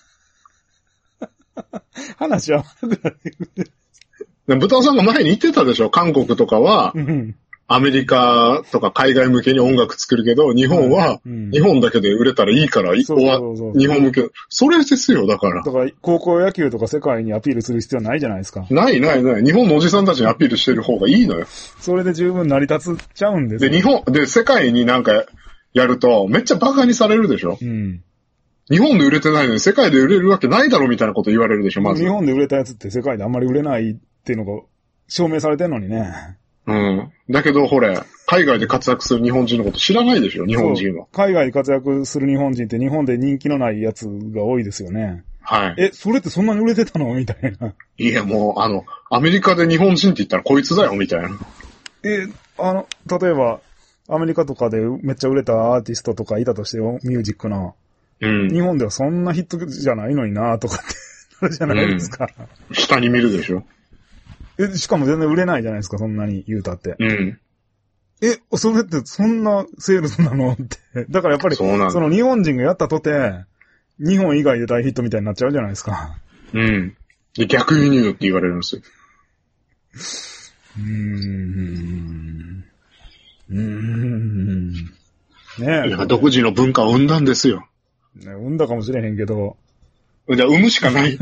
話は悪くなってくる。 豚尾さんが前に言ってたでしょ。韓国とかは、アメリカとか海外向けに音楽作るけど、日本は、日本だけで売れたらいいから、日本向け。それですよ、だから。 だから、高校野球とか世界にアピールする必要ないじゃないですか。 ない。日本のおじさんたちにアピールしてる方がいいのよ。 それで十分成り立っちゃうんですよ。で、世界になんかやると、めっちゃバカにされるでしょ。日本で売れてないのに世界で売れるわけないだろみたいなこと言われるでしょ、まず。 日本で売れたやつって世界であんまり売れないっていうのが証明されてんのにね。 だけど、ほれ、海外で活躍する日本人のこと知らないでしょ、日本人は。 海外で活躍する日本人って日本で人気のないやつが多いですよね。 はい。 それってそんなに売れてたのみたいな。 いや、もう、アメリカで日本人って言ったらこいつだよ、みたいな。 例えば、アメリカとかでめっちゃ売れたアーティストとかいたとしてよ、ミュージックの。日本ではそんなヒットじゃないのになとかってなるじゃないですか。 下に見るでしょ。 しかも全然売れないじゃないですか、そんなに言うたって。それってそんなセールスなのって。だからやっぱり、その日本人がやったとて、日本以外で大ヒットみたいになっちゃうじゃないですか。 で、逆輸入って言われるんですよ。ねえ。いや、独自の文化を生んだんですよ。 生んだかもしれへんけど。 じゃあ、生むしかない。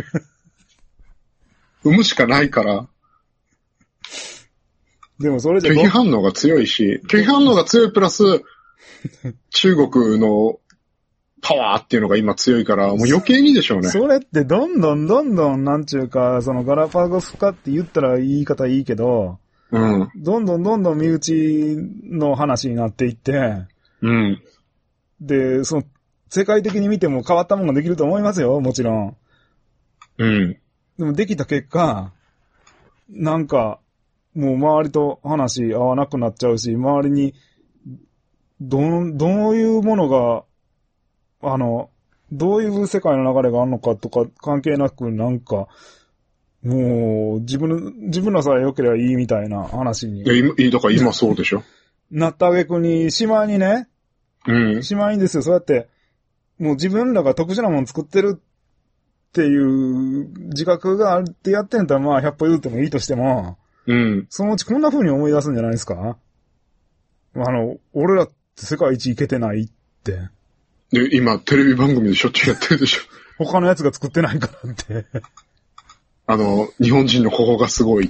生むしかないから。 でもそれじゃ拒否反応が強いし、拒否反応が強いプラス、中国のパワーっていうのが今強いから、もう余計にでしょうね。 それってどんどん、なんちゅうか、そのガラパゴス化って言ったら言い方いいけど、どんどん身内の話になっていって、で、世界的に見ても変わったものができると思いますよ、もちろん。でもできた結果、なんか、もう周りと話合わなくなっちゃうし、周りに、どういうものが、どういう世界の流れがあるのかとか関係なくなんか、もう自分らさえ良ければいいみたいな話に。 だから今そうでしょ。 なった挙句に、しまいにね、しまいにですよ、そうやって、もう自分らが特殊なもの作ってるっていう自覚があってやってんだったらまあ100歩譲ってもいいとしても、そのうちこんな風に思い出すんじゃないですか？俺らって世界一イケてないって。 で、今テレビ番組でしょっちゅうやってるでしょ。 他のやつが作ってないからって。 日本人のここがすごいって。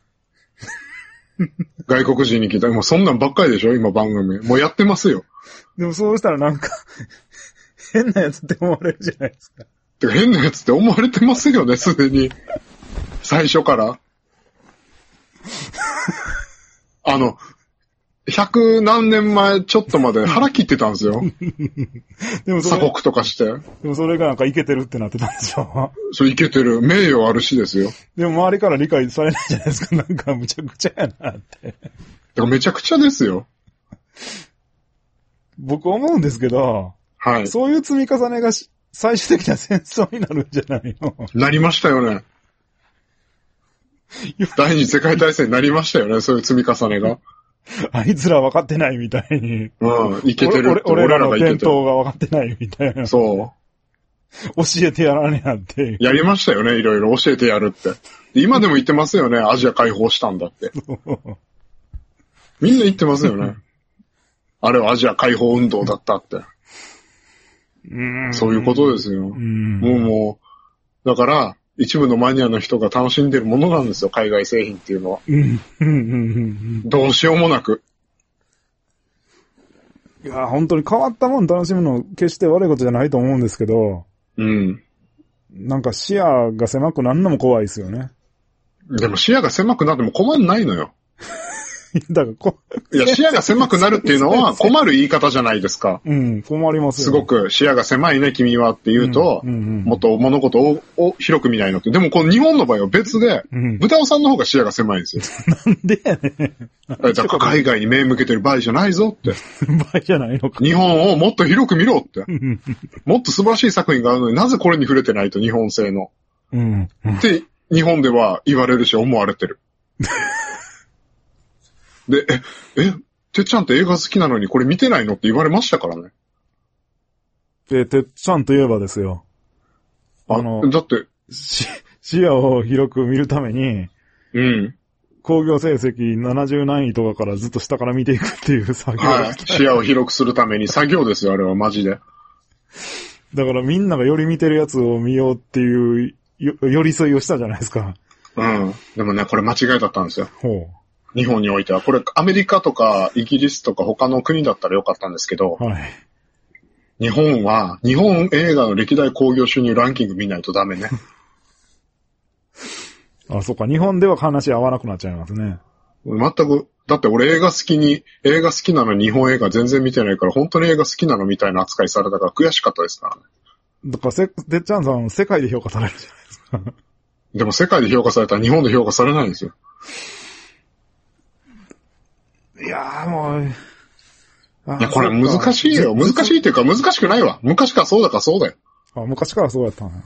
外国人に聞いたら、もうそんなんばっかりでしょ今番組。もうやってますよ。 でもそうしたらなんか、変なやつって思われるじゃないですか。 てか変なやつって思われてますよね、すでに。最初から。100何年前ちょっとまで腹切ってたんですよ。 でも鎖国とかして。 でもそれがなんかイケてるってなってたんでしょ。 そう、イケてる。名誉あるしですよ。 でも周りから理解されないじゃないですか。なんかむちゃくちゃやなって。 だからめちゃくちゃですよ。 僕思うんですけど、 はい。 そういう積み重ねが最終的には戦争になるんじゃないの？ なりましたよね。第二次世界大戦になりましたよね、そういう積み重ねが。 あいつら分かってないみたいに。 うん、いけてるって。 俺らの伝統が分かってないみたいな。 そう。 教えてやらねやって。 やりましたよね、いろいろ教えてやるって。今でも言ってますよね、アジア解放したんだって。みんな言ってますよね。あれはアジア解放運動だったって。そういうことですよ。もう、だから、一部のマニアの人が楽しんでるものなんですよ、海外製品っていうのは。どうしようもなく。 いや、本当に変わったもん楽しむの決して悪いことじゃないと思うんですけど、なんか視野が狭くなるのも怖いですよね。 でも視野が狭くなっても困んないのよ。 だからいや、視野が狭くなるっていうのは困る言い方じゃないですか。 困りますよ。 すごく視野が狭いね、君はって言うと、もっと物事を広く見ないのって。でも、この日本の場合は別で、豚尾さんの方が視野が狭いんですよ。 なんでやねん。 だから海外に目向けてる場合じゃないぞって。 場合じゃないのか。 日本をもっと広く見ろって。もっと素晴らしい作品があるのになぜこれに触れてないと、日本製の。って日本では言われるし思われてる。で、てっちゃんって映画好きなのにこれ見てないのって言われましたからね。 てっちゃんといえばですよ。 だって、 視野を広く見るために、工業成績70何位とかからずっと下から見ていくっていう作業。 はい。視野を広くするために作業ですよ、あれはマジで。 だからみんながより見てるやつを見ようっていう寄り添いをしたじゃないですか。 でもね、これ間違いだったんですよ。 ほう。 日本においては。これアメリカとかイギリスとか他の国だったらよかったんですけど、 はい。 日本映画の歴代興行収入ランキング見ないとダメね。 あ、そっか。日本では話合わなくなっちゃいますね。 全く、だって俺映画好きなのに日本映画全然見てないから本当に映画好きなのみたいな扱いされたから悔しかったですからね。だからてっちゃんさん世界で評価されるじゃないですか。 でも世界で評価されたら日本で評価されないんですよ。 いやーもう。 いや、これ難しいよ。難しいっていうか難しくないわ。昔からそうだからそうだよ。 昔からそうやったの。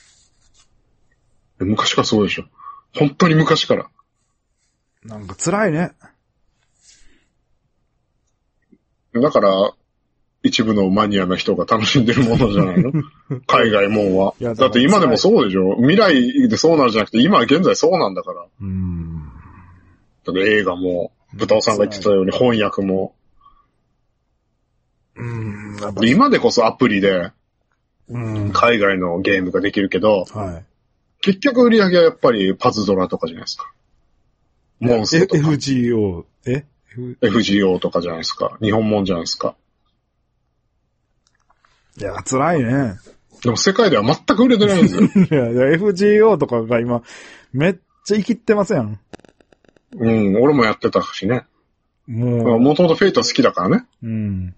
昔からそうでしょ。本当に昔から。 なんか辛いね。 だから、一部のマニアの人が楽しんでるものじゃないの海外もんは。だって今でもそうでしょ。未来でそうなるじゃなくて、今は現在そうなんだから。だから映画も、豚尾さんが言ってたように翻訳も。今でこそアプリで、海外のゲームができるけど、結局売り上げはやっぱりパズドラとかじゃないですか。モンストとか。FGO とかじゃないですか。日本もんじゃないですか。 いや、辛いね。 でも世界では全く売れてないんですよ。 いや、FGO とかが今、めっちゃ生きってますやん。 俺もやってたしね。もともとフェイト好きだからね。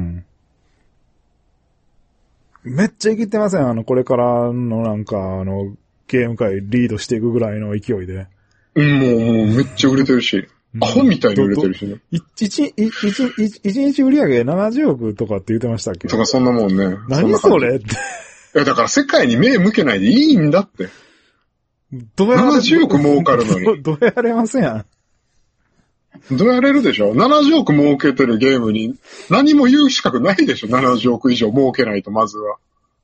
めっちゃ生きってますやん。これからのなんか、ゲーム界リードしていくぐらいの勢いで。 もうめっちゃ売れてるし。アホみたいに売れてるしね。 一日売り上げ70億とかって言ってましたっけ？ とかそんなもんね。 何それって。 いや、だから世界に目向けないでいいんだって。70億儲かるのに。 どうやれますやん。どうやれるでしょ ?70 億儲けてるゲームに何も言う資格ないでしょ ?70 億以上儲けないと、まずは。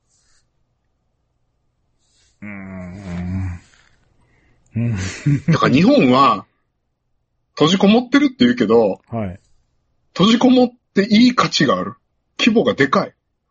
だから日本は、閉じこもってるって言うけど、閉じこもっていい価値がある。規模がでかい。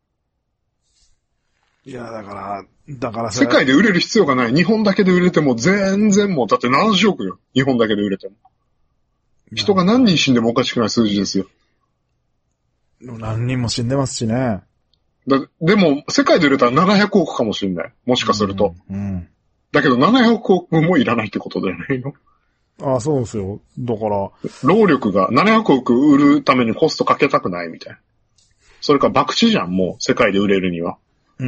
いや、だから世界で売れる必要がない。日本だけで売れても全然もう、だって70億よ。日本だけで売れても。人が何人死んでもおかしくない数字ですよ。 何人も死んでますしね。 でも、世界で売れたら700億かもしれない。もしかすると。 うん。 だけど700億もいらないってことだよね。 ああ、そうですよ。だから。 労力が700億売るためにコストかけたくないみたいな。それか博打じゃん、もう、世界で売れるには。 うん、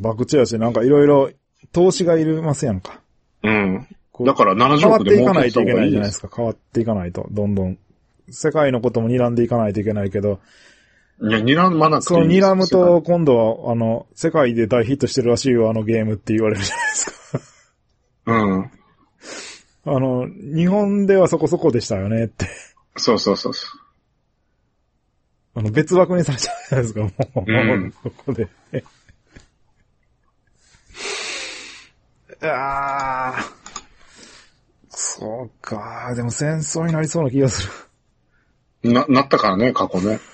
博打やし、なんかいろいろ投資がいりますやんか。 うん。だから70億で儲けた方がいいです。変わっていかないといけないじゃないですか。 変わっていかないと、どんどん。世界のことも睨んでいかないといけないけど。 いや、睨まなくていい。 そう、睨むと、今度は、世界で大ヒットしてるらしいよ、あのゲームって言われるじゃないですか。 うん。 日本ではそこそこでしたよねって。 そうそうそう。 別枠にされちゃうじゃないですか、もう。うん、ここで。そうか。でも戦争になりそうな気がする。なったからね、過去ね。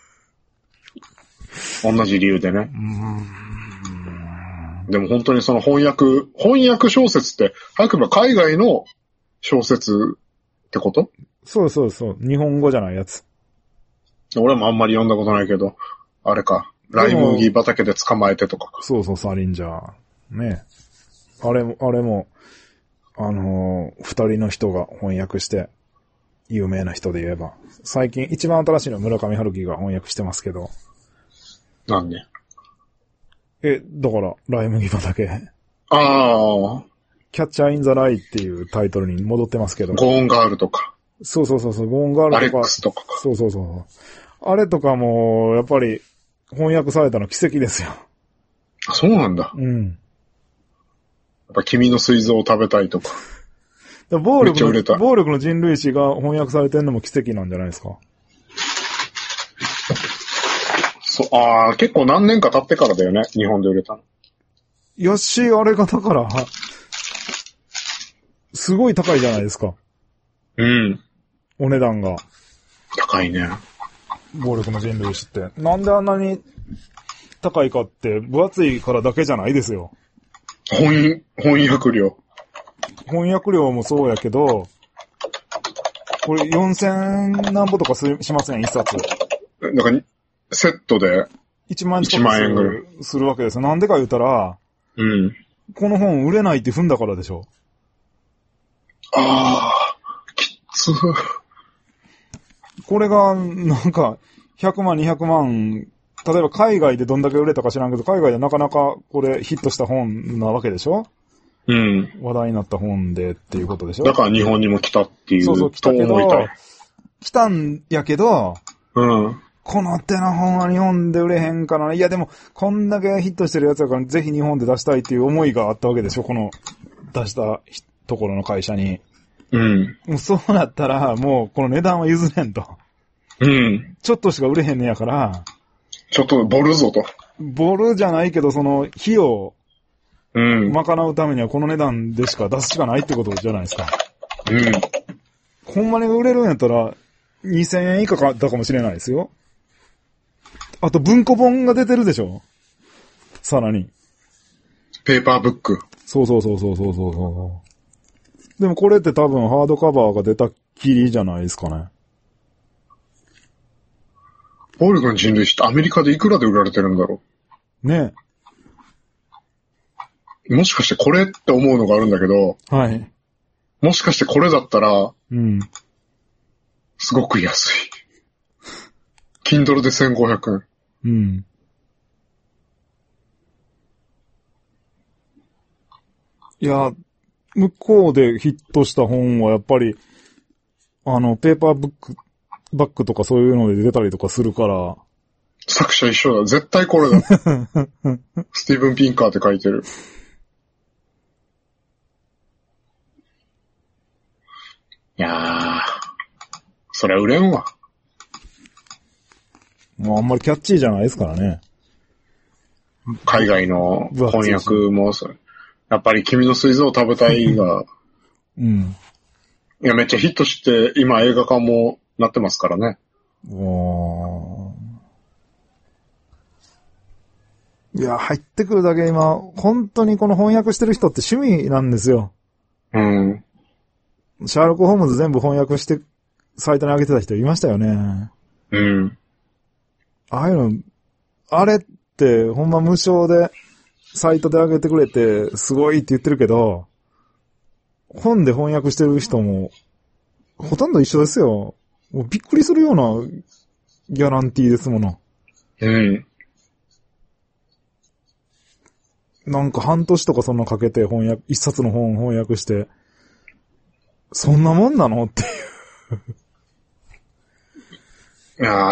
同じ理由でね。でも本当にその翻訳小説って、早く言えば海外の小説ってこと？ そう。日本語じゃないやつ。 俺もあんまり読んだことないけど、あれか。ライ麦畑で捕まえてとか。 そう、サリンジャー。ね。あれも、二人の人が翻訳して、有名な人で言えば。最近一番新しいのは村上春樹が翻訳してますけど。 なんで？ だから、ライ麦畑。 ああ。 キャッチャーインザライっていうタイトルに戻ってますけど。 ゴーンガールとか。 そう、ゴーンガールとか。 アレックスとか。 そう。あれとかも、やっぱり、翻訳されたの奇跡ですよ。 あ、そうなんだ。 うん。 やっぱ君の膵臓を食べたいとか。 暴力の人類史が翻訳されてるのも奇跡なんじゃないですか。 結構何年か経ってからだよね、日本で売れたの。 あれがだから、すごい高いじゃないですか。 うん。 お値段が。 高いね。 暴力の人類史って。なんであんなに高いかって、分厚いからだけじゃないですよ。 翻訳料。 翻訳料もそうやけど、これ4000何歩とかしません、一冊。 なんか、セットで 1万円ぐらいするわけですよ。なんでか言ったら、 うん。 この本売れないって踏んだからでしょ。 きつ。 これが、なんか、100万、200万、例えば海外でどんだけ売れたか知らんけど、海外でなかなかこれヒットした本なわけでしょ。 うん。 話題になった本でっていうことでしょ。 だから日本にも来たっていう。 そう、来たけど、来たんやけど、 うん。 この手の本は日本で売れへんからな。いやでも、こんだけヒットしてるやつだからぜひ日本で出したいっていう思いがあったわけでしょ、この出したところの会社に。 うん。 もうそうなったら、もうこの値段は譲れんと。 うん。 ちょっとしか売れへんねやから。 ちょっとボルぞと。 ボルじゃないけど、その費用、 うん。 賄うためにはこの値段でしか出すしかないってことじゃないですか。 うん。 ほんまに売れるんやったら、2000円以下だったかもしれないですよ。あと文庫本が出てるでしょ、さらに。 ペーパーブック。 そう。でもこれって多分ハードカバーが出たきりじゃないですかね。 暴力の人類史ってアメリカでいくらで売られてるんだろう。ねえ。もしかしてこれって思うのがあるんだけど。 はい。 もしかしてこれだったら。 うん。 すごく安い。Kindle で1500円。 うん。いや、向こうでヒットした本はやっぱり、ペーパーバッグとかそういうので出たりとかするから。 作者一緒だ。絶対これだ。スティーブン・ピンカーって書いてる。いやー、そりゃ売れんわ。 もうあんまりキャッチーじゃないですからね。 海外の翻訳も、やっぱり君の膵臓を食べたいが、 うん。 いや、めっちゃヒットして、今映画化もなってますからね。 いや、入ってくるだけ今、本当にこの翻訳してる人って趣味なんですよ。 うん。 シャーロック・ホームズ全部翻訳して、サイトに上げてた人いましたよね。 うん。 ああいうの、あれっ 、ほんま無償で、サイトで上げてくれて、すごいって言ってるけど、本で翻訳してる人も、ほとんど一緒ですよ。もうびっくりするようなギャランティーですもの。 うん。 なんか半年とかそんなかけて一冊の本翻訳して、そんなもんなのっていう。 いや、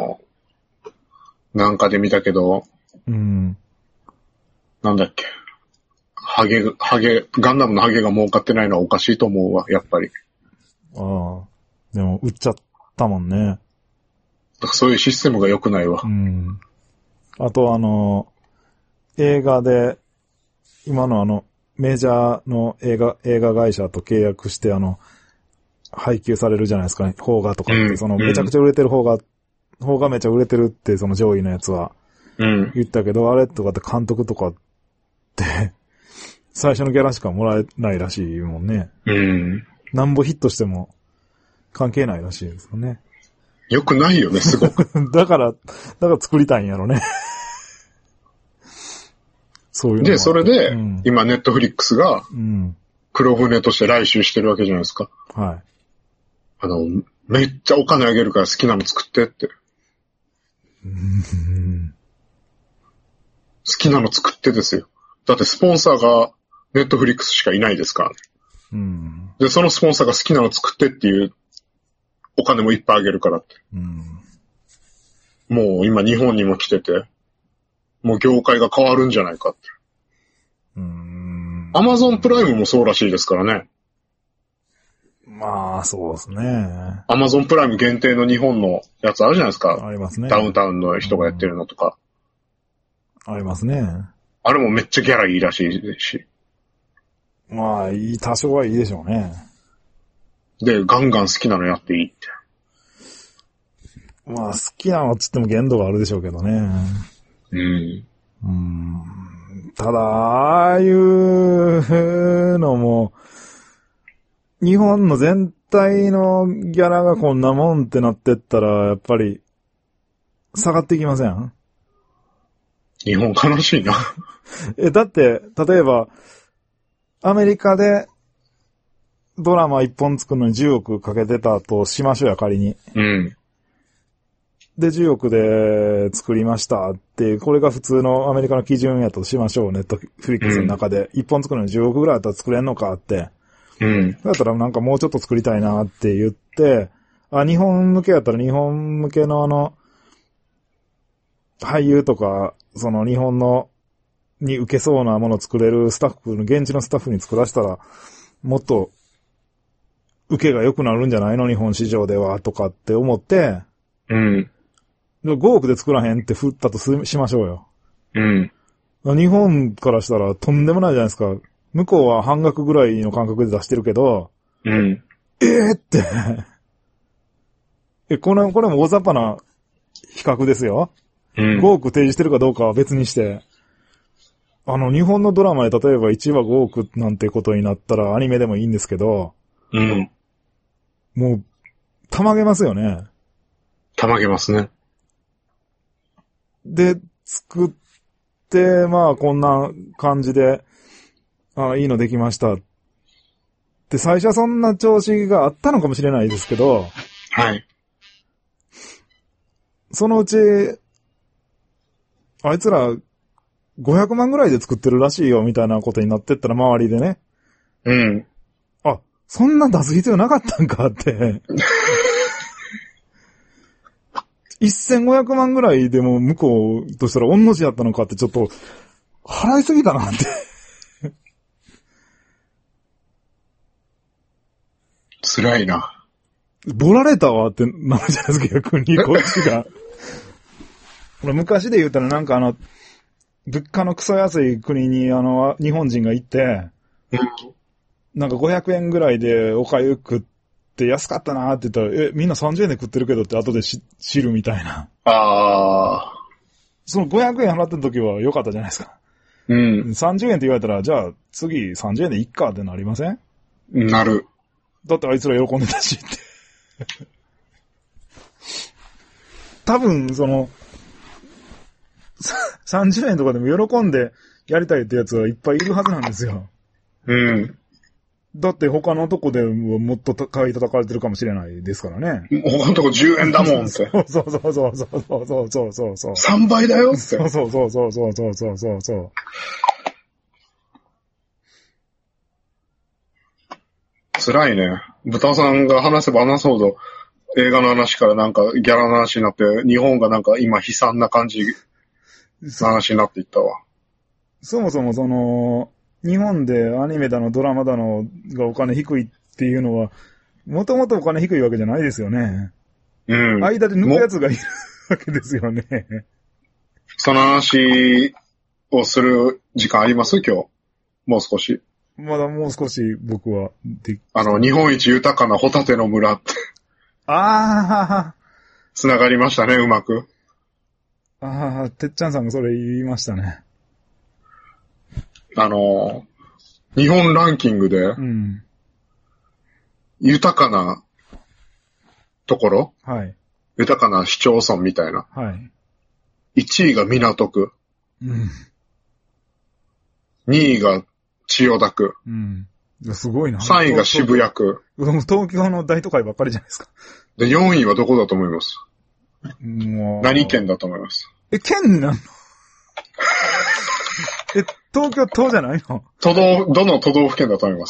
なんかで見たけど、 うん。 なんだっけ。ガンダムのハゲが儲かってないのはおかしいと思うわ、やっぱり。 ああ。でも、売っちゃったもんね。 だからそういうシステムが良くないわ。 うん。あと映画で、今のメジャーの映画会社と契約して配給されるじゃないですかね。邦画とかって、めちゃくちゃ売れてる邦画めちゃ売れてるって、上位のやつは。言ったけど、あれとかって監督とかって、最初のギャラしかもらえないらしいもんね。なんぼヒットしても関係ないらしいですよね。 よくないよね、すごく。 だから作りたいんやろね。そういうの。 で、それで、今ネットフリックスが、黒船として来週してるわけじゃないですか。 はい。 めっちゃお金あげるから好きなの作ってって。好きなの作ってですよ。だってスポンサーがネットフリックスしかいないですから。で、そのスポンサーが好きなの作ってっていうお金もいっぱいあげるからって。もう今日本にも来てて、もう業界が変わるんじゃないかって。アマゾンプライムもそうらしいですからね。 まあ、そうですね。 アマゾンプライム限定の日本のやつあるじゃないですか。 ありますね。 ダウンタウンの人がやってるのとか。 ありますね。 あれもめっちゃギャラいいらしいし。 まあ、多少はいいでしょうね。 で、ガンガン好きなのやっていいって。 まあ、好きなのっつっても限度があるでしょうけどね。ただ、ああいうのも、日本の全体のギャラがこんなもんってなってったら、やっぱり、下がっていきません？ 日本悲しいな。 だって、例えば、アメリカで、ドラマ一本作るのに10億かけてたとしましょうや、仮に。で、10億で作りましたって、これが普通のアメリカの基準やとしましょう、ネットフリックスの中で。一本作るのに10億ぐらいだったら作れんのかって。だったらなんかもうちょっと作りたいなって言って、日本向けやったら日本向けの俳優とか、日本に受けそうなものを作れる現地のスタッフに作らせたら、もっと、受けが良くなるんじゃないの日本市場では、とかって思って、5億で作らへんって振ったとしましょうよ。日本からしたらとんでもないじゃないですか。向こうは半額ぐらいの感覚で出してるけど、ってこれも大雑把な比較ですよ。5億提示してるかどうかは別にして、日本のドラマで例えば1話5億なんてことになったらアニメでもいいんですけど、もう、たまげますよね。 たまげますね。 で、作って、まあこんな感じで、いいのできました。で、最初はそんな調子があったのかもしれないですけど、 はい。 そのうち、あいつら500万ぐらいで作ってるらしいよみたいなことになってったら周りでね。そんな出す必要なかったんかって。1500万ぐらいでも向こうとしたら御の字やったのかってちょっと払いすぎたなって。 辛いな。 ボラれたわってなるじゃないですか、逆にこっちが。昔で言うたらなんか物価のクソ安い国に日本人が行って、なんか500円ぐらいでお粥食って安かったなーって言ったら、みんな30円で食ってるけどって後で知るみたいな。その500円払ってる時は良かったじゃないですか。30円って言われたら、じゃあ次30円でいっかってなりません？ なる。 だってあいつら喜んでたしって。 30円とかでも喜んでやりたいってやつはいっぱいいるはずなんですよ。 うん。 だって他のとこでもっと買い叩かれてるかもしれないですからね。 他のとこ10円だもんって。 そうそうそうそうそう。 3倍だよって。 そうそうそうそう。 辛いね。豚さんが話せば話すほど映画の話からなんかギャラの話になって、日本がなんか今悲惨な感じの話になっていったわ。 そもそも日本でアニメだのドラマだのがお金低いっていうのは、もともとお金低いわけじゃないですよね。 うん。 間で抜くやつがいるわけですよね。 その話をする時間あります今日。もう少し。 まだもう少し僕は日本一豊かなホタテの村って。 ああ。 つながりましたね、うまく。 ああ、てっちゃんさんがそれ言いましたね。 日本ランキングで、 うん、 豊かなところ、 はい、 豊かな市町村みたいな。 はい、 1位が港区。 うん、 2位が千代田区。 うん、すごいな。 3位が渋谷区。 東京の大都会ばっかりじゃないですか。 で、4位はどこだと思います？ もう何県だと思います？ 県になるの東京都じゃないの？ どの都道府県だと思います？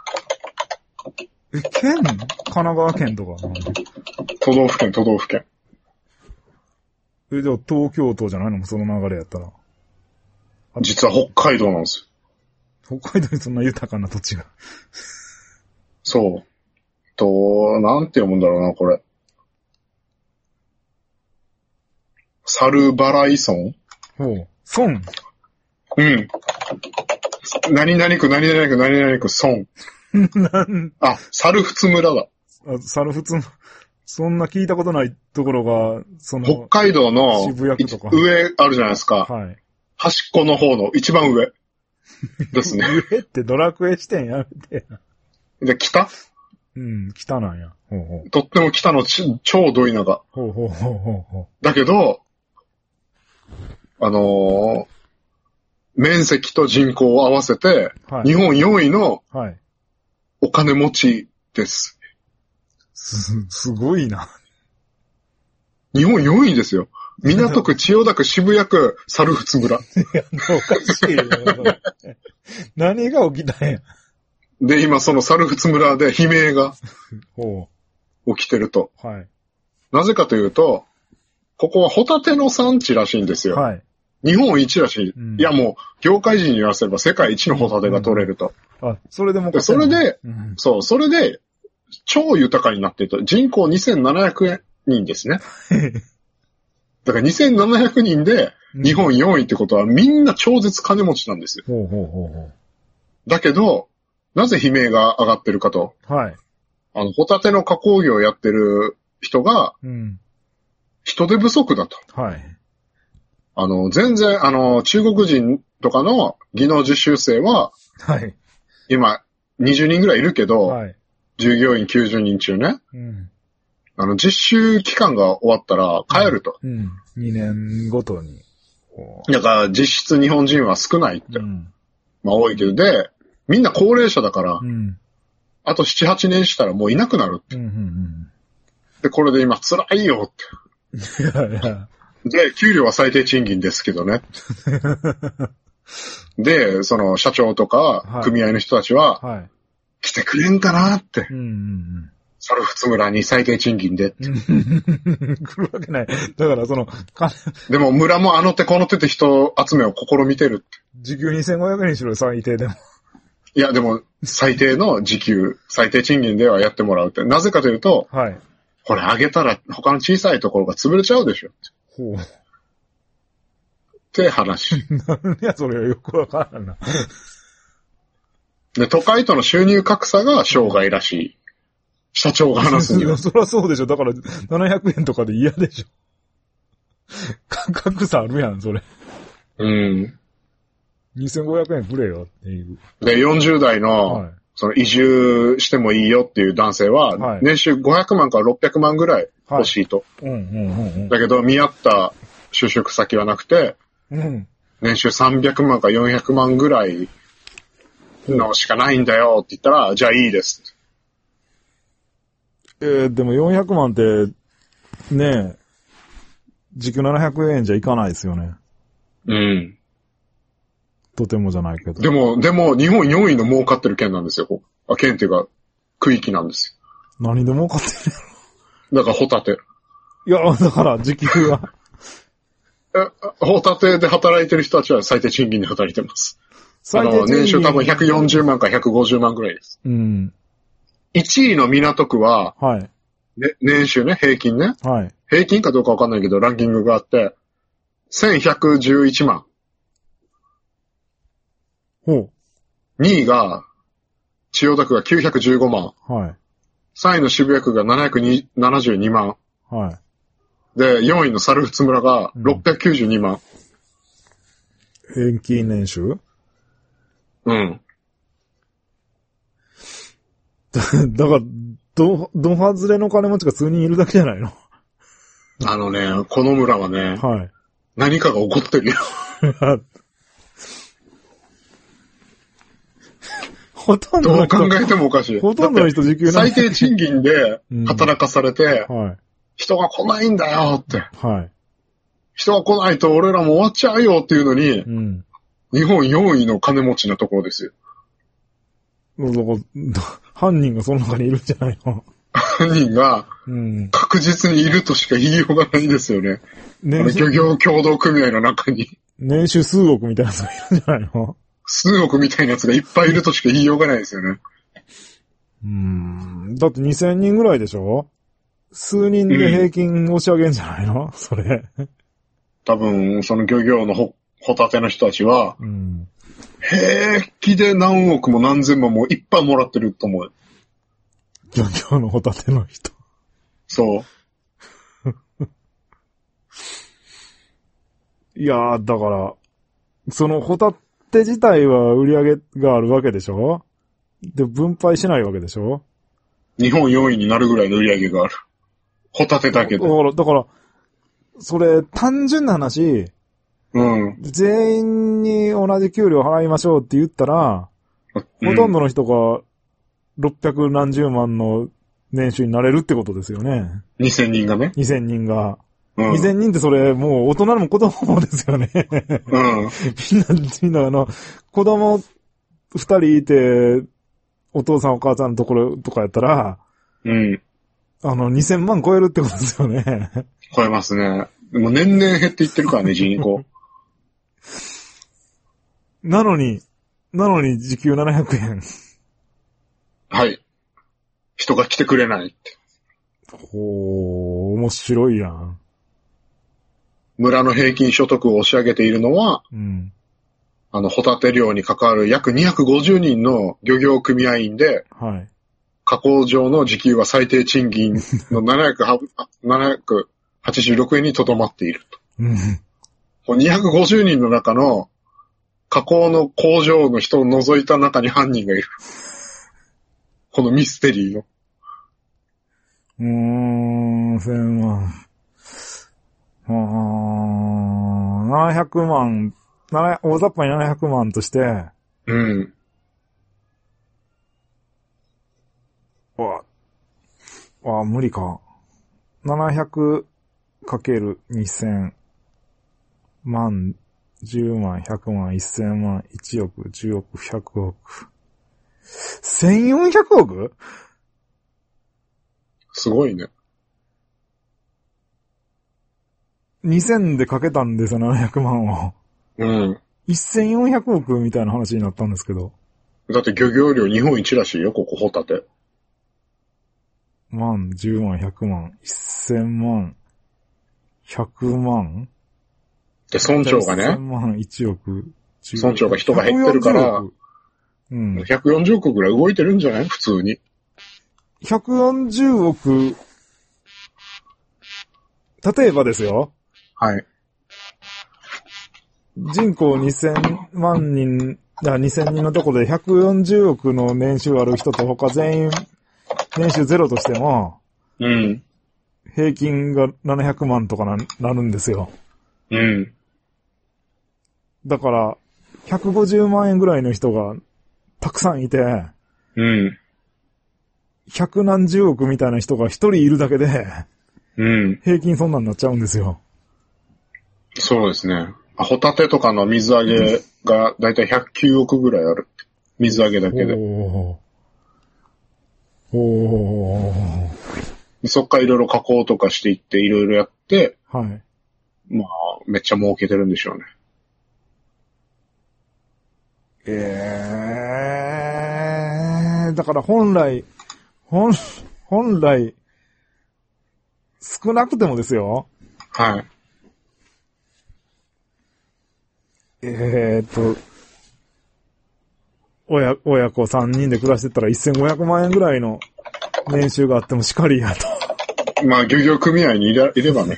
県？神奈川県とか。 都道府県。じゃあ東京都じゃないの？その流れやったら。 実は北海道なんですよ。北海道にそんな豊かな土地が。 そう。なんて読むんだろうな、これ。猿払村？ ほう。村？ うん。何々区、村。猿払村だ。 猿払村。そんな聞いたことないところが、 北海道の渋谷区とか上あるじゃないですか。 はい。 端っこの方の一番上ですね。 上ってドラクエ地点やめてや。 で、北？ うん、北なんや。ほうほう。 とっても北の超ど田舎。 ほう。 だけど、面積と人口を合わせて、はい、日本4位のお金持ちです。 すごいな。 日本4位ですよ。港区、千代田区、渋谷区、猿払村。 いや、おかしいよ。何が起きたんや。 で、今その猿払村で悲鳴が起きてると。 はい。 なぜかというと、ここはホタテの産地らしいんですよ。 はい。 日本一らしい。うん、いやもう、業界人に言わせれば世界一のホタテが取れると。 それでもそれで、それで、超豊かになっていると。人口2700人ですね。だから2700人で日本4位ってことはみんな超絶金持ちなんですよ。だけど、なぜ悲鳴が上がってるかと。 はい。 ホタテの加工業をやってる人が、人手不足だと。 はい。 全然、中国人とかの技能実習生は、 はい。 今、20人ぐらいいるけど、 はい。 従業員90人中ね。実習期間が終わったら帰ると。 2年ごとに。 だから実質日本人は少ないって。まあ多いけど、で、みんな高齢者だから、あと7、8年したらもういなくなるって。で、これで今辛いよって。で、給料は最低賃金ですけどね。で、その社長とか組合の人たちは、来てくれんかなって。猿払村に最低賃金でって。 来るわけない。だからでも村もあの手この手で人集めを試みてるって。 時給2500円しろ、最低でも。 いや、でも、最低の時給、最低賃金ではやってもらうって。なぜかというと、 はい。 これ上げたら他の小さいところが潰れちゃうでしょ。 ほう。 って話。 何や、それはよくわからんな。 で、都会との収入格差が生涯らしい。社長が話すには。 そりゃそうでしょ。だから、700円とかで嫌でしょ。格差あるやん、それ。2500円くれよっていう。 で、40代の、その移住してもいいよっていう男性は、年収500万から600万ぐらい欲しいと。だけど、見合った就職先はなくて、 うん。 年収300万か400万ぐらいのしかないんだよって言ったら、じゃあいいです。 でも400万って、ねえ、時給700円じゃいかないですよね。 うん。 とてもじゃないけど。 でも、日本4位の儲かってる県なんですよ。県っていうか、区域なんですよ。何で儲かってるだからホタテ。 いや、だから時給は。 ホタテで働いてる人たちは最低賃金で働いてます。年収多分140万か150万くらいです。 うん。 1位の港区は、 はい。 年収ね、平均ね。 はい。 平均かどうかわかんないけど、ランキングがあって、1111万。 ほう。 2位が、千代田区が915万。 はい。 3位の渋谷区が772万。 はい。 で、4位の猿払村が692万。 平均年収？ うん。 だから、ド外れの金持ちが数人いるだけじゃないの？ この村はね、 はい。 何かが起こってるよ。 ほとんどの人。 どう考えてもおかしい。 ほとんどの人時給最低賃金で働かされて、 はい。 人が来ないんだよって。 はい。 人が来ないと俺らも終わっちゃうよっていうのに、 うん。 日本4位の金持ちなところですよ。 犯人がその中にいるんじゃないの？ 犯人が、確実にいるとしか言いようがないんですよね。漁業協同組合の中に。 年収数億みたいなやつがいるんじゃないの？ 数億みたいなやつがいっぱいいるとしか言いようがないですよね。 だって2000人ぐらいでしょ？数人で平均押し上げんじゃないの？それ。 多分、その漁業のホタテの人たちは、平気で何億も何千万もいっぱいもらってると思う。 漁業のホタテの人。 そう。 いやー、だから、そのホタテ自体は売り上げがあるわけでしょ？で、分配しないわけでしょ？ 日本4位になるぐらいの売り上げがある。ホタテだけで。 だから、それ、単純な話、全員に同じ給料払いましょうって言ったら、ほとんどの人が600何十万の年収になれるってことですよね。 2000人がね。 2000人が。2000人ってそれ、もう大人も子供もですよね。みんな子供2人いて、お父さんお母さんのところとかやったら、2000万超えるってことですよね。 超えますね。でも年々減っていってるからね、人口。 なのに時給700円。 はい。人が来てくれないって。 面白いやん。 村の平均所得を押し上げているのは、ホタテ漁に関わる約250人の漁業組合員で、 はい。 加工場の時給は最低賃金の786円にとどまっていると。250人の中の加工の工場の人を除いた中に犯人がいる。このミステリーの。 1000万。700万、大雑把に700万として、無理か。700かける2000万、10万、100万、1000万、1億、10億、100億。1400億？ すごいね。 2000でかけたんですよ、700万を。1400億みたいな話になったんですけど。 だって漁業量日本一らしいよ、ここホタテ。 万、10万、100万、1000万、100万で、村長がね。 1000万、1億。 村長が人が減ってるから、140億ぐらい動いてるんじゃない？普通に。 140億、例えばですよ。 はい。 人口2000万人、2000人のところで140億の年収ある人と他全員年収ゼロとしても、平均が700万とかなるんですよ。 だから、150万円ぐらいの人がたくさんいて、 うん。 百何十億みたいな人が一人いるだけで、 うん。 平均そんなんなっちゃうんですよ。 そうですね。ホタテとかの水揚げがだいたい109億ぐらいある。水揚げだけで。そっからいろいろ加工とかしていっていろいろやって、 はい。 まあ、めっちゃ儲けてるんでしょうね。 だから本来、少なくてもですよ。 はい。 親子3人で暮らしてたら1500万円ぐらいの年収があってもしかりやと。まあ、漁業組合にいればね。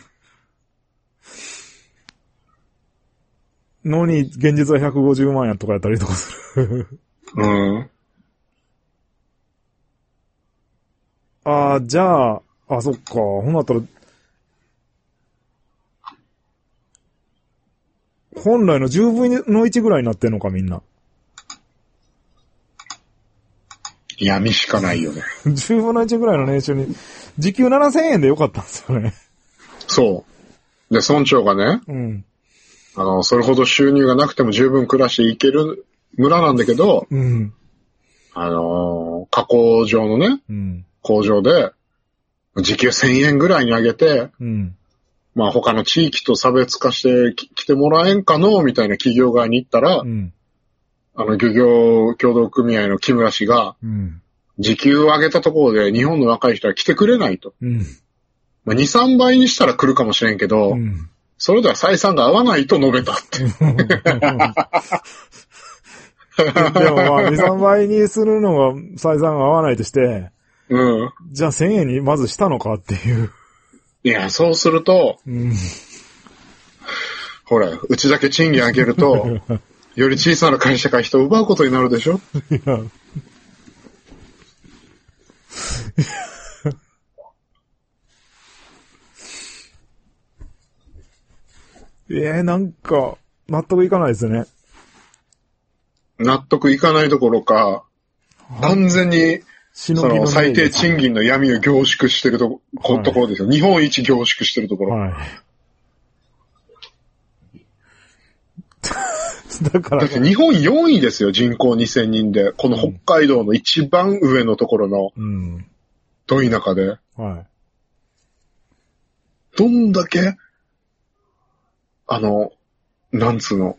のに、現実は150万円とかやったりとかする。 うん。 じゃあ、そっか。ほんなったら、本来の10分の1ぐらいになってんのか、みんな。 闇しかないよね。 10分の1ぐらいの年収に、時給7000円でよかったんですよね。 そう。で、村長がね、 うん。 それほど収入がなくても十分暮らしていける村なんだけど、 うん。 加工場のね、 うん、 工場で、時給1000円ぐらいに上げて、 うん、 まあ他の地域と差別化して来てもらえんかのみたいな企業側に行ったら、 うん、 漁業協同組合の木村氏が、 うん、 時給を上げたところで日本の若い人は来てくれないと。 うん、 まあ、2、3倍にしたら来るかもしれんけど、 うん、 それでは採算が合わないと述べたって。 でもまあ2、3倍にするのが採算が合わないとして、 うん。 じゃあ1000円にまずしたのかっていう。 いや、そうすると、 うん、 ほら、うちだけ賃金上げると、より小さな会社から人を奪うことになるでしょ。 いや。なんか、納得いかないですね。 納得いかないどころか、完全に、その最低賃金の闇を凝縮してるところですよ。日本一凝縮してるところ。はい。だって日本4位ですよ、人口2000人で。この北海道の一番上のところの、ど田舎で。はい。どんだけ、なんつうの、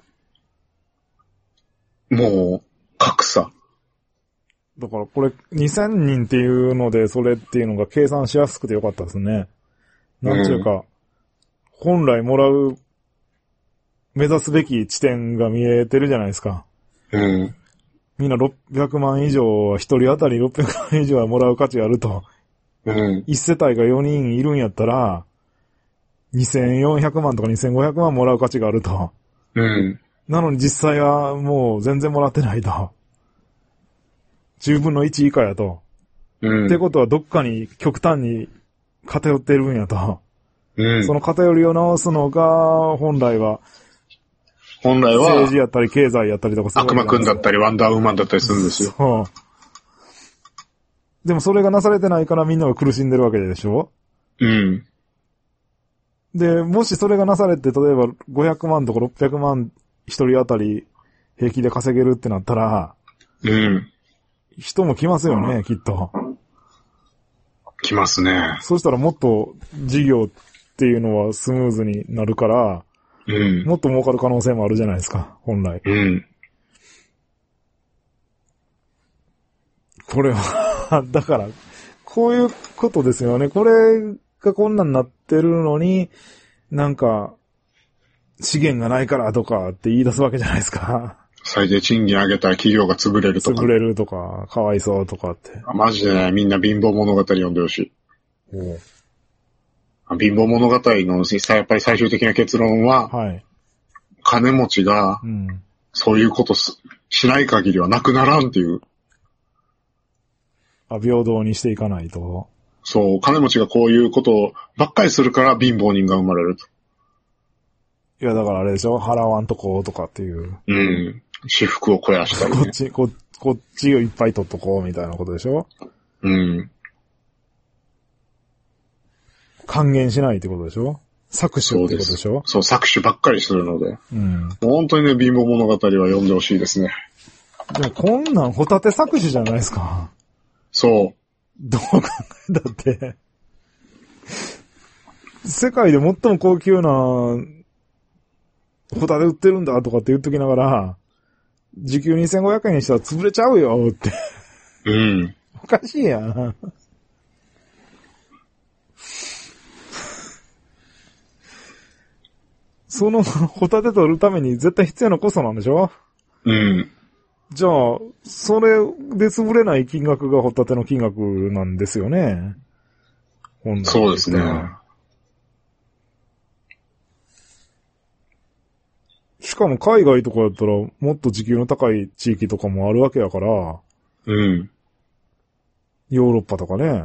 もう、格差。だからこれ2000人っていうので、それっていうのが計算しやすくてよかったですね。なんちゅうか、本来もらう、目指すべき地点が見えてるじゃないですか。うん。みんな600万以上は、一人当たり600万以上はもらう価値があると。うん。一世帯が4人いるんやったら、2400万とか2500万もらう価値があると。うん。なのに実際はもう全然もらってないと。10分の1以下やと。うん。ってことはどっかに極端に偏ってるんやと。うん。その偏りを直すのが、本来は、政治やったり経済やったりとかする。悪魔くんだったりワンダーウーマンだったりするんですよ。そう。でもそれがなされてないからみんなが苦しんでるわけでしょ？うん。で、もしそれがなされて、例えば500万とか600万一人当たり平気で稼げるってなったら、うん。人も来ますよね、きっと。来ますね。そしたらもっと事業っていうのはスムーズになるから、うん。もっと儲かる可能性もあるじゃないですか、本来。うん。これは、だから、こういうことですよね。これがこんなんなってるのに、なんか、資源がないからとかって言い出すわけじゃないですか。最低賃金上げたら企業が潰れるとか。潰れるとか、かわいそうとかって。マジでね、みんな貧乏物語読んでほしい。貧乏物語のやっぱり最終的な結論は、はい、金持ちが、そういうことしない限りはなくならんっていう。平等にしていかないと。そう、金持ちがこういうことばっかりするから貧乏人が生まれると。 いや、だからあれでしょ、払わんとことかっていう。 うん。私服を肥やしたり、ね。 こっちをいっぱい取っとこうみたいなことでしょ。 うん。 還元しないってことでしょ。搾取ってことでしょ。 そう、搾取ばっかりするので。うん。本当にね、貧乏物語は読んでほしいですね。 でもこんなんホタテ搾取じゃないですか。 そう。 どう考えたって。世界で最も高級なホタテ売ってるんだとかって言っときながら、時給2500円にしたら潰れちゃうよって。 うん。 おかしいやん。そのホタテ取るために絶対必要なコストなんでしょ？ うん。 じゃあ、それで潰れない金額がホタテの金額なんですよね。 そうですね。 しかも海外とかだったらもっと時給の高い地域とかもあるわけやから。 うん。 ヨーロッパとかね。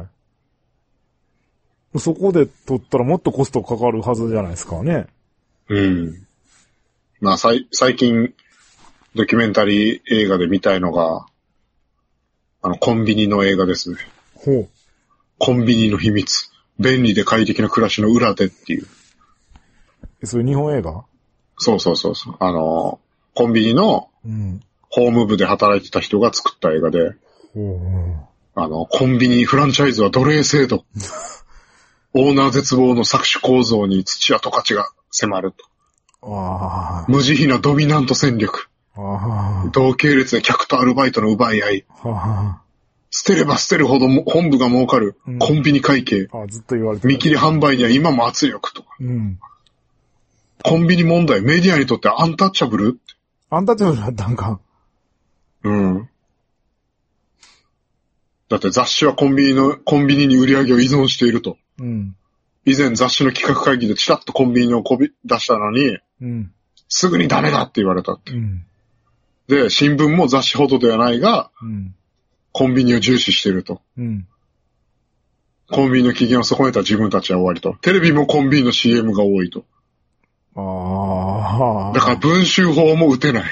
そこで取ったらもっとコストかかるはずじゃないですかね。 うん。まあ、最近、ドキュメンタリー映画で見たいのが、コンビニの映画ですね。 ほう。 コンビニの秘密。便利で快適な暮らしの裏でっていう。 それ日本映画？ そうそうそうそう。コンビニの、ホーム部で働いてた人が作った映画で、コンビニフランチャイズは奴隷制度。オーナー絶望の搾取構造に土屋十勝が迫ると。無慈悲なドミナント戦略。同系列で客とアルバイトの奪い合い。捨てれば捨てるほど本部が儲かるコンビニ会計。 ずっと言われてる。 見切り販売には今も圧力とか。コンビニ問題、メディアにとってアンタッチャブル？ アンタッチャブルだったんか。 うん。だって雑誌はコンビニに売り上げを依存していると。 うん。 以前雑誌の企画会議でチラッとコンビニをこび出したのに、すぐにダメだって言われたって。で、新聞も雑誌ほどではないが、コンビニを重視していると。コンビニの機嫌を損ねた自分たちは終わりと。テレビもコンビニの CM が多いと。だから文集法も打てない。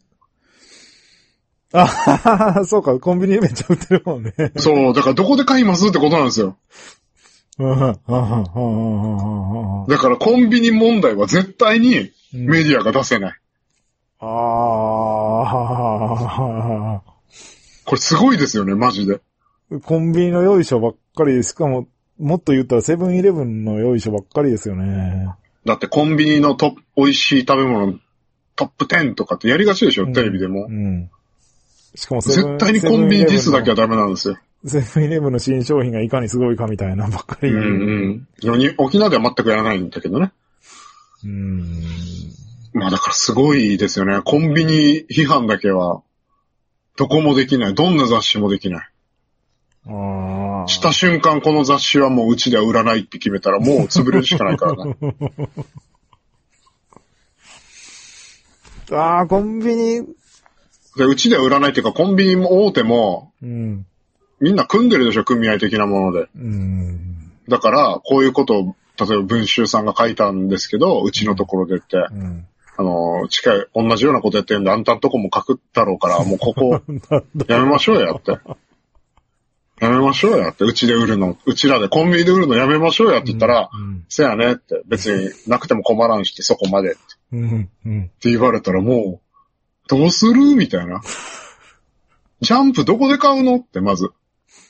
そうか、コンビニめっちゃ売ってるもんね。 そう、だからどこで買いますってことなんですよ。だからコンビニ問題は絶対にメディアが出せない。これすごいですよね、マジで。 コンビニのよいしょばっかり、しかも、もっと言ったらセブンイレブンのよいしょばっかりですよね。 だってコンビニの美味しい食べ物トップ10とかってやりがちでしょ、テレビでも。しかも絶対にコンビニディスだけはダメなんですよ。 セブンイレブンの新商品がいかにすごいかみたいなばっかり。 沖縄では全くやらないんだけどね。まあだからすごいですよね。コンビニ批判だけは、どこもできない。どんな雑誌もできない。した瞬間この雑誌はもううちでは売らないって決めたらもう潰れるしかないからね。 コンビニ。 で、うちでは売らないっていうか、コンビニも大手も、みんな組んでるでしょ、組合的なもので。だから、こういうことを、例えば文集さんが書いたんですけど、うちのところでって、近い、同じようなことやってるんで、あんたんとこも書くだろうから、もうここ、やめましょうやって。やめましょうやって、うちで売るの、うちらでコンビニで売るのやめましょうやって言ったら、せやねって、別になくても困らんし、そこまでって。って言われたらもう、どうするみたいな。ジャンプどこで買うのって、まず。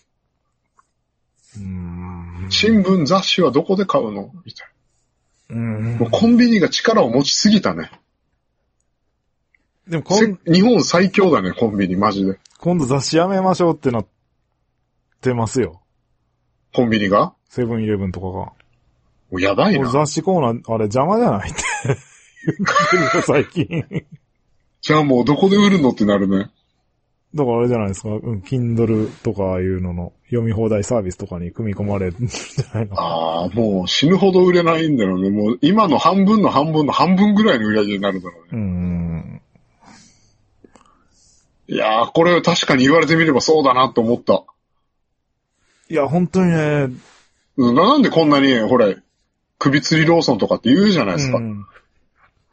新聞雑誌はどこで買うのみたいな。もうコンビニが力を持ちすぎたね。 でも日本最強だね、コンビニ、マジで。 今度雑誌やめましょうってなってますよ。 コンビニがセブンイレブンとかが。 もうやばいな。 雑誌コーナー、あれ邪魔じゃないって言ってるよ、最近。 じゃあもうどこで売るのってなるね。 だからあれじゃないですか、Kindle とかああいうのの読み放題サービスとかに組み込まれるんじゃないの。 もう死ぬほど売れないんだろうね。もう今の半分の半分の半分ぐらいの売り上げになるだろうね。いやー、これ確かに言われてみればそうだなと思った。 いや、本当にね。 なんでこんなに、ほら、首吊りローソンとかって言うじゃないですか。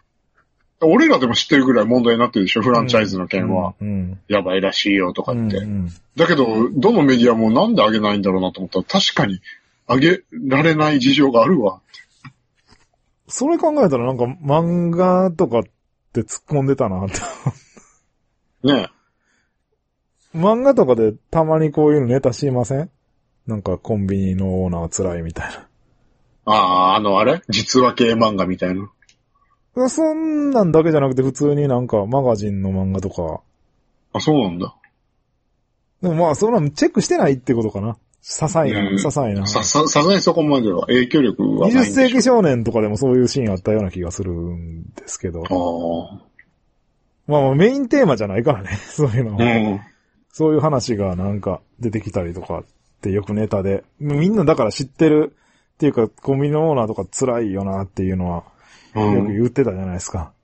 俺らでも知ってるぐらい問題になってるでしょ、フランチャイズの件は。やばいらしいよとかって。だけど、どのメディアもなんで上げないんだろうなと思ったら、確かに上げられない事情があるわ。 それ考えたらなんか漫画とかって突っ込んでたなって。 ねえ。漫画とかでたまにこういうのネタしません？なんかコンビニのオーナーは辛いみたいな。 あれ実話系漫画みたいな。 そんなんだけじゃなくて普通になんかマガジンの漫画とか。 あ、そうなんだ。 でもまあそんなのチェックしてないってことかな。些細な。さすがにそこまでは影響力はないんでしょ。 20世紀少年とかでもそういうシーンあったような気がするんですけど。まあメインテーマじゃないからね。そういうのは。そういう話がなんか出てきたりとかってよくネタで。みんなだから知ってるっていうかコンビニのオーナーとか辛いよなっていうのはよく言ってたじゃないですか。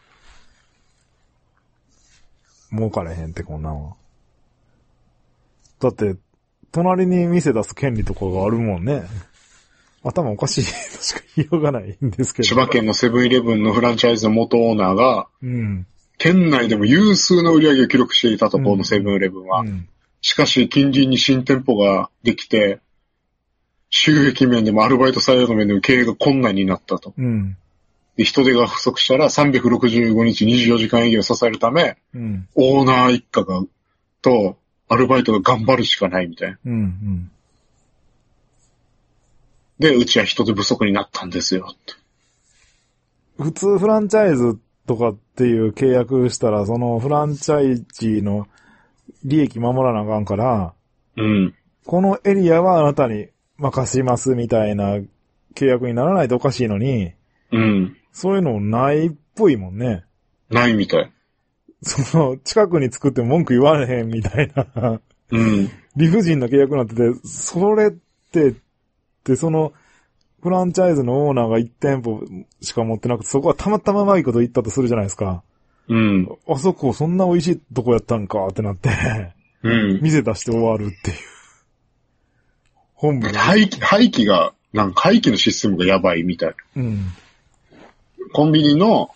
儲かれへんってこんなんは。だって、隣に店出す権利とかがあるもんね。頭おかしいとしか言いようがないんですけど。 千葉県のセブンイレブンのフランチャイズの元オーナーが、県内でも有数の売り上げを記録していたところのセブンイレブンは、しかし近隣に新店舗ができて、収益面でもアルバイト採用の面でも経営が困難になったと。で人手が不足したら365日24時間営業を支えるため、オーナー一家とアルバイトが頑張るしかないみたいな。で、うちは人手不足になったんですよ。 普通フランチャイズとかっていう契約したら、そのフランチャイズの利益守らなあかんから、このエリアはあなたに任しますみたいな契約にならないとおかしいのに、そういうのないっぽいもんね。 ないみたい。 その、近くに作って文句言われへんみたいな、理不尽な契約になってて、それって、その、フランチャイズのオーナーが1店舗しか持ってなくて、そこはたまたまうまいこと言ったとするじゃないですか。あそこそんな美味しいとこやったんかってなって、店出して終わるっていう。本部廃棄が、なんか廃棄のシステムがやばいみたい。コンビニの、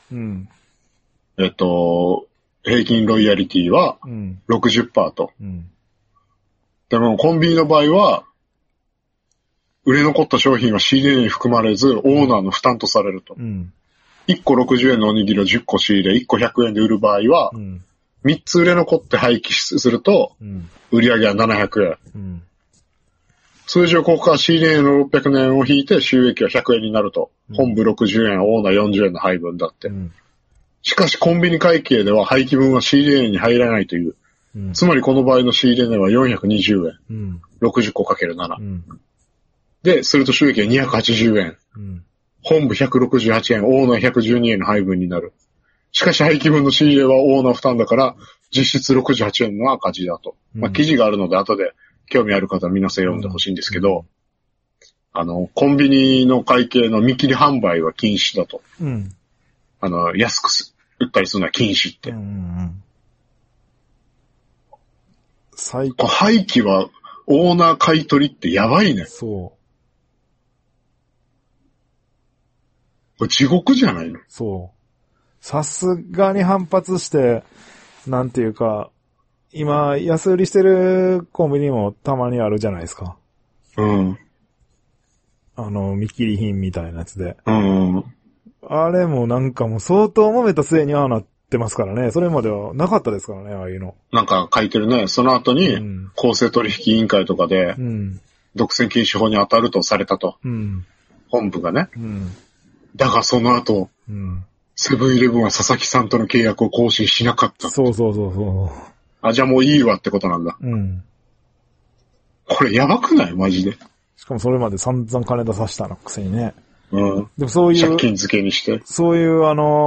平均ロイヤリティは 60% と。でもコンビニの場合は、売れ残った商品は仕入れに含まれず、オーナーの負担とされると。1個60円のおにぎりを10個仕入れ、1個100円で売る場合は、3つ売れ残って廃棄すると、売り上げは700円。通常ここから仕入れの600円を引いて収益は100円になると。本部60円、オーナー40円の配分だって。しかしコンビニ会計では廃棄分は仕入れ値に入らないという。つまりこの場合の仕入れ値は420円。60個かける7。で、すると収益は280円。本部168円、オーナー112円の配分になる。しかし廃棄分の仕入れはオーナー負担だから、実質68円の赤字だと。記事があるので後で興味ある方は皆さん読んでほしいんですけど、コンビニの会計の見切り販売は禁止だと。安く売ったりするのは禁止って。廃棄はオーナー買い取りってやばいね。 そう。 これ地獄じゃないの？ そう。さすがに反発して、なんていうか、今、安売りしてるコンビニもたまにあるじゃないですか。見切り品みたいなやつで。あれもなんかもう相当揉めた末にああなってますからね。それまではなかったですからね、ああいうの。 なんか書いてるね。その後に、公正取引委員会とかで、独占禁止法に当たるとされたと。本部がね。だがその後、セブンイレブンは佐々木さんとの契約を更新しなかった。 そう。 じゃあもういいわってことなんだ。これやばくないマジで。 しかもそれまで散々金出さしたのくせにね。 でもそういう。借金付けにして。 そういう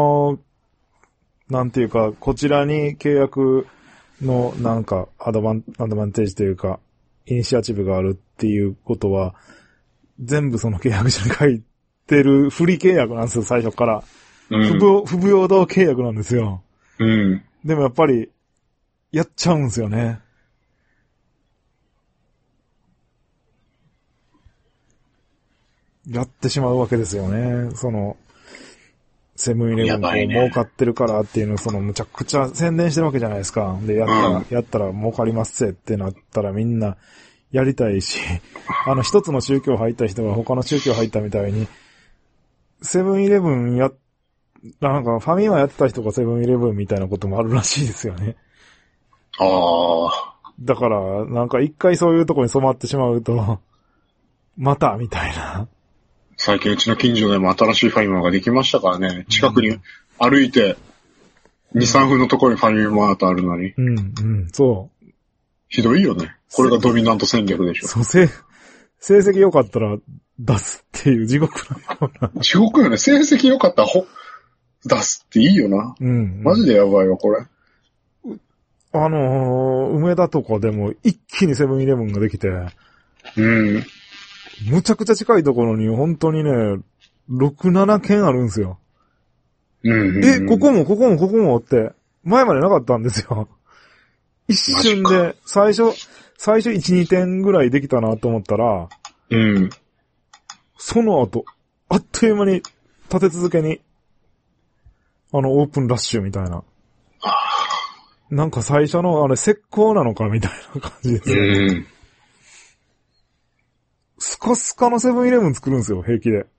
なんていうか、こちらに契約のなんかアドバンテージというか、イニシアチブがあるっていうことは、全部その契約書に書いてる不利契約なんですよ、最初から。不平等契約なんですよ。でもやっぱり、やっちゃうんですよね。やってしまうわけですよね。 セブンイレブンこう儲かってるからっていうのをむちゃくちゃ宣伝してるわけじゃないですか。で、やったら儲かりますってなったらみんなやりたいし、一つの宗教入った人が他の宗教入ったみたいに、セブンイレブンなんかファミマやってた人がセブンイレブンみたいなこともあるらしいですよね。 ああ。 だから、なんか一回そういうとこに染まってしまうと、また、みたいな。 最近うちの近所でも新しいファミマができましたからね。近くに歩いて、2、3分のところにファミマとあるのに。 そう。 ひどいよね。これがドミナント戦略でしょ。 そう、成績良かったら出すっていう地獄のような。 地獄よね。成績良かったら出すっていいよな。マジでやばいわ、これ。 梅田とかでも一気にセブンイレブンができて。むちゃくちゃ近いところに本当にね、6、7軒あるんですよ。ここもって、前までなかったんですよ。一瞬で、最初1、2点ぐらいできたなと思ったら、その後、あっという間に立て続けに、オープンラッシュみたいな。なんか最初の石膏なのかみたいな感じですよ。スカスカのセブンイレブン作るんですよ、平気で。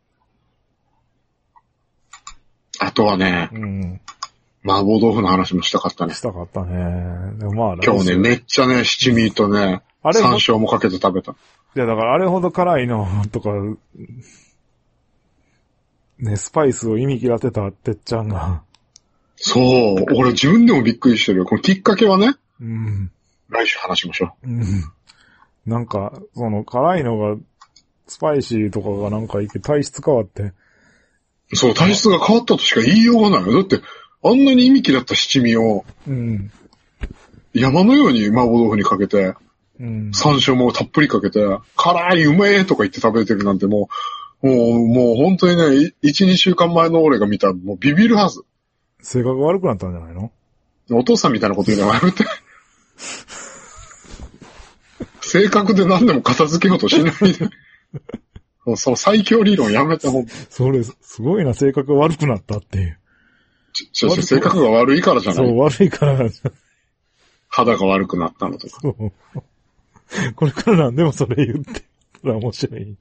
あとはね、麻婆豆腐の話もしたかったね。 したかったね。でも今日ね、めっちゃね、七味とね、山椒もかけて食べた。 いや、だからあれほど辛いのとか、ね、スパイスを意味嫌ってたてっちゃんが。 そう、俺自分でもびっくりしてる。このきっかけはね、来週話しましょう。なんか、辛いのが、スパイシーとかがなんか体質変わって。 そう、体質が変わったとしか言いようがないよ。だって、あんなに意味嫌った七味を、山のように麻婆豆腐にかけて、山椒もたっぷりかけて、辛い、うめえとか言って食べてるなんてもう本当にね、1、2週間前の俺が見たらもうビビるはず。 性格悪くなったんじゃないの？ お父さんみたいなこと言うのはやめて。性格で何でも片付けようとしないで。その最強理論やめてほんと。 それ、すごいな、性格が悪くなったっていう。 性格が悪いからじゃない。 そう、悪いからじゃない。 肌が悪くなったのとか。そう。 これからなんでもそれ言ってたら面白い。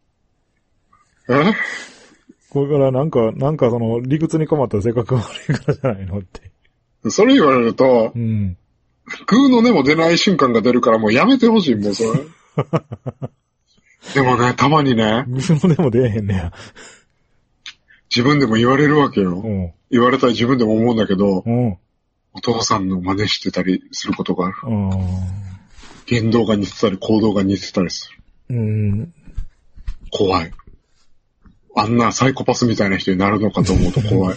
これからなんか理屈に困ったら性格が悪いからじゃないのって。 それ言われると、グーの根も出ない瞬間が出るからもうやめてほしい、もうそれ。でもね、たまにね。 グーの根も出えへんねや。 自分でも言われるわけよ。言われたら自分でも思うんだけど、お父さんの真似してたりすることがある。言動が似てたり行動が似てたりする。怖い。あんなサイコパスみたいな人になるのかと思うと怖い。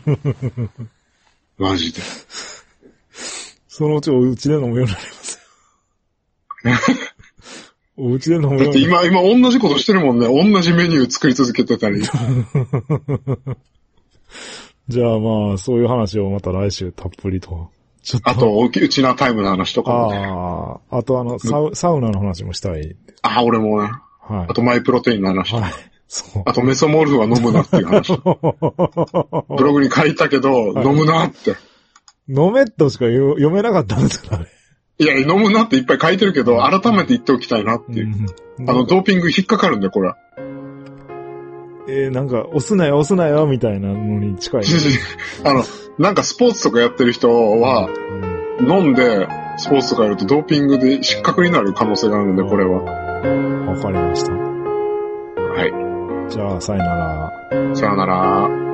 マジで。 そのうちお家で飲むようになりますよ。お家で飲むように。 だって今同じことしてるもんね。同じメニュー作り続けてたり。 じゃあまあ、そういう話をまた来週たっぷりと。 あと、うちなタイムの話とかも、ね。 あとサウナの話もしたい。 俺もね。はい。あとマイプロテインの話。はい。 そう。 あとメソモルフは飲むなっていう話。ブログに書いたけど、はい、飲むなって。 飲めとしか読めなかったんですからね。 いや、飲むなっていっぱい書いてるけど、改めて言っておきたいなっていう。ドーピング引っかかるんだよ、これ。 なんか、押すなよ、みたいなのに近い。 なんかスポーツとかやってる人は、飲んで、スポーツとかやるとドーピングで失格になる可能性があるので、これは。 わかりました。 はい。 じゃあ、さよなら。 さよなら。